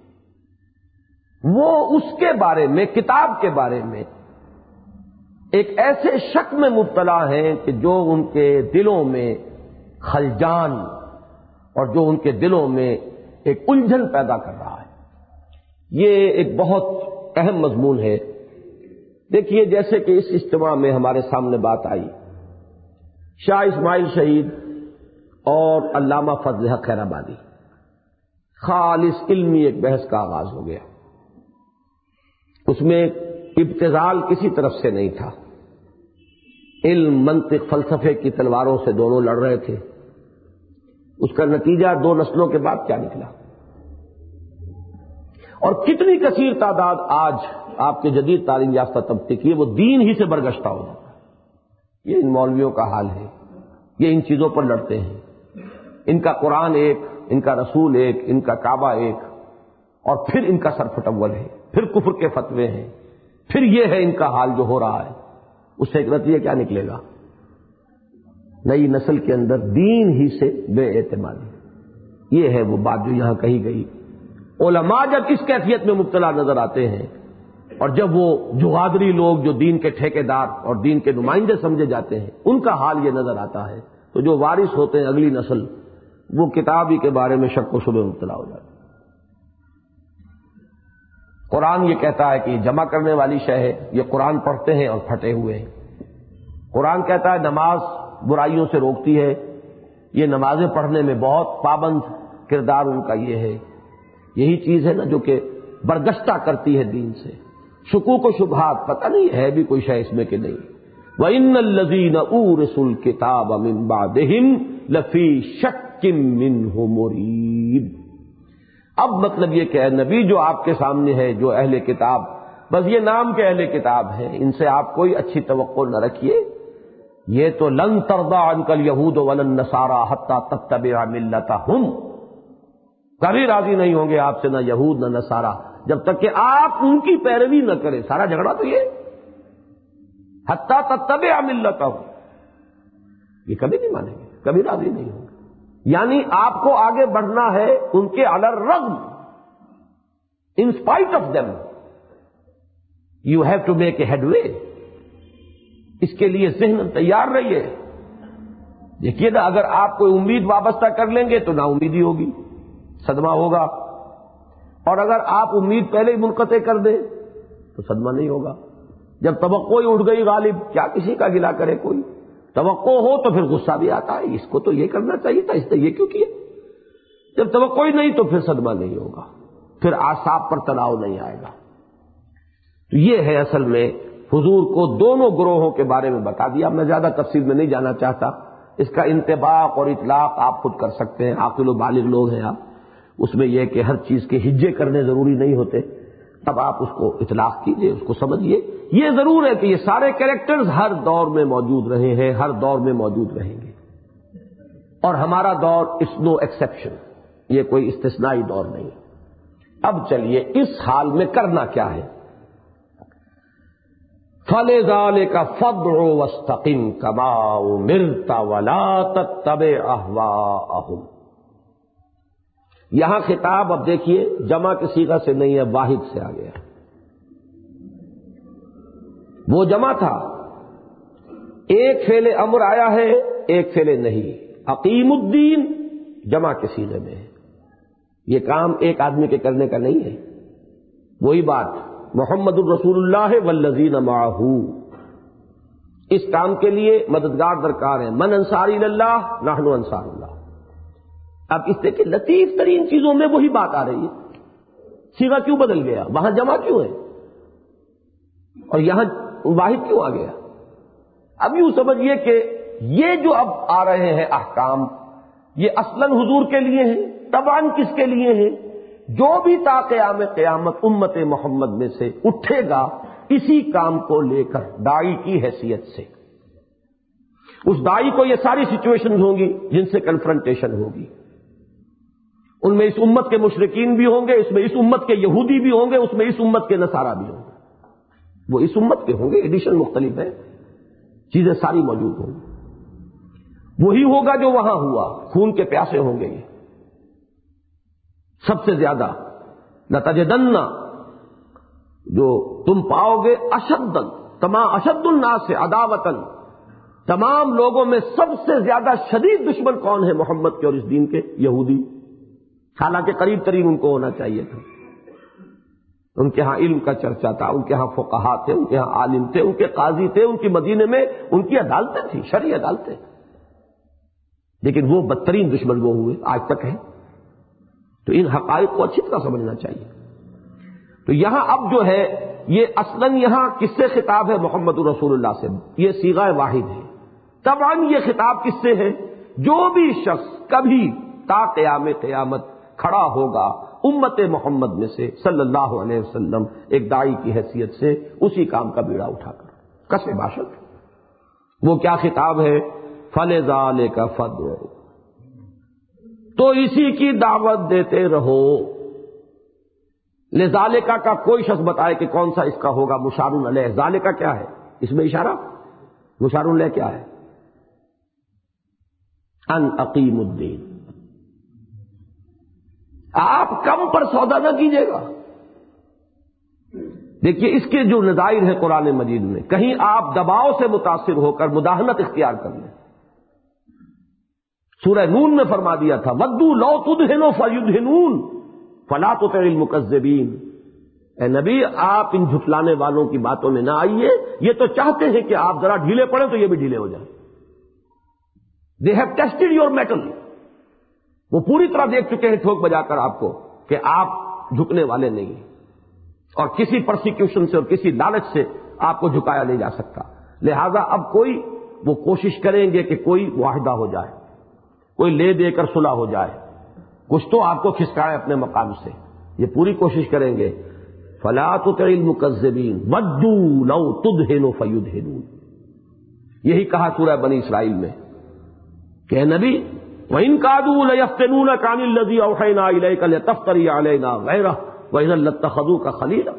وہ اس کے بارے میں، کتاب کے بارے میں ایک ایسے شک میں مبتلا ہیں کہ جو ان کے دلوں میں خلجان اور جو ان کے دلوں میں ایک الجھن پیدا کر رہا ہے. یہ ایک بہت اہم مضمون ہے. دیکھیے جیسے کہ اس اجتماع میں ہمارے سامنے بات آئی، شاہ اسماعیل شہید اور علامہ فضل حق خیر آبادی، خالص علمی ایک بحث کا آغاز ہو گیا. اس میں ابتذال کسی طرف سے نہیں تھا. علم، منطق، فلسفے کی تلواروں سے دونوں لڑ رہے تھے. اس کا نتیجہ 2 نسلوں کے بعد کیا نکلا، اور کتنی کثیر تعداد آج آپ کے جدید تعلیم یافتہ طبقے کی وہ دین ہی سے برگشتہ ہو جاتا ہے. یہ ان مولویوں کا حال ہے. یہ ان چیزوں پر لڑتے ہیں. ان کا قرآن ایک، ان کا رسول ایک، ان کا کعبہ ایک، اور پھر ان کا سر پھٹول ہے، پھر کفر کے فتوے ہیں، پھر یہ ہے ان کا حال جو ہو رہا ہے. اس سے ایک نتیجہ کیا نکلے گا؟ نئی نسل کے اندر دین ہی سے بے اعتمادی. یہ ہے وہ بات جو یہاں کہی گئی. علماء جب اس کیفیت میں مبتلا نظر آتے ہیں، اور جب وہ جغادری لوگ جو دین کے ٹھیکیدار اور دین کے نمائندے سمجھے جاتے ہیں، ان کا حال یہ نظر آتا ہے، تو جو وارث ہوتے ہیں اگلی نسل، وہ کتاب ہی کے بارے میں شک و شبہ مبتلا ہو جاتے ہیں. قرآن یہ کہتا ہے کہ یہ جمع کرنے والی شے ہے، یہ قرآن پڑھتے ہیں اور پھٹے ہوئے ہیں. قرآن کہتا ہے نماز برائیوں سے روکتی ہے، یہ نمازیں پڑھنے میں بہت پابند کردار ان کا یہ ہے. یہی چیز ہے نا جو کہ برگشتہ کرتی ہے دین سے. شکوک و شبہات، پتہ نہیں ہے بھی کوئی شے اس میں کہ نہیں. وَإِنَّ الَّذِينَ أُورِثُوا الْكِتَابَ مِن بَعْدِهِمْ لَفِي شَكٍّ مِّنْهُ مُرِيبٍ. اب مطلب یہ کہ اے نبی جو آپ کے سامنے ہے، جو اہل کتاب، بس یہ نام کے اہل کتاب ہیں، ان سے آپ کوئی اچھی توقع نہ رکھیے. یہ تو لن ترضى عنك اليهود ولا النصارى حتى تتبع ملتهم. کبھی راضی نہیں ہوں گے آپ سے نہ یہود نہ نصارہ، جب تک کہ آپ ان کی پیروی نہ کریں. سارا جھگڑا تو یہ حتى تتبع ملتهم، یہ کبھی نہیں مانیں گے، کبھی راضی نہیں ہوں گے. یعنی آپ کو آگے بڑھنا ہے ان کے علی الرغم، in spite of them. You have to make a headway. اس کے لیے ذہن تیار رہیے. دیکھیے نا، اگر آپ کوئی امید وابستہ کر لیں گے تو نا امیدی ہوگی، صدمہ ہوگا. اور اگر آپ امید پہلے ہی منقطع کر دیں تو صدمہ نہیں ہوگا. جب توقع ہی اٹھ گئی غالب، کیا کسی کا گلہ کرے کوئی؟ توقع ہو تو پھر غصہ بھی آتا ہے، اس کو تو یہ کرنا چاہیے تھا، اس نے یہ کیوں کیا؟ جب توقع ہی نہیں تو پھر صدمہ نہیں ہوگا، پھر اعصاب پر تناؤ نہیں آئے گا. تو یہ ہے اصل میں حضور کو دونوں گروہوں کے بارے میں بتا دیا. میں زیادہ تفصیل میں نہیں جانا چاہتا. اس کا انطباق اور اطلاق آپ خود کر سکتے ہیں، عاقل و بالغ لوگ ہیں آپ. اس میں یہ کہ ہر چیز کے ہجے کرنے ضروری نہیں ہوتے. اب آپ اس کو اطلاق کیجئے، اس کو سمجھیے. یہ ضرور ہے کہ یہ سارے کریکٹرز ہر دور میں موجود رہے ہیں، ہر دور میں موجود رہیں گے، اور ہمارا دور از نو ایکسیپشن. یہ کوئی استثنائی دور نہیں. اب چلیے اس حال میں کرنا کیا ہے. فَلِذَٰلِكَ فَادْعُ وَاسْتَقِمْ كَمَا أُمِرْتَ وَلَا تَتَّبِعْ أَهْوَاءَهُمْ. یہاں خطاب اب دیکھیے جمع کی صیغہ سے نہیں ہے، واحد سے آ گیا. وہ جمع تھا، ایک فعل امر آیا ہے، ایک فعل نہیں. اقیم الدین جمع کے صیغے میں ہے. یہ کام ایک آدمی کے کرنے کا نہیں ہے. وہی بات محمد الرسول اللہ والذین معہ، اس کام کے لیے مددگار درکار ہیں. من انصاری اللہ، نحن انصار اللہ. اب اس کے لطیف ترین چیزوں میں وہی بات آ رہی ہے. صیغہ کیوں بدل گیا؟ وہاں جمع کیوں ہے اور یہاں واحد کیوں آ گیا؟ اب یوں سمجھیے کہ یہ جو اب آ رہے ہیں احکام، یہ اصلاً حضور کے لیے ہیں، طبعاً کس کے لیے ہیں؟ جو بھی تا قیام قیامت امت محمد میں سے اٹھے گا اسی کام کو لے کر داعی کی حیثیت سے، اس داعی کو یہ ساری سچویشنز ہوں گی جن سے کنفرنٹیشن ہوگی. ان میں اس امت کے مشرکین بھی ہوں گے، اس میں اس امت کے یہودی بھی ہوں گے، اس میں اس امت کے نصارہ بھی ہوں گے. وہ اس امت کے ہوں گے، ایڈیشن مختلف ہے، چیزیں ساری موجود ہوں گی. وہی ہوگا جو وہاں ہوا. خون کے پیاسے ہوں گے یہ سب سے زیادہ. لَتَجِدَنَّ، جو تم پاؤ گے، اشد الناس سے عداوتاً، تمام لوگوں میں سب سے زیادہ شدید دشمن کون ہے محمد کے اور اس دین کے؟ یہودی. حالانکہ قریب ترین ان کو ہونا چاہیے تھا. ان کے ہاں علم کا چرچا تھا، ان کے ہاں فقہا تھے، ان کے ہاں عالم تھے، ان کے قاضی تھے، ان کی مدینے میں ان کی عدالتیں تھیں، شرعی عدالتیں. لیکن وہ بدترین دشمن وہ ہوئے، آج تک ہیں. تو ان حقائق کو اچھی طرح سمجھنا چاہیے. تو یہاں اب جو ہے یہ اصلاً یہاں کس سے خطاب ہے؟ محمد الرسول اللہ سے. یہ صیغہ واحد ہے. طبعاً یہ خطاب کس سے ہے؟ جو بھی شخص کبھی تا قیام قیامت کھڑا ہوگا امت محمد میں سے صلی اللہ علیہ وسلم ایک داعی کی حیثیت سے، اسی کام کا بیڑا اٹھا کر کسب باشد. وہ کیا خطاب ہے؟ فَلِذَٰلِكَ فَادْعُ، تو اسی کی دعوت دیتے رہو. لذالکا کا کوئی شخص بتائے کہ کون سا اس کا ہوگا مشار علیہ. ذالکا کیا ہے؟ اس میں اشارہ. مشار علیہ کیا ہے؟ ان اقیم الدین. آپ کم پر سودا نہ کیجیے گا. دیکھیے اس کے جو نظائر ہیں قرآن مجید میں، کہیں آپ دباؤ سے متاثر ہو کر مداہنت اختیار کر لیں. سورہ نون میں فرما دیا تھا وَدُّوا لَوْ تُدْهِنُوا فَيُدْهِنُونَ فَلَا تُطِعِ الْمُكَذِّبِينَ. اے نبی آپ ان جھٹلانے والوں کی باتوں میں نہ آئیے، یہ تو چاہتے ہیں کہ آپ ذرا ڈھیلے پڑیں تو یہ بھی ڈھیلے ہو جائیں. They have tested your mettle. وہ پوری طرح دیکھ چکے ہیں ٹھوک بجا کر آپ کو کہ آپ جھکنے والے نہیں ہیں، اور کسی پرسیکیوشن سے اور کسی لالچ سے آپ کو جھکایا نہیں جا سکتا. لہذا اب کوئی وہ کوشش کریں گے کہ کوئی معاہدہ ہو جائے، کوئی لے دے کر صلح ہو جائے، کچھ تو آپ کو کھسکائے اپنے مقام سے. یہ پوری کوشش کریں گے. فَلَا تُطِعِ الْمُكَذِّبِينَ وَدُّوا لَوْ تُدْهِنُوا فَيُدْهِنُونَ. یہی کہا سورہ بنی اسرائیل میں کہ اے نبی وَإِن كَادُوا لَيَفْتِنُونَكَ عَنِ الَّذِي أَوْحَيْنَا إِلَيْكَ لِتَفْتَرِيَ عَلَيْنَا غَيْرَهُ وَإِذًا لَاتَّخَذُوكَ خَلِيلًا.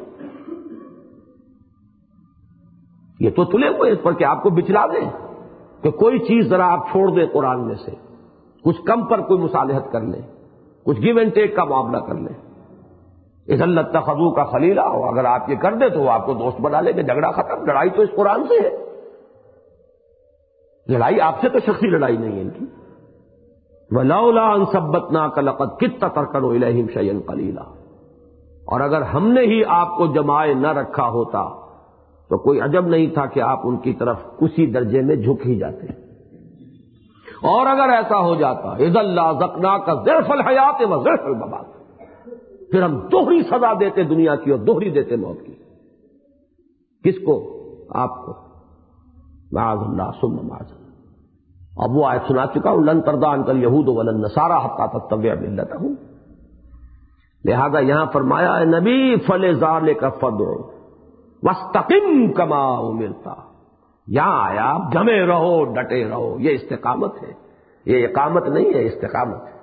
یہ تو تلے ہوئے اس پر کہ آپ کو بچلا دیں کہ کوئی چیز ذرا آپ چھوڑ دیں قرآن میں سے، کچھ کم پر کوئی مصالحت کر لیں، کچھ گیو اینڈ ٹیک کا معاملہ کر لیں. اذا لاتخذوک خلیلا، اور اگر آپ یہ کر دے تو وہ آپ کو دوست بنا لیں گے، جھگڑا ختم۔ لڑائی تو اس قرآن سے ہے، لڑائی آپ سے تو شخصی لڑائی نہیں ہے ان کی۔ وَلَوْلَا أَن ثَبَّتْنَاكَ لَقَدْ كِدتَّ تَرْكَنُ إِلَيْهِمْ شَيْئًا قَلِيلًا، اور اگر ہم نے ہی آپ کو جمائے نہ رکھا ہوتا تو کوئی عجب نہیں تھا کہ آپ ان کی طرف اسی درجے میں جھک ہی جاتے، اور اگر ایسا ہو جاتا اذا لَأَذَقْنَاكَ ضِعْفَ الْحَيَاةِ وَضِعْفَ الْمَمَاتِ، پھر ہم دوہری سزا دیتے دنیا کی اور دوہری دیتے موت کی۔ کس کو؟ آپ کو۔ معاذ اللہ ثم معاذ اللہ۔ اب وہ آیت سنا چکا ہوں، لن ترضى عنك اليهود ولا النصارى حتى تتبع ملتهم، لہذا یہاں فرمایا اے نبی فلذلك فادع واستقم كما امرت، یہاں آیا جمے رہو ڈٹے رہو، یہ استقامت ہے، یہ اقامت نہیں ہے، استقامت ہے۔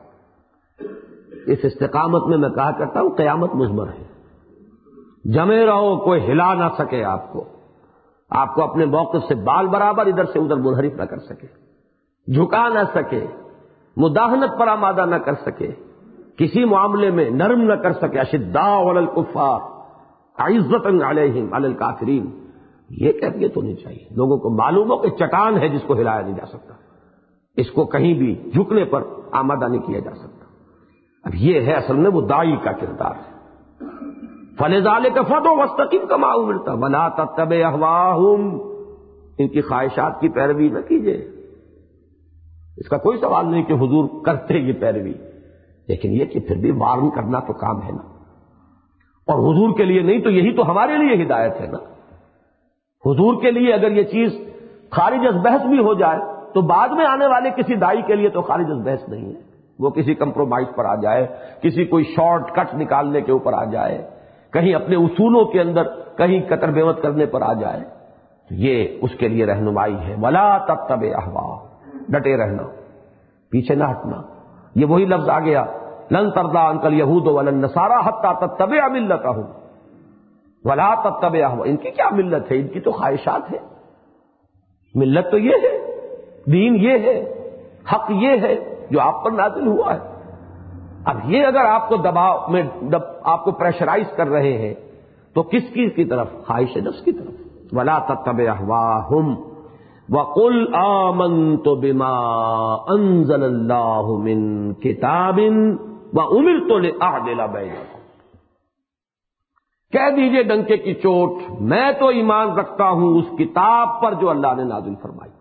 اس استقامت میں کہا کرتا ہوں قیامت مضمر ہے، جمے رہو، کوئی ہلا نہ سکے آپ کو اپنے موقف سے بال برابر ادھر سے ادھر منحرف نہ کر سکے، جھکا نہ سکے، مداہنت پر آمادہ نہ کر سکے، کسی معاملے میں نرم نہ کر سکے۔ اشداء علی الکفار عزت علیہم علی الکافرین، یہ کیفیت ہونی چاہیے۔ لوگوں کو معلوم ہو کہ چٹان ہے جس کو ہلایا نہیں جا سکتا، اس کو کہیں بھی جھکنے پر آمادہ نہیں کیا جا سکتا۔ اب یہ ہے اصل میں وہ داعی کا کردار ہے۔ فَلِذَلِكَ فَادْعُ وَاسْتَقِمْ كَمَا أُمِرْتَ وَلَا تَتَّبِعْ أَهْوَاءَهُمْ، ان کی خواہشات کی پیروی نہ کیجیے۔ اس کا کوئی سوال نہیں کہ حضور کرتے یہ پیروی، لیکن یہ کہ پھر بھی وارن کرنا تو کام ہے نا، اور حضور کے لیے نہیں تو یہی تو ہمارے لیے ہدایت ہے نا۔ حضور کے لیے اگر یہ چیز خارج از بحث بھی ہو جائے تو بعد میں آنے والے کسی داعی کے لیے تو خارج از بحث نہیں ہے، وہ کسی کمپرومائز پر آ جائے، کسی کوئی شارٹ کٹ نکالنے کے اوپر آ جائے، کہیں اپنے اصولوں کے اندر کہیں قطر بیوت کرنے پر آ جائے، یہ اس کے لیے رہنمائی ہے۔ وَلَا تَتَّبِعْ أَهْوَاءَهُمْ، ڈٹے رہنا، پیچھے نہ ہٹنا۔ یہ وہی لفظ آ گیا لن ترضى عنك اليهود ولا النصارى حتى تتبع ملتهم ولا تتبع أهواءهم، ان کی کیا ملت ہے؟ ان کی تو خواہشات ہے۔ ملت تو یہ ہے، دین یہ ہے، حق یہ ہے جو آپ پر نازل ہوا ہے۔ اب یہ اگر آپ کو دباؤ میں آپ کو پریشرائز کر رہے ہیں تو کس کی طرف؟ خواہش نفس کی طرف۔ ولا تتبع أهواءهم وَقُلْ آمَنْتُ بِمَا أَنزَلَ اللَّهُ مِنْ كِتَابٍ وَأُمِرْتُ لِأَعْدِلَ بَيْنَكُمْ، کہہ دیجئے ڈنکے کی چوٹ، میں تو ایمان رکھتا ہوں اس کتاب پر جو اللہ نے نازل فرمائی۔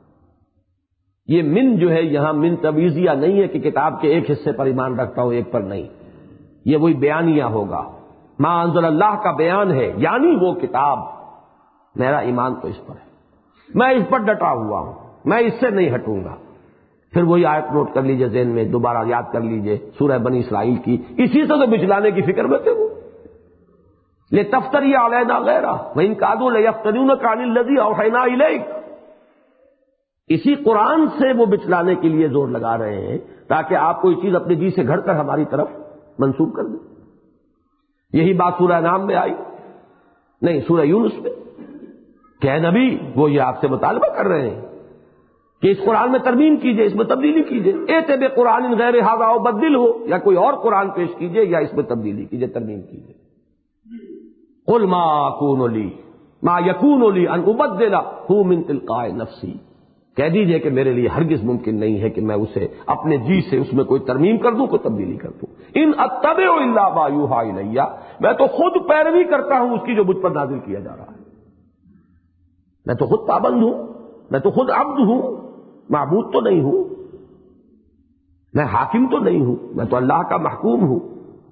یہ من جو ہے یہاں من تبعیضیہ نہیں ہے کہ کتاب کے ایک حصے پر ایمان رکھتا ہوں ایک پر نہیں، یہ وہی بیانیہ ہوگا۔ ما انزل اللہ کا بیان ہے، یعنی وہ کتاب، میرا ایمان تو اس پر ہے، میں اس پر ڈٹا ہوا ہوں، میں اس سے نہیں ہٹوں گا۔ پھر وہی آیت نوٹ کر لیجئے ذہن میں، دوبارہ یاد کر لیجئے، سورہ بنی اسرائیل کی، اسی سے تو بچلانے کی فکر میں تھے وہ۔ لِتَفْتَرِيَ عَلَيْنَا غَيْرَهُ وَإِن كَادُوا لَيَفْتَنُونَكَ عَنِ الَّذِي أَوْحَيْنَا إِلَيْكَ، اسی قرآن سے وہ بچلانے کے لیے زور لگا رہے ہیں تاکہ آپ کوئی چیز اپنے جی سے گھڑ کر ہماری طرف منسوب کر دیں۔ یہی بات سورہ انعام میں آئی، نہیں سورہ یونس میں، کہ اے نبی وہ یہ آپ سے مطالبہ کر رہے ہیں کہ اس قرآن میں ترمیم کیجئے، اس میں تبدیلی کیجئے، ایت بقرآن غیر ھذا او بدل ہو، یا کوئی اور قرآن پیش کیجئے یا اس میں تبدیلی کیجئے، ترمیم کیجئے۔ قل ما یکون لی ان ابدلہ من تلقاء نفسی، کہہ دیجئے کہ میرے لیے ہرگز ممکن نہیں ہے کہ میں اسے اپنے جی سے اس میں کوئی ترمیم کر دوں، کوئی تبدیلی کر دوں۔ ان اتبع الا ما یوحی الی، میں تو خود پیروی کرتا ہوں اس کی جو مجھ پر نازل کیا جا رہا ہے۔ میں تو خود پابند ہوں، میں تو خود عبد ہوں، معبود تو نہیں ہوں، میں حاکم تو نہیں ہوں، میں تو اللہ کا محکوم ہوں،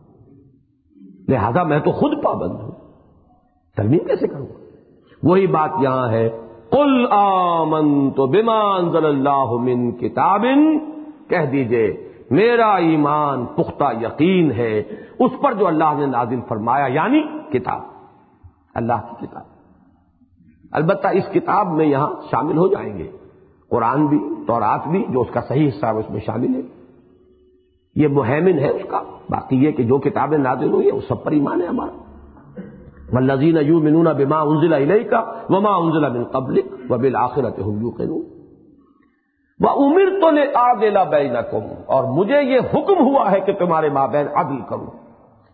لہذا میں تو خود پابند ہوں، ترمیم کیسے کروں گا؟ وہی بات یہاں ہے، قل آمنت بما انزل اللہ من کتاب، کہہ دیجئے میرا ایمان پختہ یقین ہے اس پر جو اللہ نے نازل فرمایا، یعنی کتاب، اللہ کی کتاب۔ البتہ اس کتاب میں یہاں شامل ہو جائیں گے قرآن بھی، تورات بھی، جو اس کا صحیح حصہ ہے اس میں شامل ہے، یہ مہیمن ہے اس کا۔ باقی یہ کہ جو کتابیں نازل ہوئی ہیں وہ سب پر ایمان ہے ہمارا۔ والذین یؤمنون بما انزل الیک وما انزل من قبلک وبالآخرۃ هم یوقنون وامرت لاعدل بینکم، اور مجھے یہ حکم ہوا ہے کہ تمہارے مابین عدل کروں۔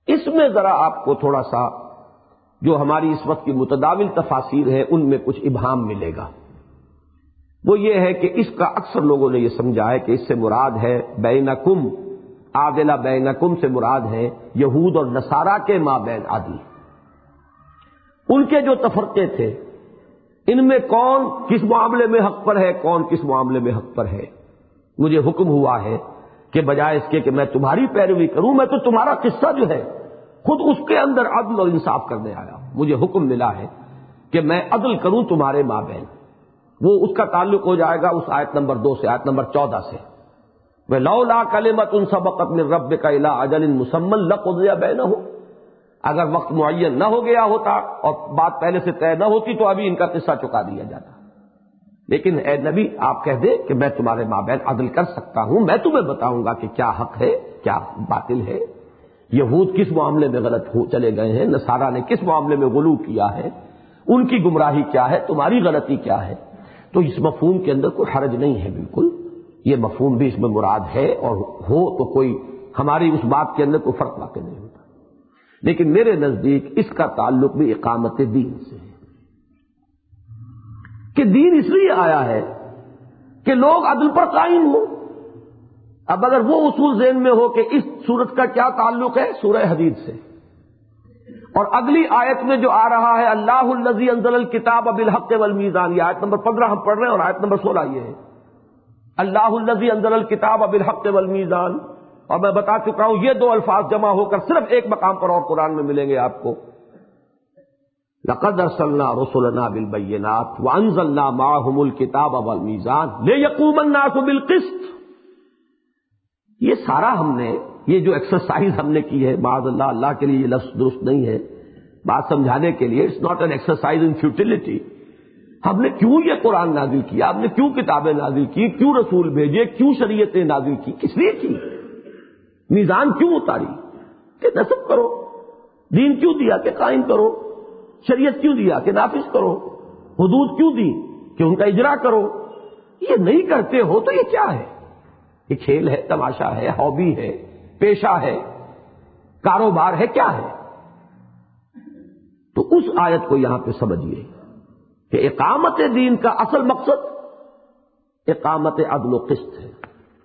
اس میں ذرا آپ کو تھوڑا سا جو ہماری اس وقت کی متداول تفاسیر ہے ان میں کچھ ابہام ملے گا. وہ یہ ہے کہ اس کا اکثر لوگوں نے یہ سمجھا ہے کہ اس سے مراد ہے بینکم، عادلہ بینکم سے مراد ہے یہود اور نصارہ کے مابین عدل. ان کے جو تفرقے تھے ان میں کون کس معاملے میں حق پر ہے، کون کس معاملے میں حق پر ہے. مجھے حکم ہوا ہے کہ بجائے اس کے کہ میں تمہاری پیروی کروں، میں تو تمہارا قصہ جو ہے خود اس کے اندر عدل اور انصاف کرنے آیا. مجھے حکم ملا ہے کہ میں عدل کروں تمہارے مابین. وہ اس کا تعلق ہو جائے گا اس آیت نمبر 2 سے، آیت نمبر 14 سے. وَلَوْلَا كَلِمَةٌ سَبَقَتْ مِن رَّبِّكَ إِلَىٰ أَجَلٍ مُّسَمًّى لَّقُضِيَ بَيْنَهُمْ. اگر وقت معین نہ ہو گیا ہوتا اور بات پہلے سے طے نہ ہوتی تو ابھی ان کا قصہ چکا دیا جاتا. لیکن اے نبی آپ کہہ دے کہ میں تمہارے مابین عدل کر سکتا ہوں، میں تمہیں بتاؤں گا کہ کیا حق ہے کیا باطل ہے. یہود کس معاملے میں غلط چلے گئے ہیں، نصارہ نے کس معاملے میں غلو کیا ہے، ان کی گمراہی کیا ہے، تمہاری غلطی کیا ہے. تو اس مفہوم کے اندر کوئی حرج نہیں ہے. بالکل یہ مفہوم بھی اس میں مراد ہے، اور ہو تو کوئی ہماری اس بات کے اندر کوئی فرق واقع نہیں ہوتا. لیکن میرے نزدیک اس کا تعلق بھی اقامت دین سے ہے کہ دین اس لیے آیا ہے کہ لوگ عدل پر قائم ہوں. اب اگر وہ اصول ذہن میں ہو کہ اس سورت کا کیا تعلق ہے سورہ حدید سے، اور اگلی آیت میں جو آ رہا ہے اللہ الذی انزل الکتاب بالحق والمیزان، یہ آیت نمبر 15 ہم پڑھ رہے ہیں اور آیت نمبر 16 یہ ہے اللہ الذی انزل الکتاب بالحق والمیزان. اور میں بتا چکا ہوں یہ دو الفاظ جمع ہو کر صرف ایک مقام پر اور قرآن میں ملیں گے آپ کو. لقد ارسلنا رسلنا بالبینات وانزلنا معهم الکتاب والمیزان لیقوم الناس بالقسط. یہ سارا ہم نے یہ جو ایکسرسائز ہم نے کی ہے، معاذ اللہ اللہ کے لیے یہ لفظ درست نہیں ہے بات سمجھانے کے لیے، it's not an exercise in futility. ہم نے کیوں یہ قرآن نازل کیا، ہم نے کیوں کتابیں نازل کی، کیوں رسول بھیجے، کیوں شریعتیں نازل کی، کس لیے کی، میزان کیوں اتاری کہ نصب کرو، دین کیوں دیا کہ قائم کرو، شریعت کیوں دیا کہ نافذ کرو، حدود کیوں دی کہ ان کا اجرا کرو. یہ نہیں کرتے ہو تو یہ کیا ہے؟ یہ کھیل ہے، تماشا ہے، ہابی ہے، پیشہ ہے، کاروبار ہے، کیا ہے؟ تو اس آیت کو یہاں پہ سمجھیے کہ اقامت دین کا اصل مقصد اقامت عدل و قسط ہے،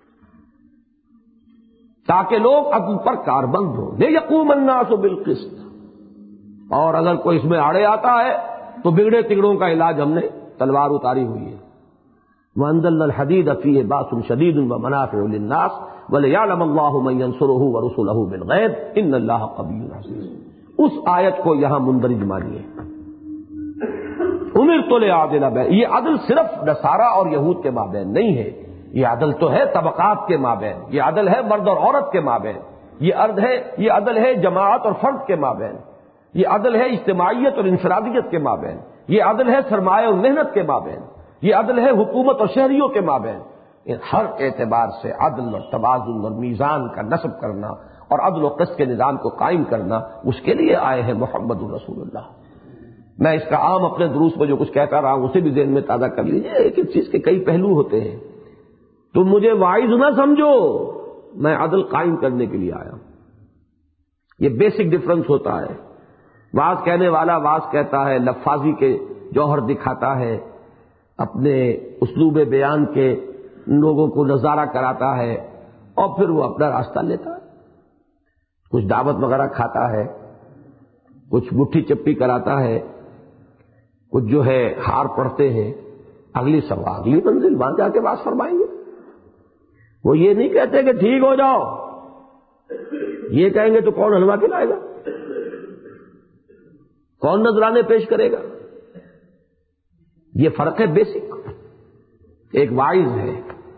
تاکہ لوگ عدل پر کاربند ہوں. لیقوم الناس بالقسط. اور اگر کوئی اس میں آڑے آتا ہے تو بگڑے تگڑوں کا علاج ہم نے تلوار اتاری ہوئی ہے. وَأَنزَلْنَا الْحَدِيدَ فِيهِ بَأْسٌ شَدِيدٌ وَمَنَافِعُ لِلنَّاسِ وَلِيَعْلَمَ اللَّهُ مَن يَنصُرُهُ وَرُسُلَهُ بِالْغَيْبِ إِنَّ اللَّهَ قَوِيٌّ عَزِيزٌ. اس آیت کو یہاں مندرج مانیے. اُمِرْتُ لِأَعْدِلَ بَيْنَ، یہ عدل صرف نصارہ اور یہود کے مابین نہیں ہے، یہ عدل تو ہے طبقات کے مابین، یہ عدل ہے مرد اور عورت کے مابین، یہ عدل ہے جماعت اور فرد کے مابین، یہ عدل ہے اجتماعیت اور انفرادیت کے مابین، یہ عدل ہے سرمایہ اور محنت کے مابین، یہ عدل ہے حکومت اور شہریوں کے مابین. ہر اعتبار سے عدل اور توازن اور میزان کا نصب کرنا اور عدل و قسط کے نظام کو قائم کرنا، اس کے لیے آئے ہیں محمد الرسول اللہ. میں اس کا عام اپنے دروس میں جو کچھ کہتا رہا ہوں اسے بھی ذہن میں تازہ کر لیجیے. ایک ایک چیز کے کئی پہلو ہوتے ہیں. تم مجھے واعظ نہ سمجھو، میں عدل قائم کرنے کے لیے آیا ہوں. یہ بیسک ڈفرنس ہوتا ہے. واعظ کہنے والا واعظ کہتا ہے، لفاظی کے جوہر دکھاتا ہے، اپنے اسلوب بیان کے لوگوں کو نظارہ کراتا ہے اور پھر وہ اپنا راستہ لیتا ہے. کچھ دعوت وغیرہ کھاتا ہے، کچھ مٹھی چپی کراتا ہے، کچھ جو ہے ہار پڑھتے ہیں، اگلی منزل وہاں جا کے بات فرمائیں گے. وہ یہ نہیں کہتے کہ ٹھیک ہو جاؤ، یہ کہیں گے تو کون حلوہ کھلائے گا، کون نذرانے پیش کرے گا. یہ فرق ہے بیسک. ایک واعظ ہے،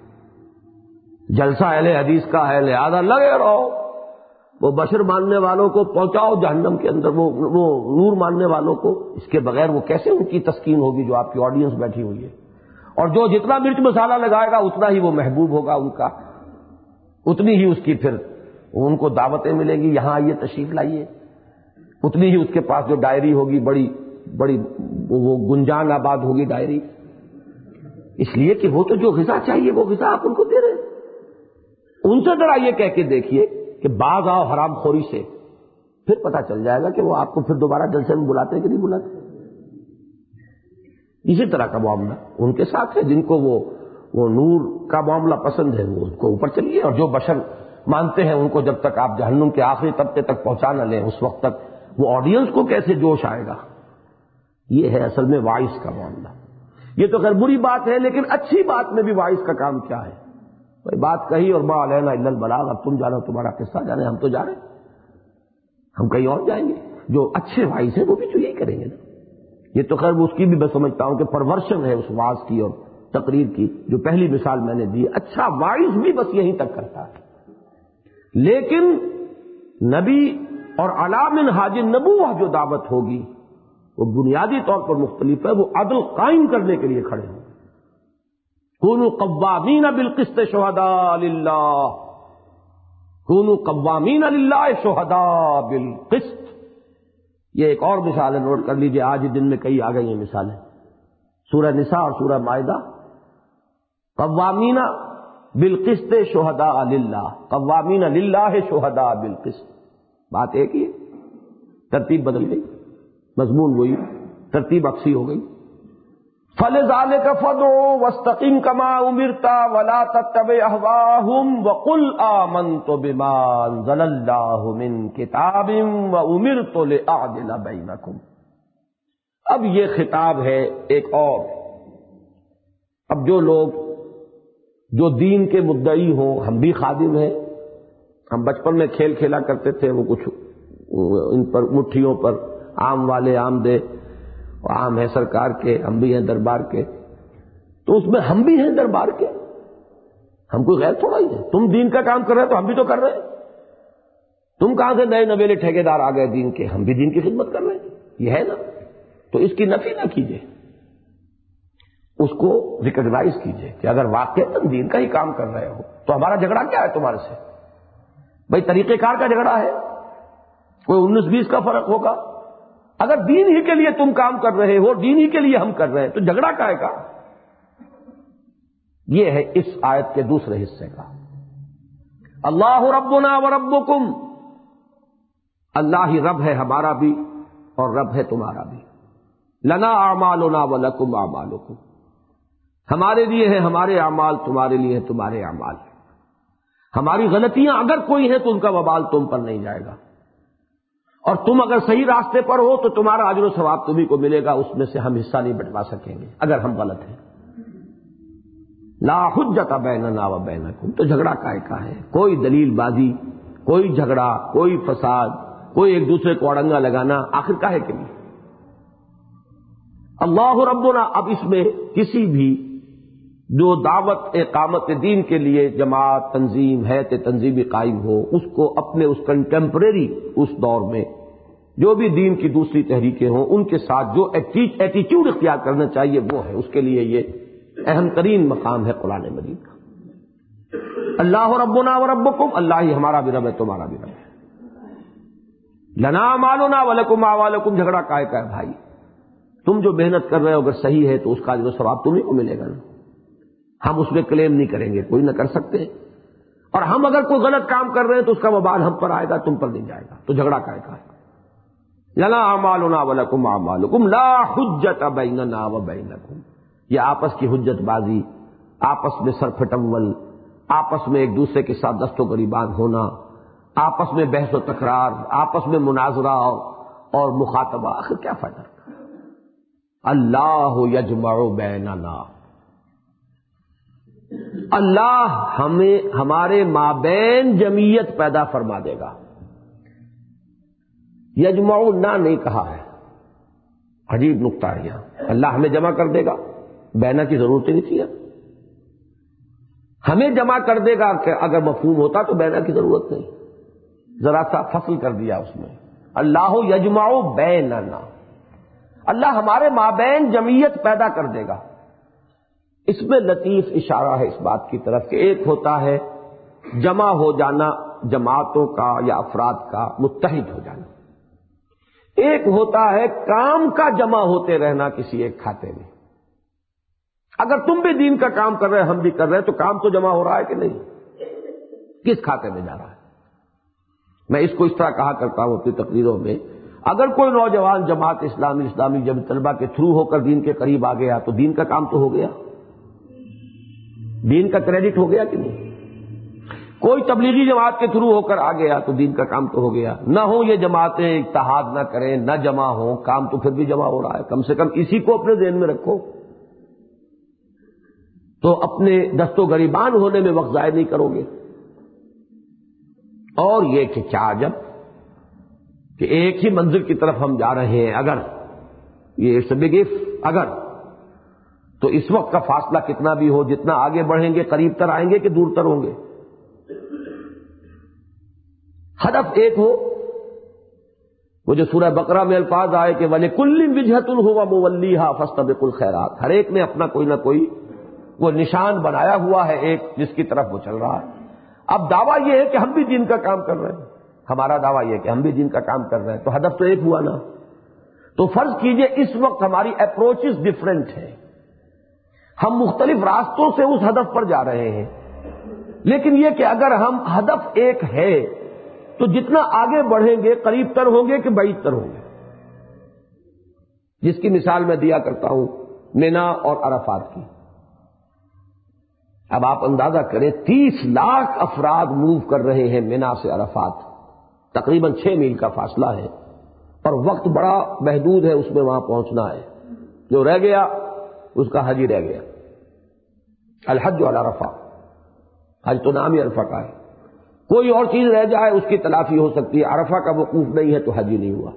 جلسہ اہل حدیث کا ہے، لہذا لگے رہو، وہ بشر ماننے والوں کو پہنچاؤ جہنم کے اندر، وہ نور ماننے والوں کو. اس کے بغیر وہ کیسے ان کی تسکین ہوگی جو آپ کی آڈینس بیٹھی ہوئی ہے. اور جو جتنا مرچ مسالہ لگائے گا اتنا ہی وہ محبوب ہوگا ان کا، اتنی ہی اس کی پھر ان کو دعوتیں ملیں گی، یہاں آئیے تشریف لائیے. اتنی ہی اس کے پاس جو ڈائری ہوگی بڑی بڑی وہ گنجان آباد ہوگی ڈائری. اس لیے کہ وہ تو جو غذا چاہیے وہ غذا آپ ان کو دے رہے ہیں. ان سے ذرا یہ کہہ کے دیکھیے کہ باز آؤ حرام خوری سے، پھر پتہ چل جائے گا کہ وہ آپ کو پھر دوبارہ جلسے میں بلاتے کہ نہیں بلاتے. اسی طرح کا معاملہ ان کے ساتھ ہے. جن کو وہ نور کا معاملہ پسند ہے وہ اس کو اوپر چلیے، اور جو بشر مانتے ہیں ان کو جب تک آپ جہنم کے آخری طبقے تک پہنچا نہ لیں اس وقت تک وہ آڈینس کو کیسے جوش آئے گا. یہ ہے اصل میں وائس کا معاملہ. یہ تو خیر بری بات ہے، لیکن اچھی بات میں بھی وائس کا کام کیا ہے؟ بھائی بات کہی اور ما علینا الا البلاغ، اب تم جانو تمہارا قصہ جانے، ہم تو جا رہے ہیں، ہم کہیں اور جائیں گے. جو اچھے وائس ہیں وہ بھی تو یہی کریں گے نا. یہ تو خیر اس کی بھی میں سمجھتا ہوں کہ پرورشن ہے اس واز کی اور تقریر کی. جو پہلی مثال میں نے دی، اچھا وائس بھی بس یہیں تک کرتا ہے. لیکن نبی اور علی منہاج النبوہ جو دعوت ہوگی وہ بنیادی طور پر مختلف ہے. وہ عدل قائم کرنے کے لیے کھڑے ہیں. کونوا قوامین بالقسط شہداء للہ، کونوا قوامین للہ شہداء بالقسط. یہ ایک اور مثال ہے، نوٹ کر لیجئے. آج ہی دن میں کئی آ گئی ہیں مثالیں، سورہ نساء اور سورہ مائدہ. قوامین بالقسط شہداء للہ، قوامین للہ شہداء بالقسط. بات ایک ہی ہے، ترتیب بدل گئی، مضمون وہی، ترتیب عکسی ہو گئی. فَلِذَلِكَ فَادْعُ وَاسْتَقِمْ كَمَا أُمِرْتَ وَلَا تَتَّبِعْ أَهْوَاءَهُمْ وَقُلْ آمَنْتُ بِمَا أَنزَلَ اللَّهُ مِنْ كِتَابٍ وَأُمِرْتُ لِأَعْدِلَ بَيْنَكُمْ. اب یہ خطاب ہے ایک اور. اب جو لوگ جو دین کے مدعی ہوں، ہم بھی خادم ہیں. ہم بچپن میں کھیل کھیلا کرتے تھے، وہ کچھ ان پر مٹھیوں پر عام والے عام دے، عام ہے سرکار کے، ہم بھی ہیں دربار کے. تو اس میں ہم بھی ہیں دربار کے، ہم کوئی غیر تھوڑا ہی ہے. تم دین کا کام کر رہے تو ہم بھی تو کر رہے ہیں. تم کہاں سے نئے نویلے ٹھیکیدار آ گئے دین کے؟ ہم بھی دین کی خدمت کر رہے ہیں. یہ ہے نا. تو اس کی نفی نہ کیجیے، اس کو ریکگنائز کیجیے کہ اگر واقعی تم دین کا ہی کام کر رہے ہو تو ہمارا جھگڑا کیا ہے تمہارے سے؟ بھائی طریقہ کار کا جھگڑا ہے، کوئی 19-20 کا فرق ہوگا. اگر دین ہی کے لیے تم کام کر رہے ہو، دین ہی کے لیے ہم کر رہے ہیں، تو جھگڑا کائے کا؟ یہ ہے اس آیت کے دوسرے حصے کا. اللہ ربنا و ربکم، اللہ ہی رب ہے ہمارا بھی اور رب ہے تمہارا بھی. لنا اعمالنا و لکم اعمالکم، ہمارے لیے ہے ہمارے اعمال، تمہارے لیے ہے تمہارے اعمال. ہماری غلطیاں اگر کوئی ہیں تو ان کا وبال تم پر نہیں جائے گا، اور تم اگر صحیح راستے پر ہو تو تمہارا اجر و ثواب تمہیں کو ملے گا. اس میں سے ہم حصہ نہیں بٹوا سکیں گے اگر ہم غلط ہیں. لا حجت بیننا و بینکم، تو جھگڑا کائے کا ہے؟ کوئی دلیل بازی، کوئی جھگڑا، کوئی فساد، کوئی ایک دوسرے کو اڑنگا لگانا آخر کاہے کے لیے؟ اللہ ربنا. اب اس میں کسی بھی جو دعوت اقامت دین کے لیے جماعت تنظیم ہے تنظیمی قائم ہو، اس کو اپنے اس کنٹمپریری اس دور میں جو بھی دین کی دوسری تحریکیں ہوں ان کے ساتھ جو ایٹیٹیوڈ اختیار کرنا چاہیے وہ ہے. اس کے لیے یہ اہم ترین مقام ہے قرآن مجید کا. اللہ ربنا و ربکم، اللہ ہی ہمارا بھی رب ہے تمہارا بھی رب ہے. لنا اعمالنا ولکم اعمالکم، جھگڑا کائے کا ہے بھائی؟ تم جو محنت کر رہے ہو اگر صحیح ہے تو اس کا اجر و ثواب تمہیں کو ملے گا نا. ہم اس میں کلیم نہیں کریں گے، کوئی نہ کر سکتے. اور ہم اگر کوئی غلط کام کر رہے ہیں تو اس کا وبال ہم پر آئے گا، تم پر نہیں جائے گا. تو جھگڑا کائے کا ہے؟ لنا اعمالنا ولکم اعمالکم لا حجت بیننا و بینکم. یہ آپس کی حجت بازی، آپس میں سر پھٹول، آپس میں ایک دوسرے کے ساتھ دست و گریبان ہونا، آپس میں بحث و تکرار، آپس میں مناظرہ اور مخاطبہ، آخر کیا فائدہ؟ اللہ یجمع بیننا، اللہ ہمیں ہمارے مابین جمعیت پیدا فرما دے گا. یجمع نہ نہیں کہا ہے، عجیب نکتہ ہے یہاں. اللہ ہمیں جمع کر دے گا، بینا کی ضرورت ہی نہیں تھی. ہمیں جمع کر دے گا کہ اگر مفہوم ہوتا تو بینا کی ضرورت نہیں. ذرا سا فصل کر دیا اس میں. اللہ یجمع بیننا، اللہ ہمارے مابین جمعیت پیدا کر دے گا. اس میں لطیف اشارہ ہے اس بات کی طرف کہ ایک ہوتا ہے جمع ہو جانا جماعتوں کا یا افراد کا، متحد ہو جانا. ایک ہوتا ہے کام کا جمع ہوتے رہنا کسی ایک کھاتے میں. اگر تم بھی دین کا کام کر رہے ہم بھی کر رہے ہیں تو کام تو جمع ہو رہا ہے کہ نہیں؟ کس کھاتے میں جا رہا ہے؟ میں اس کو اس طرح کہا کرتا ہوں اپنی تقریروں میں، اگر کوئی نوجوان جماعت اسلامی جب طلبہ کے تھرو ہو کر دین کے قریب آ گیا تو دین کا کام تو ہو گیا، دین کا کریڈٹ ہو گیا کہ نہیں؟ کوئی تبلیغی جماعت کے تھرو ہو کر آ گیا تو دین کا کام تو ہو گیا۔ نہ ہو یہ جماعتیں، اتحاد نہ کریں، نہ جمع ہوں، کام تو پھر بھی جمع ہو رہا ہے۔ کم سے کم اسی کو اپنے ذہن میں رکھو تو اپنے دست و گریبان ہونے میں وقت ضائع نہیں کرو گے۔ اور یہ کہ کیا عجب کہ ایک ہی منزل کی طرف ہم جا رہے ہیں، اگر یہ اٹس اے بگ اف، اگر تو اس وقت کا فاصلہ کتنا بھی ہو، جتنا آگے بڑھیں گے قریب تر آئیں گے کہ دور تر ہوں گے؟ ہدف ایک ہو، وہ جو سورہ بقرہ میں الفاظ آئے کہ وَلِكُلٍّ وِجْهَةٌ هُوَ مُوَلِّيهَا فَاسْتَبِقُوا الْخَيْرَاتِ، ہر ایک نے اپنا کوئی نہ کوئی وہ نشان بنایا ہوا ہے ایک جس کی طرف وہ چل رہا ہے۔ اب دعویٰ یہ ہے کہ ہم بھی دین کا کام کر رہے ہیں، ہمارا دعویٰ یہ ہے کہ ہم بھی دین کا کام کر رہے ہیں، تو ہدف تو ایک ہوا نا۔ تو فرض کیجئے اس وقت ہماری اپروچز ڈفرینٹ ہیں، ہم مختلف راستوں سے اس ہدف پر جا رہے ہیں، لیکن یہ کہ اگر ہم ہدف ایک ہے تو جتنا آگے بڑھیں گے قریب تر ہوں گے کہ بعید تر ہوں گے؟ جس کی مثال میں دیا کرتا ہوں مینا اور عرفات کی۔ اب آپ اندازہ کریں 30 لاکھ افراد موو کر رہے ہیں مینا سے عرفات، تقریباً 6 میل کا فاصلہ ہے، اور وقت بڑا محدود ہے اس میں وہاں پہنچنا ہے، جو رہ گیا اس کا حج ہی رہ گیا۔ الحج علی عرفہ، حج تو نام ہی عرفہ کا ہے، کوئی اور چیز رہ جائے اس کی تلافی ہو سکتی ہے، عرفہ کا وقوف نہیں ہے تو حج ہی نہیں ہوا۔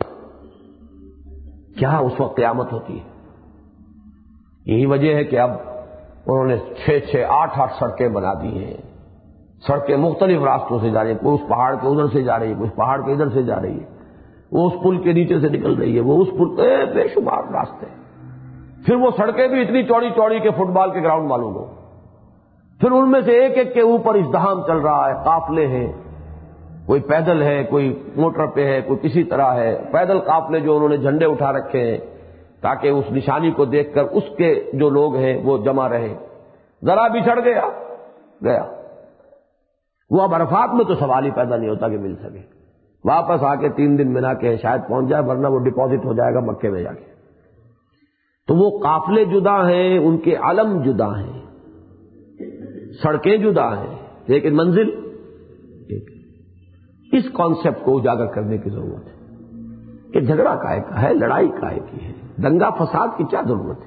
کیا اس وقت قیامت ہوتی ہے؟ یہی وجہ ہے کہ اب انہوں نے 6 8 سڑکیں بنا دی ہیں، سڑکیں مختلف راستوں سے جا رہی ہیں، کوئی اس پہاڑ کے ادھر سے جا رہی ہے، کوئی پہاڑ کے ادھر سے جا رہی ہے، وہ اس پل کے نیچے سے نکل رہی ہے، وہ اس پل پہ بے شمار راستے، پھر وہ سڑکیں بھی اتنی چوڑی چوڑی کہ فٹ بال کے گراؤنڈ معلوم ہو، پھر ان میں سے ایک ایک کے اوپر ازدحام چل رہا ہے، قافلے ہیں، کوئی پیدل ہے، کوئی موٹر پہ ہے، کوئی کسی طرح ہے، پیدل قافلے جو انہوں نے جھنڈے اٹھا رکھے ہیں تاکہ اس نشانی کو دیکھ کر اس کے جو لوگ ہیں وہ جمع رہے۔ ذرا بچھڑ گیا وہ اب عرفات میں تو سوال ہی پیدا نہیں ہوتا کہ مل سکے، واپس آ کے 3 دن منا کے شاید پہنچ جائے، ورنہ وہ ڈپازٹ ہو جائے گا مکے میں جا کے۔ تو وہ قافلے جدا ہیں، ان کے علم جدا ہیں، سڑکیں جدا ہیں، لیکن منزل ایک۔ اس کانسیپٹ کو اجاگر کرنے کی ضرورت ہے کہ جھگڑا کائے کا ہے، لڑائی کائے کی ہے، دنگا فساد کی کیا ضرورت ہے؟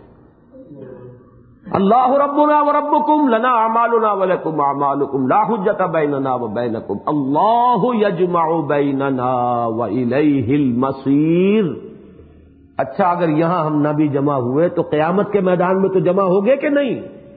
اللہ ربنا وربکم لنا اعمالنا ولکم اعمالکم لا حجۃ بیننا وبینکم اللہ یجمع بیننا والیہ المصیر۔ اچھا اگر یہاں ہم نہ بھی جمع ہوئے تو قیامت کے میدان میں تو جمع ہوگے کہ نہیں؟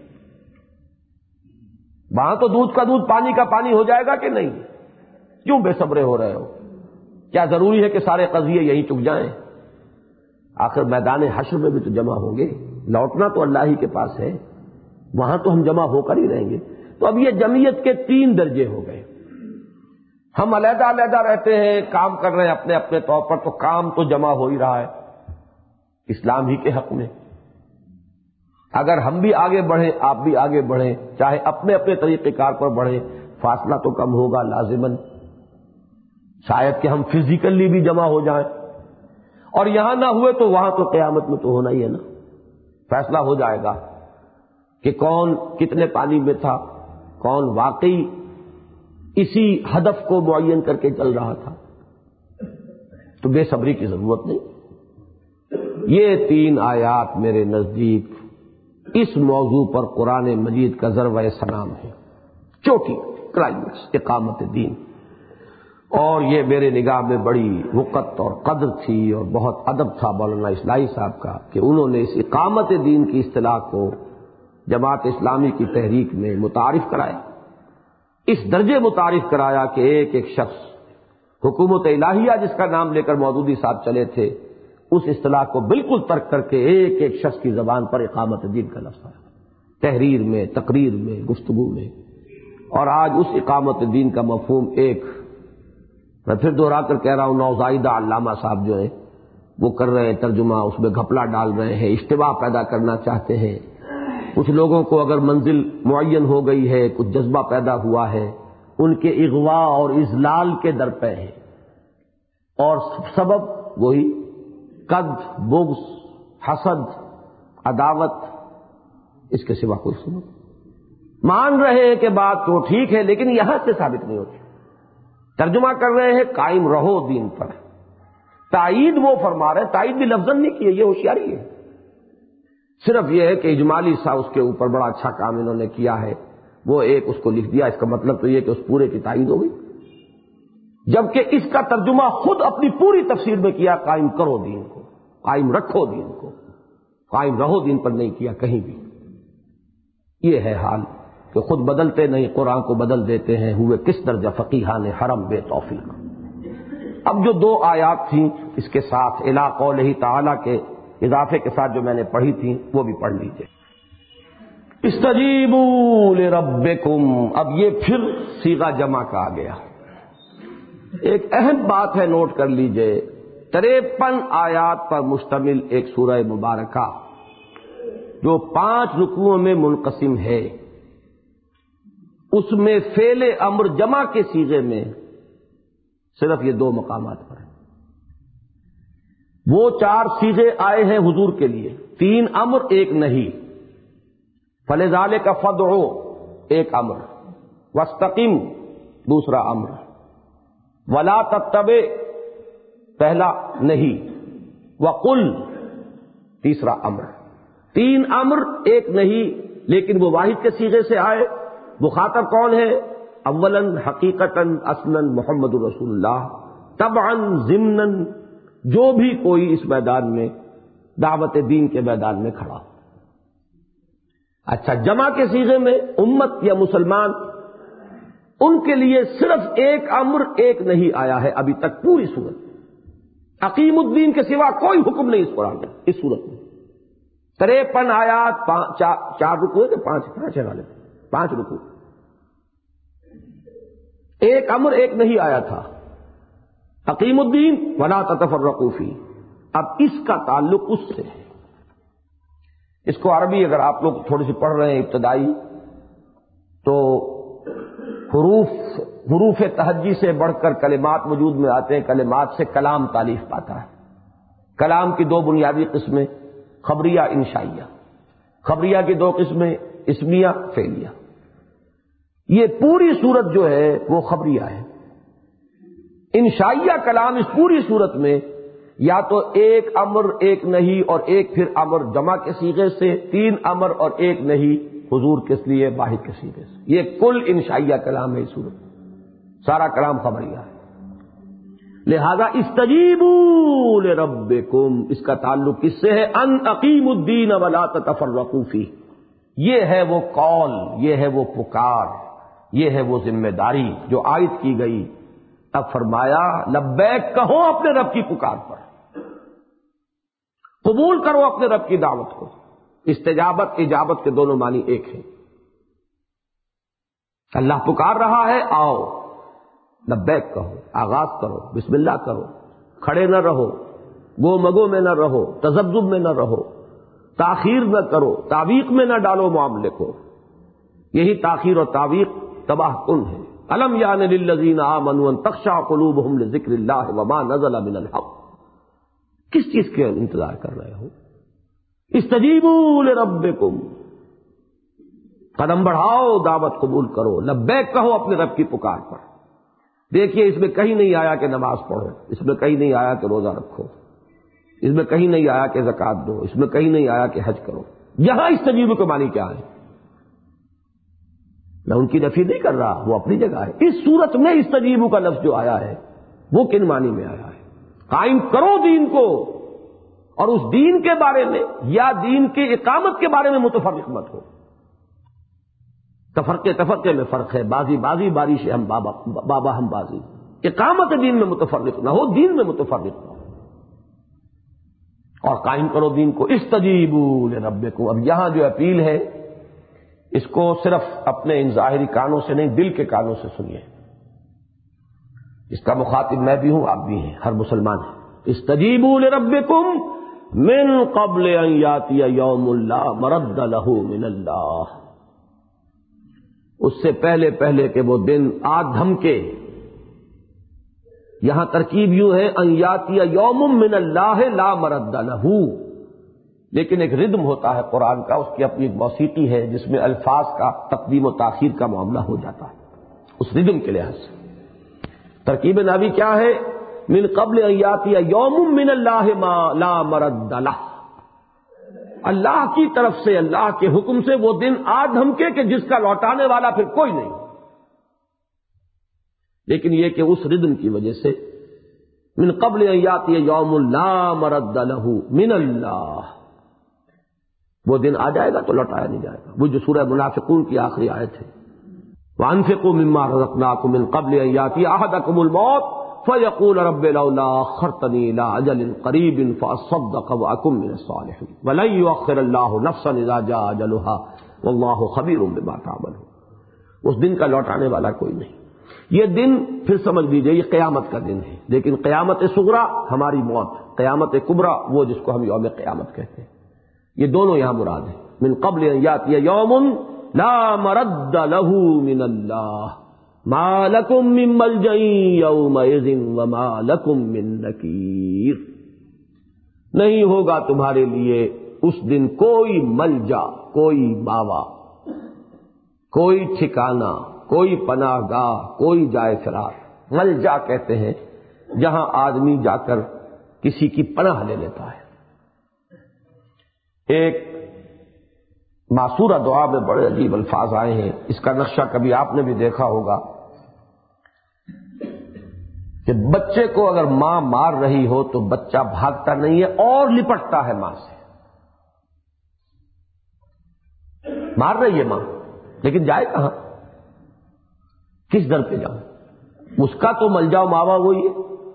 وہاں تو دودھ کا دودھ پانی کا پانی ہو جائے گا کہ نہیں؟ کیوں بے صبرے ہو رہے ہو؟ کیا ضروری ہے کہ سارے قضیے یہیں چک جائیں؟ آخر میدان حشر میں بھی تو جمع ہوں گے، لوٹنا تو اللہ ہی کے پاس ہے، وہاں تو ہم جمع ہو کر ہی رہیں گے۔ تو اب یہ جمعیت کے 3 درجے ہو گئے، ہم علیحدہ علیحدہ رہتے ہیں، کام کر رہے ہیں اپنے اپنے طور پر، تو کام تو جمع ہو ہی رہا ہے اسلام ہی کے حق میں۔ اگر ہم بھی آگے بڑھیں، آپ بھی آگے بڑھیں، چاہے اپنے اپنے طریقہ کار پر بڑھیں، فاصلہ تو کم ہوگا لازماً، شاید کہ ہم فزیکلی بھی جمع ہو جائیں، اور یہاں نہ ہوئے تو وہاں تو قیامت میں تو ہونا ہی ہے نا، فیصلہ ہو جائے گا کہ کون کتنے پانی میں تھا، کون واقعی اسی ہدف کو معین کر کے چل رہا تھا۔ تو بے صبری کی ضرورت نہیں۔ یہ 3 آیات میرے نزدیک اس موضوع پر قرآن مجید کا ذروۂ سلام ہے، چوٹی، کلائمیکس، اقامت دین۔ اور یہ میرے نگاہ میں بڑی وقت اور قدر تھی اور بہت ادب تھا مولانا اصلاحی صاحب کا کہ انہوں نے اس اقامت دین کی اصطلاح کو جماعت اسلامی کی تحریک میں متعارف کرایا، اس درجے متعارف کرایا کہ ایک ایک شخص حکومت الہیہ جس کا نام لے کر مودودی صاحب چلے تھے، اس اصطلاح کو بالکل ترک کر کے ایک ایک شخص کی زبان پر اقامت دین کا لفظ آیا، تحریر میں، تقریر میں، گفتگو میں۔ اور آج اس اقامت دین کا مفہوم ایک، میں پھر دوہرا کر کہہ رہا ہوں، نوزائیدہ علامہ صاحب جو ہیں وہ کر رہے ہیں ترجمہ، اس میں گھپلا ڈال رہے ہیں، اشتباہ پیدا کرنا چاہتے ہیں۔ کچھ لوگوں کو اگر منزل معین ہو گئی ہے، کچھ جذبہ پیدا ہوا ہے، ان کے اغوا اور اذلال کے درپے ہیں، اور سبب وہی قد، بغض، حسد، عداوت، اس کے سوا کوئی سبب۔ مان رہے ہیں کہ بات تو ٹھیک ہے لیکن یہاں سے ثابت نہیں ہوتی۔ ترجمہ کر رہے ہیں قائم رہو دین پر، تائید وہ فرما رہے ہیں، تائید بھی لفظاً نہیں کی ہے، یہ ہوشیاری ہے، صرف یہ ہے کہ اجمالی سا اس کے اوپر بڑا اچھا کام انہوں نے کیا ہے، وہ ایک اس کو لکھ دیا، اس کا مطلب تو یہ کہ اس پورے کی تائید ہو گئی، جبکہ اس کا ترجمہ خود اپنی پوری تفسیر میں کیا قائم کرو دین کو، قائم رکھو دین کو، قائم رہو دین پر نہیں کیا کہیں بھی۔ یہ ہے حال کہ خود بدلتے نہیں، قرآن کو بدل دیتے ہیں، ہوئے کس درجہ فقیہان حرم بے توفیق۔ اب جو دو آیات تھیں اس کے ساتھ الی قولہ تعالی کے اضافے کے ساتھ جو میں نے پڑھی تھی وہ بھی پڑھ لیجئے۔ استجیبوا لربکم، اب یہ پھر صیغہ جمع کا آ گیا۔ ایک اہم بات ہے، نوٹ کر لیجئے، 53 آیات پر مشتمل ایک سورہ مبارکہ جو 5 رکوعوں میں منقسم ہے، اس میں فعل امر جمع کے صیغے میں صرف یہ 2 مقامات پر ہیں۔ وہ 4 صیغے آئے ہیں حضور کے لیے، 3 امر 1 نہیں، فلذالک فادعو ایک امر، واستقم دوسرا امر، ولا تتبع پہلا نہیں، وقل تیسرا امر۔ 3 امر 1 نہیں، لیکن وہ واحد کے صیغے سے آئے۔ مخاطب کون ہے؟ اولاً حقیقتاً اصلاً محمد رسول اللہ، طبعاً ضمناً جو بھی کوئی اس میدان میں دعوت دین کے میدان میں کھڑا ہو۔ اچھا، جمع کے صیغے میں امت یا مسلمان، ان کے لیے صرف 1 امر 1 نہیں آیا ہے ابھی تک پوری صورت میں۔ اقیم الدین کے سوا کوئی حکم نہیں اس قرآن میں، اس صورت میں 53 آیات، 4 رکوع کہ 5 ہے غالب، 5 رکوع، 1 امر 1 نہیں آیا تھا، اقیم الدین ولا تتفرقوا فیہ۔ اب اس کا تعلق اس سے ہے، اس کو عربی اگر آپ لوگ تھوڑی سی پڑھ رہے ہیں ابتدائی تو حروف تہجی سے بڑھ کر کلمات وجود میں آتے ہیں، کلمات سے کلام تالیف پاتا ہے۔ کلام کی 2 بنیادی قسمیں، خبریہ، انشائیہ۔ خبریہ کی 2 قسمیں، اسمیہ، فعلیہ۔ یہ پوری صورت جو ہے وہ خبریہ ہے۔ انشائیہ کلام اس پوری صورت میں یا تو 1 امر 1 نہیں اور 1 پھر امر جمع کے صیغے سے، 3 امر اور 1 نہیں حضور کس لیے واحد کے صیغے سے، یہ کل انشائیہ کلام ہے۔ اس صورت سارا کلام خبریہ ہے۔ لہذا استجیبوا لربکم، اس کا تعلق کس سے ہے؟ ان اقیموا الدین ولا تتفرقوا فیہ۔ یہ ہے وہ قول، یہ ہے وہ پکار، یہ ہے وہ ذمہ داری جو عائد کی گئی۔ اب فرمایا لبیک کہو اپنے رب کی پکار پر، قبول کرو اپنے رب کی دعوت کو۔ استجابت اجابت کے دونوں معنی ایک ہیں۔ اللہ پکار رہا ہے، آؤ لبیک کہو، آغاز کرو، بسم اللہ کرو، کھڑے نہ رہو، گو مگو میں نہ رہو، تذبذب میں نہ رہو، تاخیر نہ کرو، تعویق میں نہ ڈالو معاملے کو۔ یہی تاخیر اور تعویق تباہ کن ہے۔ الم یعن للذین آمنوا ان تخشع قلوبہم لذکر اللہ وما نزل من الحق۔ کس چیز کے انتظار کر رہے ہو؟ استجیبوا لربکم، قدم بڑھاؤ، دعوت قبول کرو، لبیک کہو اپنے رب کی پکار پر۔ دیکھیے اس میں کہیں نہیں آیا کہ نماز پڑھو، اس میں کہیں نہیں آیا کہ روزہ رکھو، اس میں کہیں نہیں آیا کہ زکوٰۃ دو، اس میں کہیں نہیں آیا کہ حج کرو۔ یہاں استجیبوا کے معنی کیا ہے؟ میں ان کی نفی نہیں کر رہا، وہ اپنی جگہ ہے۔ اس صورت میں استجیبوا کا لفظ جو آیا ہے وہ کن معنی میں آیا ہے؟ قائم کرو دین کو، اور اس دین کے بارے میں یا دین کی اقامت کے بارے میں متفرق مت ہو۔ تفرقے میں فرق ہے، بازی بارش ہم بابا ہم بازی۔ اقامت دین میں متفرق نہ ہو، دین میں متفرق نہ ہو، اور قائم کرو دین کو۔ استجیبوا لربکم، اب یہاں جو اپیل ہے اس کو صرف اپنے ان ظاہری کانوں سے نہیں، دل کے کانوں سے سنیے۔ اس کا مخاطب میں بھی ہوں، آپ بھی ہیں، ہر مسلمان ہے۔ استجیبوا لربکم من قبل ان یاتی یوم لا مرد له من اللہ۔ اس سے پہلے پہلے کہ وہ دن آ دھمکے. یہاں ترکیب یوں ہے ان یاتی یوم من اللہ لا مرد لہ، لیکن ایک ردم ہوتا ہے قرآن کا، اس کی اپنی ایک موسیقی ہے جس میں الفاظ کا تقدیم و تاخیر کا معاملہ ہو جاتا ہے. اس ردم کے لحاظ سے ترکیب نبی کیا ہے؟ من قبل ان یاتی یوم من اللہ ما لا مرد لہ، اللہ کی طرف سے، اللہ کے حکم سے وہ دن آ دھمکے کہ جس کا لوٹانے والا پھر کوئی نہیں. لیکن یہ کہ اس ردم کی وجہ سے من قبل ان یاتی یوم لا مرد لہ من اللہ، وہ دن آ جائے گا تو لوٹایا نہیں جائے گا. وہ جو سورہ منافقون کی آخری آیت ہے، وَأَنفِقُوا مِمَّا رَزَقْنَاكُم مِّن قَبْلِ أَن يَأْتِيَ أَحَدَكُمُ الْمَوْتُ فَيَقُولَ رَبِّ لَوْلَا أَخَّرْتَنِي إِلَىٰ أَجَلٍ قَرِيبٍ فَأَصَّدَّقَ وَأَكُن مِّنَ الصَّالِحِينَ وَلَن يُؤَخِّرَ اللَّهُ نَفْسًا إِذَا جَاءَ أَجَلُهَا وَاللَّهُ خَبِيرٌ بِمَا تَعْمَلُونَ. اس دن کا لوٹانے والا کوئی نہیں. یہ دن پھر سمجھ لیجئے یہ قیامت کا دن ہے، لیکن قیامت صغریٰ ہماری موت، قیامت کبریٰ وہ جس کو ہم یوم قیامت کہتے ہیں. یہ دونوں یہاں مراد ہیں. من قبل ان یاتی یوم لا مرد لہ من اللہ ما لکم من ملجأ یومئذ وما لکم من نکیر. نہیں ہوگا تمہارے لیے اس دن کوئی ملجا، کوئی ماوا، کوئی ٹھکانہ، کوئی پناہ گاہ، کوئی جائے فرار. ملجا کہتے ہیں جہاں آدمی جا کر کسی کی پناہ لے لیتا ہے. ایک معصورہ دعا میں بڑے عجیب الفاظ آئے ہیں، اس کا نقشہ کبھی آپ نے بھی دیکھا ہوگا کہ بچے کو اگر ماں مار رہی ہو تو بچہ بھاگتا نہیں ہے اور لپٹتا ہے ماں سے. مار رہی ہے ماں لیکن جائے کہاں، کس در پہ جاؤں؟ اس کا تو ملجا و ماوا وہی ہے.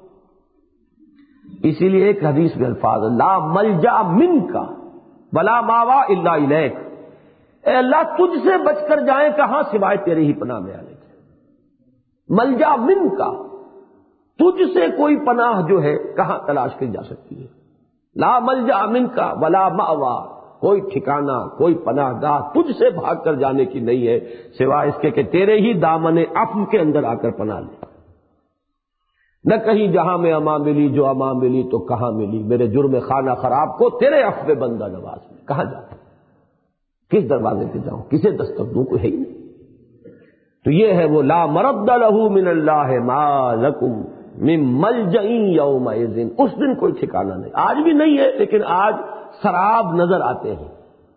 اسی لیے ایک حدیث میں الفاظ لا ملجا منک ولا ماوا الا الیک، اے اللہ تجھ سے بچ کر جائیں کہاں سوائے تیرے ہی پناہ میں آنے کے. ملجا منک، تجھ سے کوئی پناہ جو ہے کہاں تلاش کی جا سکتی ہے. لا ملجا منک ولا ماوا، کوئی ٹھکانہ، کوئی پناہ گاہ تجھ سے بھاگ کر جانے کی نہیں ہے سوائے اس کے کہ تیرے ہی دامن عفو کے اندر آ کر پناہ لے. نہ کہیں جہاں میں امان ملی، جو امان ملی تو کہاں ملی، میرے جرم خانہ خراب کو تیرے عفو بندہ نواز میں. کہاں جاؤں، کس دروازے پہ جاؤں، کسے دستک دوں، کوئی ہے ہی نہیں. تو یہ ہے وہ لا مرد لہ من اللہ ما لکم من ملجأ یومئذ. اس دن کوئی ٹھکانہ نہیں، آج بھی نہیں ہے، لیکن آج سراب نظر آتے ہیں.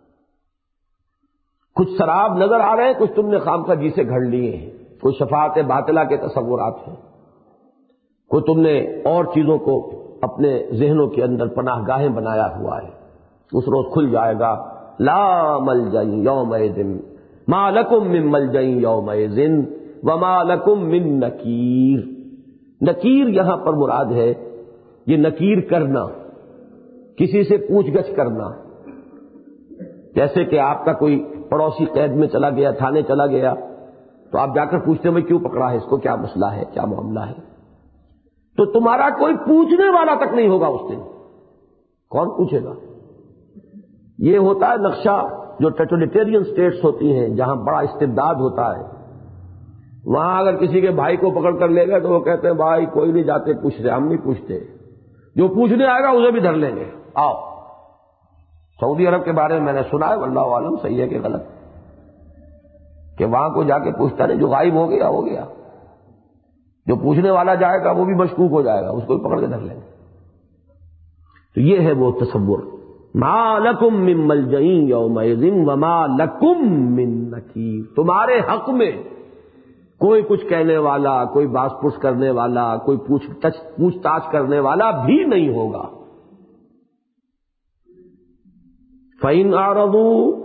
کچھ سراب نظر آ رہے ہیں، کچھ تم نے خامخواہ جی سے گھڑ لیے ہیں. کوئی شفاعت باطلہ کے تصورات ہیں، کوئی تم نے اور چیزوں کو اپنے ذہنوں کے اندر پناہ گاہیں بنایا ہوا ہے. اس روز کھل جائے گا لا ملجأ یومئذ ما لکم من ملجأ یومئذ وما لکم من نکیر. نکیر یہاں پر مراد ہے یہ نکیر کرنا، کسی سے پوچھ گچھ کرنا. جیسے کہ آپ کا کوئی پڑوسی قید میں چلا گیا، تھانے چلا گیا، تو آپ جا کر پوچھتے ہیں کیوں پکڑا ہے اس کو، کیا مسئلہ ہے، کیا معاملہ ہے. تو تمہارا کوئی پوچھنے والا تک نہیں ہوگا اس دن. کون پوچھے گا؟ یہ ہوتا ہے نقشہ جو ٹوٹلیٹیرین سٹیٹس ہوتی ہیں جہاں بڑا استبداد ہوتا ہے. وہاں اگر کسی کے بھائی کو پکڑ کر لے گئے تو وہ کہتے ہیں بھائی کوئی نہیں جاتے پوچھتے، ہم نہیں پوچھتے، جو پوچھنے آئے گا اسے بھی دھر لیں گے. آؤ. سعودی عرب کے بارے میں نے سنا ہے، واللہ عالم صحیح ہے کہ غلط، کہ وہاں کو جا کے پوچھتا نہیں، جو غائب ہو گیا ہو گیا، جو پوچھنے والا جائے گا وہ بھی مشکوک ہو جائے گا، اس کو بھی پکڑ کے دھر لیں گے. تو یہ ہے وہ تصور. ما لکم من ملجأ یومئذ وما لکم من نکیر. تمہارے حق میں کوئی کچھ کہنے والا، کوئی باس پرس کرنے والا، کوئی پوچھ تاچھ کرنے والا بھی نہیں ہوگا. فَإِنْ أَعْرَضُوا،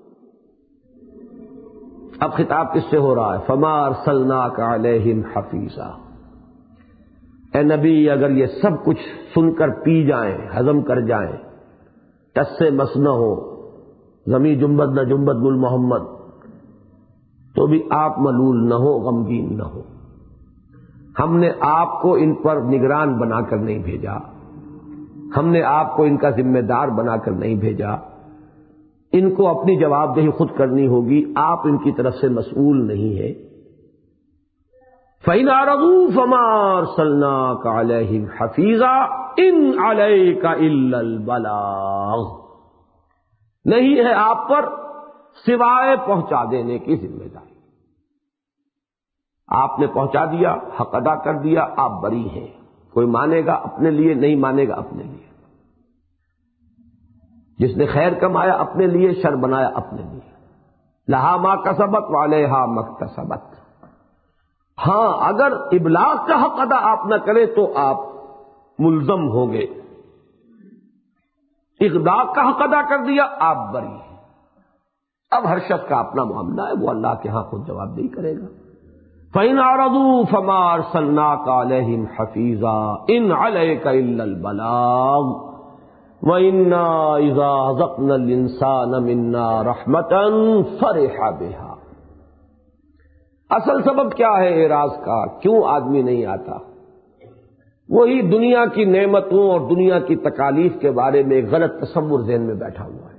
اب خطاب کس سے ہو رہا ہے؟ فَمَا أَرْسَلْنَاكَ عَلَيْهِمْ حَفِيظًا. اے نبی اگر یہ سب کچھ سن کر پی جائیں، ہضم کر جائیں، ٹس سے مس نہ ہو، زمیں جنبد نہ جنبد گل محمد، تو بھی آپ ملول نہ ہو، غمگین نہ ہو. ہم نے آپ کو ان پر نگران بنا کر نہیں بھیجا، ہم نے آپ کو ان کا ذمہ دار بنا کر نہیں بھیجا. ان کو اپنی جواب دہی خود کرنی ہوگی، آپ ان کی طرف سے مسئول نہیں ہے۔ فَإِنْ أَعْرَضُوا فَمَا أَرْسَلْنَاكَ عَلَيْهِمْ حَفِيظًا إِنْ عَلَيْكَ إِلَّا الْبَلَاغُ، نہیں ہے آپ پر سوائے پہنچا دینے کی ذمہ داری۔ آپ نے پہنچا دیا، حق ادا کر دیا، آپ بری ہیں۔ کوئی مانے گا اپنے لیے، نہیں مانے گا اپنے لیے۔ جس نے خیر کمایا اپنے لیے، شر بنایا اپنے لیے۔ لہا ما کسبت وعلیہا ما اکتسبت۔ ہاں اگر ابلاغ کا حق ادا آپ نہ کریں تو آپ ملزم ہوں گے، اغداق کا حق ادا کر دیا آپ بری ہیں۔ اب ہر شخص کا اپنا معاملہ ہے، وہ اللہ کے ہاں خود جواب دہی کرے گا۔ فَإِنْ أَعْرَضُوا فَمَا أَرْسَلْنَاكَ عَلَيْهِمْ حَفِيظًا إِنْ عَلَيْكَ إِلَّا الْبَلَاغُ وَإِنَّا إِذَا أَذَقْنَا الْإِنسَانَ مِنَّا رَحْمَةً فَرِحَ بِهَا۔ اصل سبب کیا ہے اعراض کا؟ کیوں آدمی نہیں آتا؟ وہی دنیا کی نعمتوں اور دنیا کی تکالیف کے بارے میں ایک غلط تصور ذہن میں بیٹھا ہوا ہے۔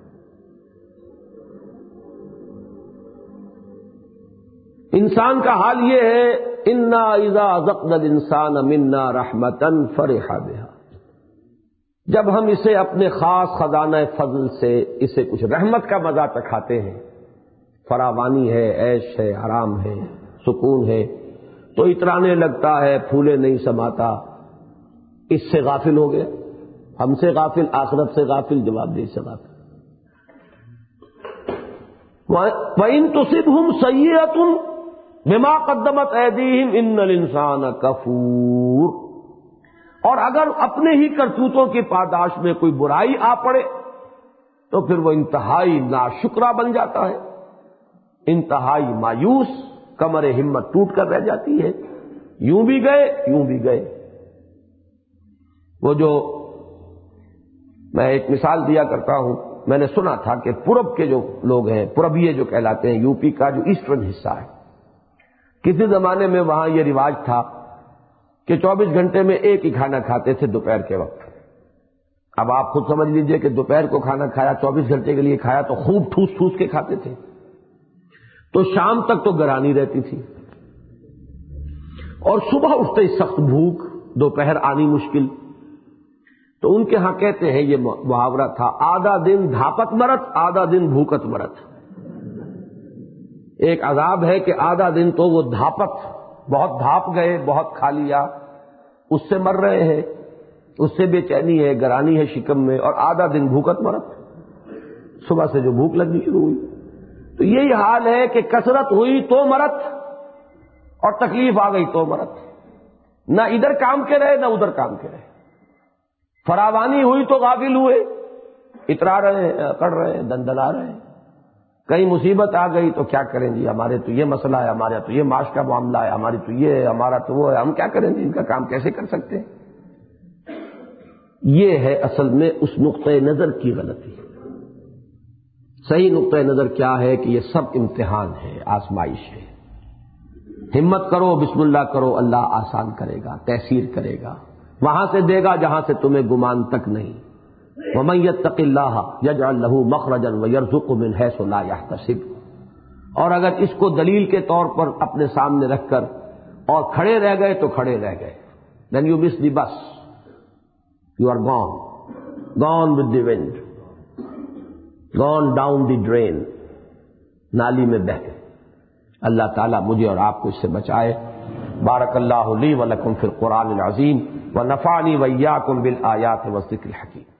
انسان کا حال یہ ہے، انا اذا اذقنا الانسان منا رحمة فرح بها، جب ہم اسے اپنے خاص خزانہ فضل سے اسے کچھ رحمت کا مزہ چکھاتے ہیں، فراوانی ہے، عیش ہے، آرام ہے، سکون ہے، تو اترانے لگتا ہے، پھولے نہیں سماتا۔ اس سے غافل ہو گیا، ہم سے غافل، آخرت سے غافل، جواب دہی سے غافل۔ وَإِن تُصِبْهُمْ سَيِّئَةٌ بِمَا قَدَّمَتْ أَيْدِيهِمْ إِنَّ الْإِنسَانَ كَفُورٌ، اور اگر اپنے ہی کرتوتوں کی پاداش میں کوئی برائی آ پڑے تو پھر وہ انتہائی ناشکرا بن جاتا ہے، انتہائی مایوس، کمر ہمت ٹوٹ کر رہ جاتی ہے۔ یوں بھی گئے، یوں بھی گئے۔ وہ جو میں ایک مثال دیا کرتا ہوں، میں نے سنا تھا کہ پورب کے جو لوگ ہیں، پوربیے جو کہلاتے ہیں، یو پی کا جو ایسٹرن حصہ ہے، کسی زمانے میں وہاں یہ رواج تھا کہ 24 گھنٹے میں ایک ہی کھانا کھاتے تھے دوپہر کے وقت۔ اب آپ خود سمجھ لیجئے کہ دوپہر کو کھانا کھایا، 24 گھنٹے کے لیے کھایا تو خوب ٹھوس ٹھوس کے کھاتے تھے، تو شام تک تو گرانی رہتی تھی، اور صبح اٹھتے ہی سخت بھوک، دوپہر آنی مشکل۔ تو ان کے ہاں کہتے ہیں، یہ محاورہ تھا، آدھا دن دھاپت مرت، آدھا دن بھوکت مرت۔ ایک عذاب ہے کہ آدھا دن تو وہ دھاپت، بہت دھاپ گئے، بہت کھا لیا، اس سے مر رہے ہیں، اس سے بے چینی ہے، گرانی ہے شکم میں، اور آدھا دن بھوکت مرت، صبح سے جو بھوک لگنی شروع ہوئی۔ تو یہی حال ہے کہ کثرت ہوئی تو مرت، اور تکلیف آ گئی تو مرت، نہ ادھر کام کے رہے نہ ادھر کام کے رہے۔ فراوانی ہوئی تو غافل ہوئے، اترا رہے ہیں، اکڑ رہے ہیں، دندلا رہے ہیں۔ کہیں مصیبت آ گئی تو کیا کریں جی، ہمارے تو یہ مسئلہ ہے، ہمارا تو یہ معاش کا معاملہ ہے، ہماری تو یہ ہے، ہمارا تو وہ ہے، ہم کیا کریں جی، ان کا کام کیسے کر سکتے ہیں؟ یہ ہے اصل میں اس نقطۂ نظر کی غلطی۔ صحیح نقطۂ نظر کیا ہے کہ یہ سب امتحان ہے، آزمائش ہے۔ ہمت کرو، بسم اللہ کرو، اللہ آسان کرے گا، تیسیر کرے گا، وہاں سے دے گا جہاں سے تمہیں گمان تک نہیں۔ وَمَن يَتَّقِ اللَّهَ يَجْعَل لَّهُ مَخْرَجًا وَيَرْزُقْهُ مِنْ حَيْثُ لَا يَحْتَسِبُ، اور اگر اس کو دلیل کے طور پر اپنے سامنے رکھ کر اور کھڑے رہ گئے تو کھڑے رہ گئے، then you miss the bus, you are gone with the wind, gone down the drain، نالی میں بہہ گئے۔ اللہ تعالیٰ مجھے اور آپ کو اس سے بچائے۔ بارک اللہ لی و لکم فی القرآن العظیم ونفعنی وإیاکم بالآیات والذکر الحکیم۔